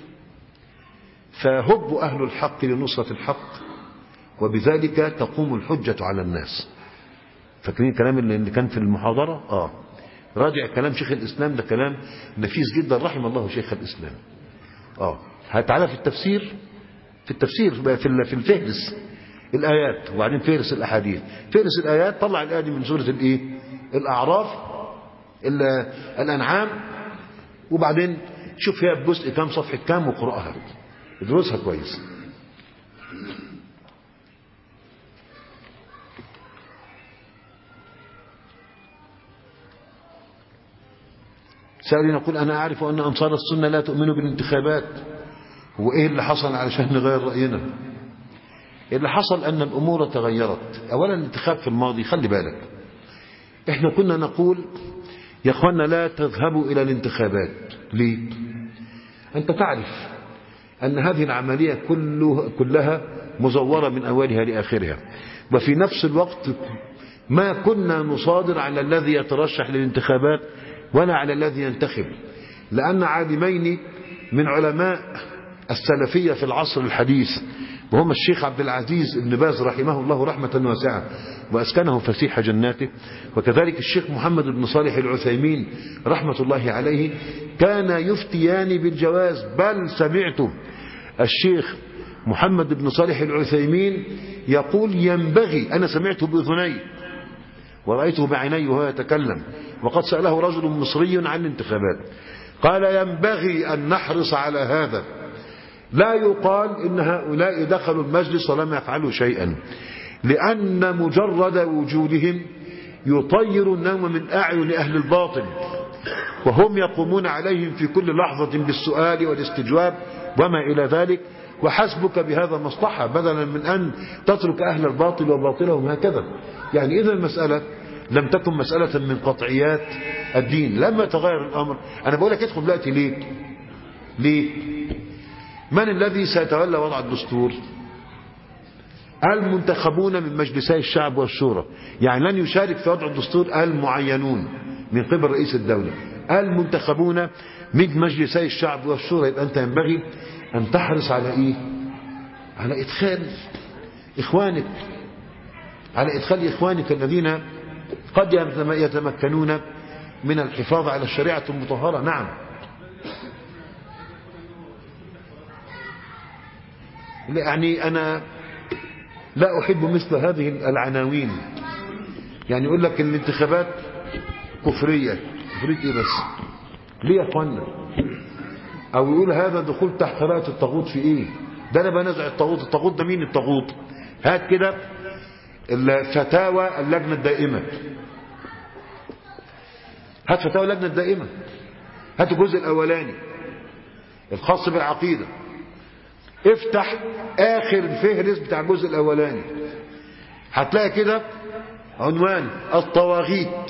فهب أهل الحق لنصرة الحق، وبذلك تقوم الحجة على الناس. فاكرين الكلام اللي كان في المحاضرة؟ راجع كلام شيخ الإسلام، ده كلام نفيس جدا رحم الله شيخ الإسلام. هتعالى في التفسير في الفهرس الآيات، وبعدين فهرس الأحاديث. فهرس الآيات طلع الآية دي من سورة الإيه؟ الأعراف، الأنعام، وبعدين شوف فيها بجزء كام، صفحة كام، وقرأها ادرسها كويس. سألني يقول: أنا أعرف أن أنصار السنة لا تؤمنوا بالانتخابات. هو إيه اللي حصل علشان نغير رأينا؟ اللي حصل أن الأمور تغيرت. أولا الانتخاب في الماضي، خلي بالك احنا كنا نقول يا اخوانا لا تذهبوا إلى الانتخابات. ليه؟ أنت تعرف أن هذه العملية كلها مزورة من أولها لآخرها، وفي نفس الوقت ما كنا نصادر على الذي يترشح للانتخابات ولا على الذي ينتخب، لأن عالمين من علماء السلفية في العصر الحديث وهم الشيخ عبد العزيز بن باز رحمه الله رحمة واسعة وأسكنه فسيح جناته، وكذلك الشيخ محمد بن صالح العثيمين رحمة الله عليه، كان يفتيان بالجواز. بل سمعت الشيخ محمد بن صالح العثيمين يقول ينبغي، أنا سمعته بأذني ورأيته بعيني وهو يتكلم، وقد سأله رجل مصري عن الانتخابات، قال ينبغي أن نحرص على هذا، لا يقال إن هؤلاء دخلوا المجلس ولم يفعلوا شيئا، لأن مجرد وجودهم يطير النوم من أعين أهل الباطل، وهم يقومون عليهم في كل لحظة بالسؤال والاستجواب وما إلى ذلك، وحسبك بهذا مصلحة بدلا من أن تترك أهل الباطل وباطلهم هكذا. يعني إذا المسألة لم تكن مسألة من قطعيات الدين. لما تغير الأمر، أنا بقول لك ادخل دلوقتي ليه؟ من الذي سيتولى وضع الدستور؟ المنتخبون من مجلسي الشعب والشورى، يعني لن يشارك في وضع الدستور المعينون من قبل رئيس الدولة، المنتخبون من مجلسي الشعب والشورى. يبقى أنت ينبغي أن تحرص على إيه؟ على إدخال إخوانك الذين قد يتمكنون من الحفاظ على الشريعة المطهرة. نعم، يعني أنا لا أحب مثل هذه العناوين، يعني يقول لك الانتخابات كفرية إيه بس؟ ليه يا أخوانا؟ أو يقول هذا دخول تحت راية الطاغوت في إيه؟ ده أنا بنزع الطاغوت ده مين الطاغوت؟ هات كده الفتاوى اللجنة الدائمة، هات فتاوى اللجنة الدائمة، هات الجزء الأولاني الخاص بالعقيدة، افتح آخر الفهرس بتاع الجزء الأولاني، هتلاقي كده عنوان الطواغيت.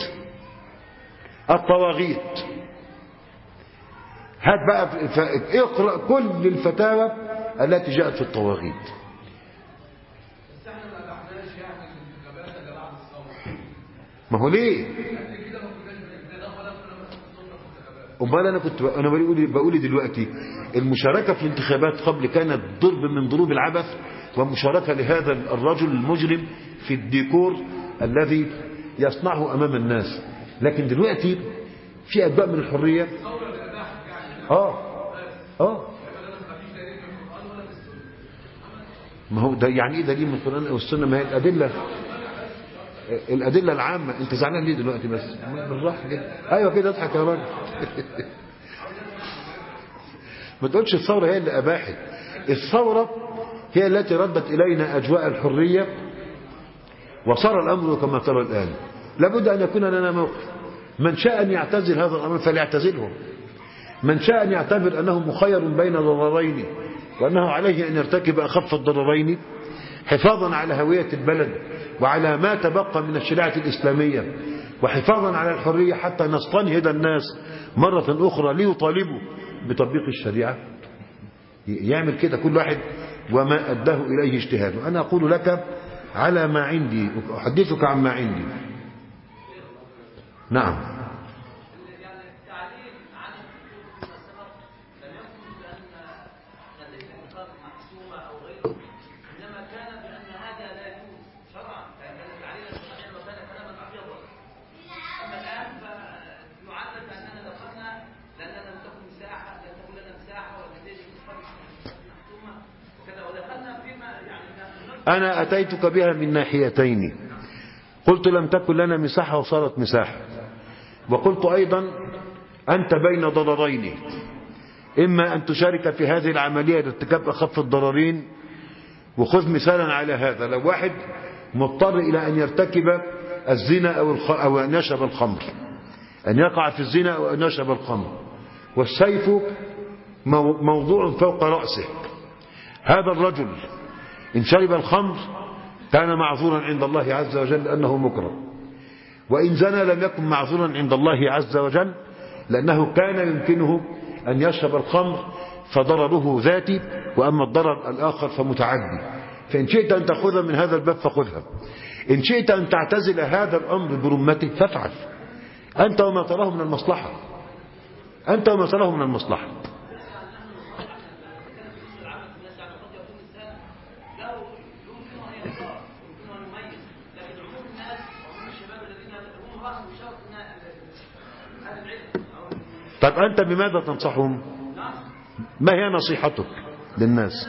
هات بقى اقرأ كل الفتاوى التي جاءت في الطواغيت. ما هو ليه؟ امال انا بقول دلوقتي المشاركه في الانتخابات قبل كانت ضرب من ضروب العبث، ومشاركه لهذا الرجل المجرم في الديكور الذي يصنعه امام الناس. لكن دلوقتي في اجزاء من الحريه. ما هو ده يعني ايه دليل من القرآن او السنه؟ ما هي الادله العامه. انت زعلان ليه دلوقتي بس؟ بالراحه كده. ايوه كده اضحك يا راجل. ما تقولش الثوره هي اللي اباحت. الثوره هي التي ردت الينا اجواء الحريه، وصار الامر كما ترى الان. لابد ان يكون لنا موقف. من شاء ان يعتزل هذا الامر فليعتزله، من شاء ان يعتبر انه مخير بين ضررين وانه عليه ان يرتكب اخف الضررين حفاظا على هويه البلد وعلى ما تبقى من الشريعه الاسلاميه، وحفاظا على الحريه حتى نستنهض الناس مره اخرى ليطالبوا بتطبيق الشريعه، يعمل كده كل واحد وما اداه اليه اجتهاده. انا اقول لك على ما عندي، احدثك عن ما عندي. نعم. أنا أتيتك بها من ناحيتين. قلت لم تكن لنا مساحة وصارت مساحة، وقلت أيضا أنت بين ضررين، إما أن تشارك في هذه العملية لارتكاب أخف الضررين. وخذ مثالا على هذا، لو واحد مضطر إلى أن يرتكب الزنا أو أن يشرب الخمر، أن يقع في الزنا أو أن يشرب الخمر، والسيف موضوع فوق رأسه، هذا الرجل إن شرب الخمر كان معذورا عند الله عز وجل لأنه مكره، وإن زنى لم يكن معذورا عند الله عز وجل لأنه كان يمكنه أن يشرب الخمر فضرره ذاتي، وأما الضرر الآخر فمتعدي. فإن شئت أن تأخذها من هذا الباب فخذها، إن شئت أن تعتزل هذا الأمر برمته فافعل، أنت وما تراه من المصلحة، أنت وما تراه من المصلحة. طيب أنت بماذا تنصحهم؟ ما هي نصيحتك للناس؟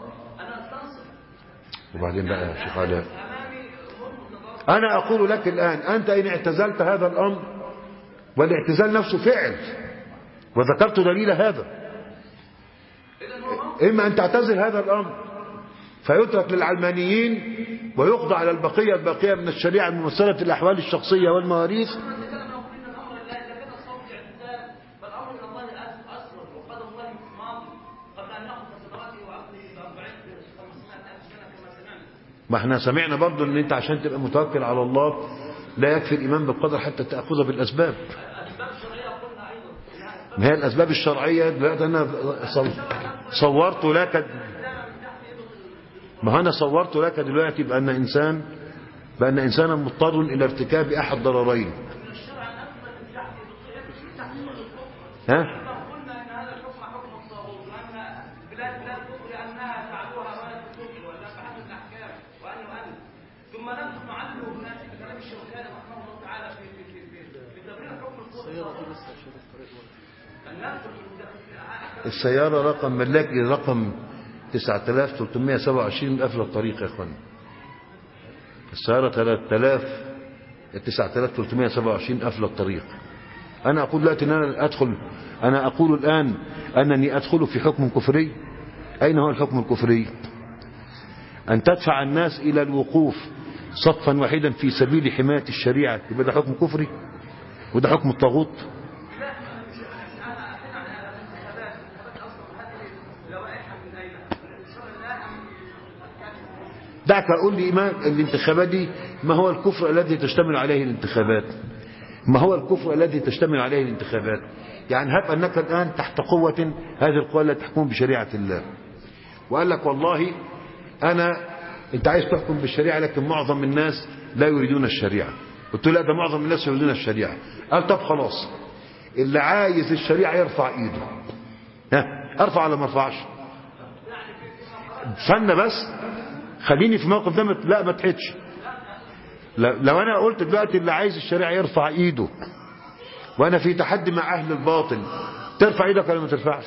وبعدين بقى يا شيخ علاء، أنا أقول لك الآن، أنت إن اعتزلت هذا الأمر، والاعتزال نفسه فعل وذكرت دليل هذا، إما أن تعتزل هذا الأمر فيترك للعلمانيين ويقضى على البقية من الشريعة الممثلة الأحوال الشخصية والمواريث. ما احنا سمعنا برضو ان انت عشان تبقى متوكل على الله لا يكفي الايمان بالقدر حتى تاخذ بالاسباب. ما هي الاسباب الشرعيه دلوقتي؟ انا صورت لك، ما انا صورت لك دلوقتي بان انسانا مضطر الى ارتكاب احد ضررين. ها؟ السيارة رقم ملاكي رقم 9327 قافلة الطريق يا اخوان. السيارة 9327 قافلة الطريق. أنا أقول دلوقتي أن أنا أقول الآن أنني أدخل في حكم كفري. أين هو الحكم الكفري؟ أن تدفع الناس إلى الوقوف صفا واحدا في سبيل حماية الشريعة، يبقى ده حكم كفري وده حكم الطاغوت. دعك أقول لي ما الانتخابات دي، ما هو الكفر الذي تشتمل عليه الانتخابات؟ ما هو الكفر الذي تشتمل عليه الانتخابات؟ يعني هب أنك الآن تحت قوة، هذه القوة التي تحكم بشريعة الله، وقال لك والله أنت عايز تحكم بالشريعة لكن معظم الناس لا يريدون الشريعة. قلت له لا، ده معظم الناس يريدون الشريعة. قال طب خلاص، اللي عايز الشريعة يرفع ايده. ارفع ولا ما ارفعش؟ استنى بس، خليني في الموقف ده. لا ما تحدش. لو انا قلت دلوقتي اللي عايز الشريعة يرفع ايده وانا في تحدي مع اهل الباطل، ترفع ايدك ولا ما ترفعش؟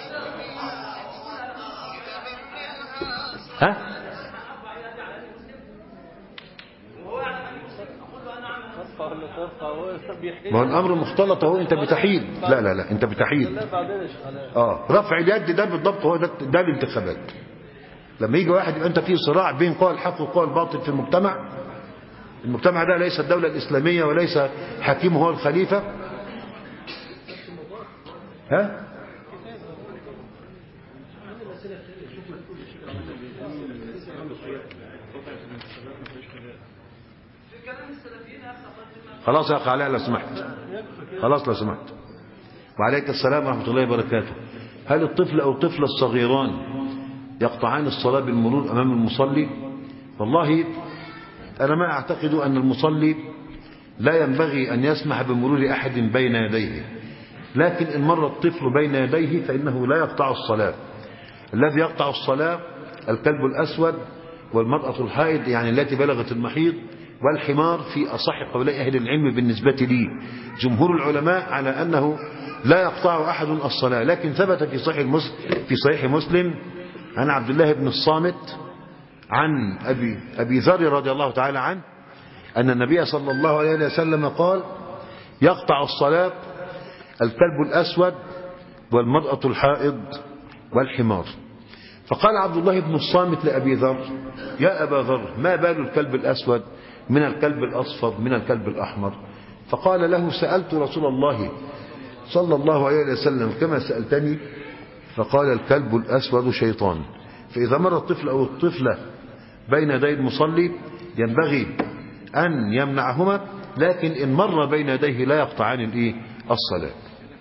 ما هو الامر مختلط اهو. انت بتحيل. لا انت بتحيل. رفع اليد ده بالضبط هو ده الانتخابات. لما يجي واحد يبقى انت في صراع بين قوى الحق وقوى الباطل في المجتمع ده ليس الدولة الإسلامية وليس حكيمه هو الخليفة. خلاص يا أخي علاء لو سمحت، خلاص لو سمحت. وعليك السلام ورحمة الله وبركاته. هل الطفل أو الطفلة الصغيران يقطعان الصلاة بالمرور أمام المصلي؟ والله أنا ما أعتقد أن المصلي لا ينبغي أن يسمح بمرور أحد بين يديه، لكن إن مر الطفل بين يديه فإنه لا يقطع الصلاة. الذي يقطع الصلاة الكلب الأسود والمرأة الحائض، يعني التي بلغت المحيض، والحمار في أصح قولي أهل العلم بالنسبة لي. جمهور العلماء على أنه لا يقطع أحد الصلاة. لكن ثبت في صحيح مسلم عن عبد الله بن الصامت عن أبي ذر رضي الله تعالى عنه أن النبي صلى الله عليه وسلم قال: يقطع الصلاة الكلب الأسود والمرأة الحائض والحمار. فقال عبد الله بن الصامت لأبي ذر: يا أبا ذر، ما بال الكلب الأسود من الكلب الأصفر من الكلب الأحمر؟ فقال له: سألت رسول الله صلى الله عليه وسلم كما سألتني، فقال: الكلب الأسود شيطان. فإذا مر الطفل أو الطفلة بين يدي المصلي ينبغي أن يمنعهما، لكن إن مر بين يديه لا يقطعان الصلاة.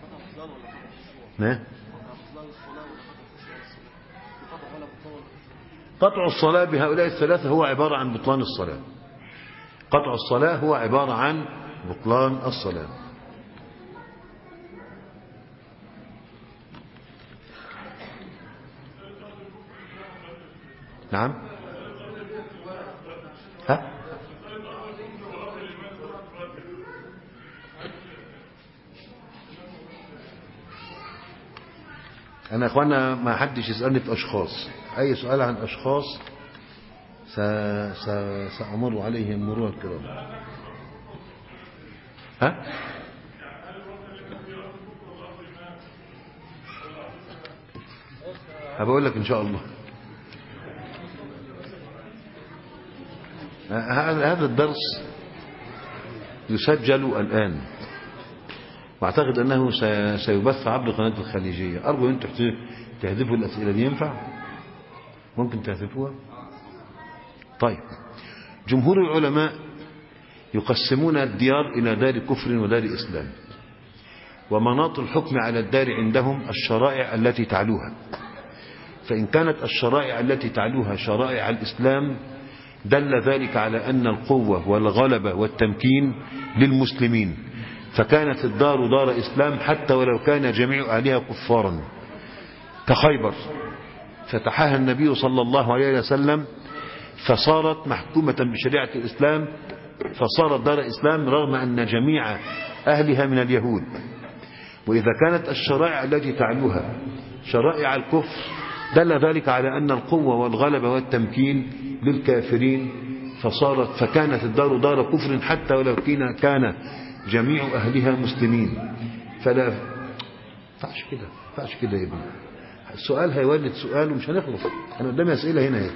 قطع الصلاة بهؤلاء الثلاثة هو عبارة عن بطلان الصلاة. قطع الصلاة هو عبارة عن بطلان الصلاة. نعم. ها؟ أنا يا أخوانا ما حدش يسألني في أشخاص، أي سؤال عن أشخاص سأمر عليهم مرور الكرام. ها؟ هبقول لك إن شاء الله. هذا الدرس يسجل الآن، واعتقد أنه سيبث عبر قناة الخليجية. أرجو أن تهدفوا الأسئلة دي. ينفع؟ ممكن تهدفوها؟ طيب. جمهور العلماء يقسمون الديار إلى دار كفر ودار إسلام، ومناط الحكم على الدار عندهم الشرائع التي تعلوها. فإن كانت الشرائع التي تعلوها شرائع الإسلام دل ذلك على أن القوة والغلبة والتمكين للمسلمين، فكانت الدار دار إسلام حتى ولو كان جميع أهلها كفارا، كخيبر فتحها النبي صلى الله عليه وسلم فصارت محكومة بشريعة الإسلام، فصارت دار إسلام رغم أن جميع أهلها من اليهود. وإذا كانت الشرائع التي تعلوها شرائع الكفر دل ذلك على أن القوة والغلبة والتمكين للكافرين، فكانت الدار دار كفر حتى ولو كان جميع أهلها مسلمين. فلا فعش كده يا ابني، السؤال هيولد سؤال ومش هنخلص. أنا قدامي أسئلة هنا.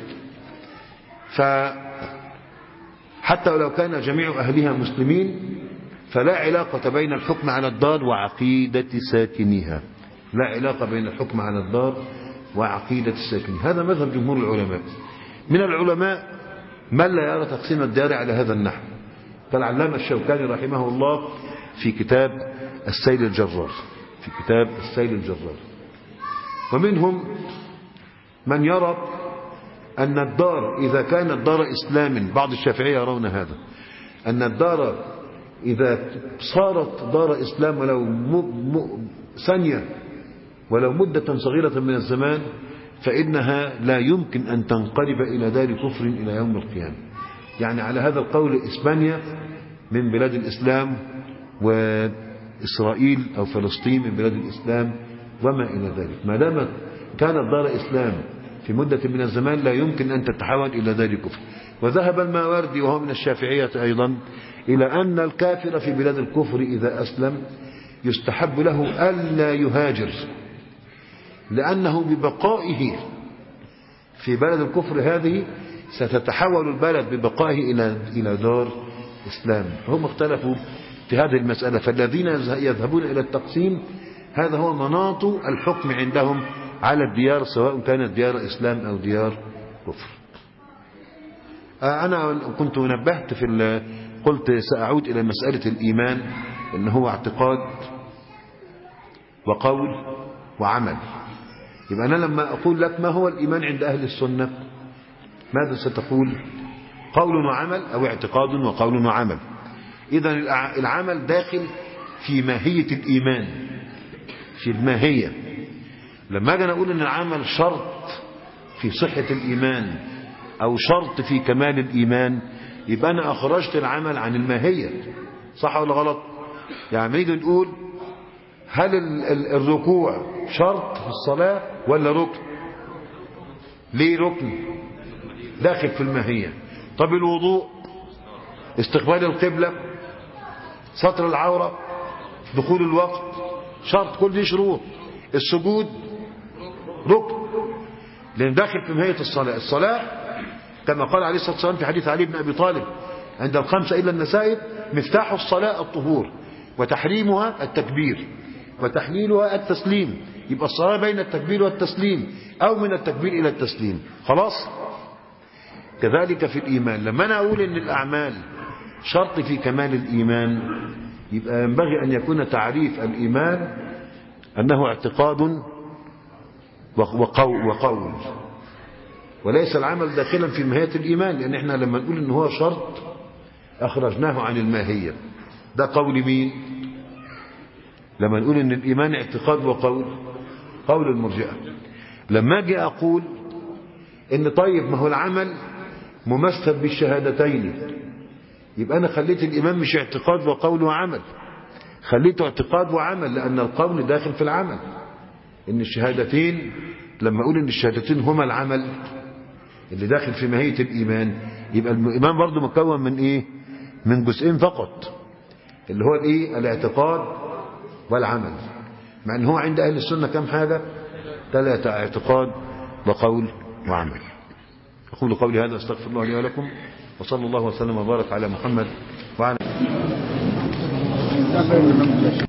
فحتى ولو كان جميع أهلها مسلمين فلا علاقة بين الحكم على الدار وعقيدة ساكنها. لا علاقة بين الحكم على الدار وعقيدة الساكنين. هذا مذهب جمهور العلماء. من العلماء من لا يرى تقسيم الديار على هذا النحو، كالعلامة الشوكاني رحمه الله في كتاب السيل الجرار. ومنهم من يرى أن الدار إذا كانت دار إسلام، بعض الشافعية يرون هذا، أن الدار إذا صارت دار إسلام ولو ثانية ولو مدة صغيرة من الزمان فإنها لا يمكن أن تنقلب إلى دار كفر إلى يوم القيامة. يعني على هذا القول إسبانيا من بلاد الإسلام، وإسرائيل أو فلسطين من بلاد الإسلام وما إلى ذلك، ما دامت كانت دار إسلام في مدة من الزمان لا يمكن أن تتحول إلى دار كفر. وذهب الماوردي وهو من الشافعية أيضا إلى أن الكافر في بلاد الكفر إذا أسلم يستحب له ألا يهاجر، لأنه ببقائه في بلد الكفر هذه ستتحول البلد ببقائه إلى دار إسلام. هم اختلفوا في هذه المسألة. فالذين يذهبون إلى التقسيم هذا هو مناط الحكم عندهم على الديار، سواء كانت ديار إسلام أو ديار كفر. أنا كنت نبهت قلت سأعود إلى مسألة الإيمان، إن هو اعتقاد وقول وعمل. يبقى أنا لما أقول لك ما هو الإيمان عند أهل السنة، ماذا ستقول؟ قول وعمل أو اعتقاد وقول وعمل. إذن العمل داخل في ماهية الإيمان، في الماهية. لما أجي أقول أن العمل شرط في صحة الإيمان أو شرط في كمال الإيمان، يبقى أنا أخرجت العمل عن الماهية. صح ولا غلط؟ يعني نيجي نقول هل الركوع شرط في الصلاة ولا ركن؟ ليه ركن؟ داخل في الماهية. طب الوضوء، استقبال القبلة، ستر العورة، دخول الوقت، شرط، كل دي شروط. السجود ركن لأن داخل في ماهية الصلاة. الصلاة كما قال عليه الصلاة والسلام في حديث علي بن أبي طالب عند الخمسة إلا النسائي: مفتاح الصلاة الطهور، وتحريمها التكبير، وتحليلها التسليم. يبقى الصلاة بين التكبير والتسليم أو من التكبير إلى التسليم. خلاص. كذلك في الإيمان. لما أنا أقول إن الأعمال شرط في كمال الإيمان، يبقى ينبغي أن يكون تعريف الإيمان أنه اعتقاد وقول، وليس العمل داخلا في ماهية الإيمان. لأن احنا لما نقول إن هو شرط أخرجناه عن الماهية. ده قول مين؟ لما نقول إن الإيمان اعتقاد وقول، قول المرجئة. لما أجي أقول إن طيب ما هو العمل ممثل بالشهادتين، يبقى أنا خليت الإيمان مش اعتقاد وقول وعمل، خليته اعتقاد وعمل، لأن القول داخل في العمل. إن الشهادتين، لما أقول إن الشهادتين هما العمل اللي داخل في ماهية الإيمان، يبقى الإيمان برضو مكون من إيه؟ من جزئين فقط، اللي هو الإيه؟ الاعتقاد والعمل. مع أن هو عند أهل السنة كم حاجة؟ 3: اعتقاد وقول وعمل. أقول قولي هذا، استغفر الله لي ولكم، وصلى الله وسلم وبارك على محمد وعلى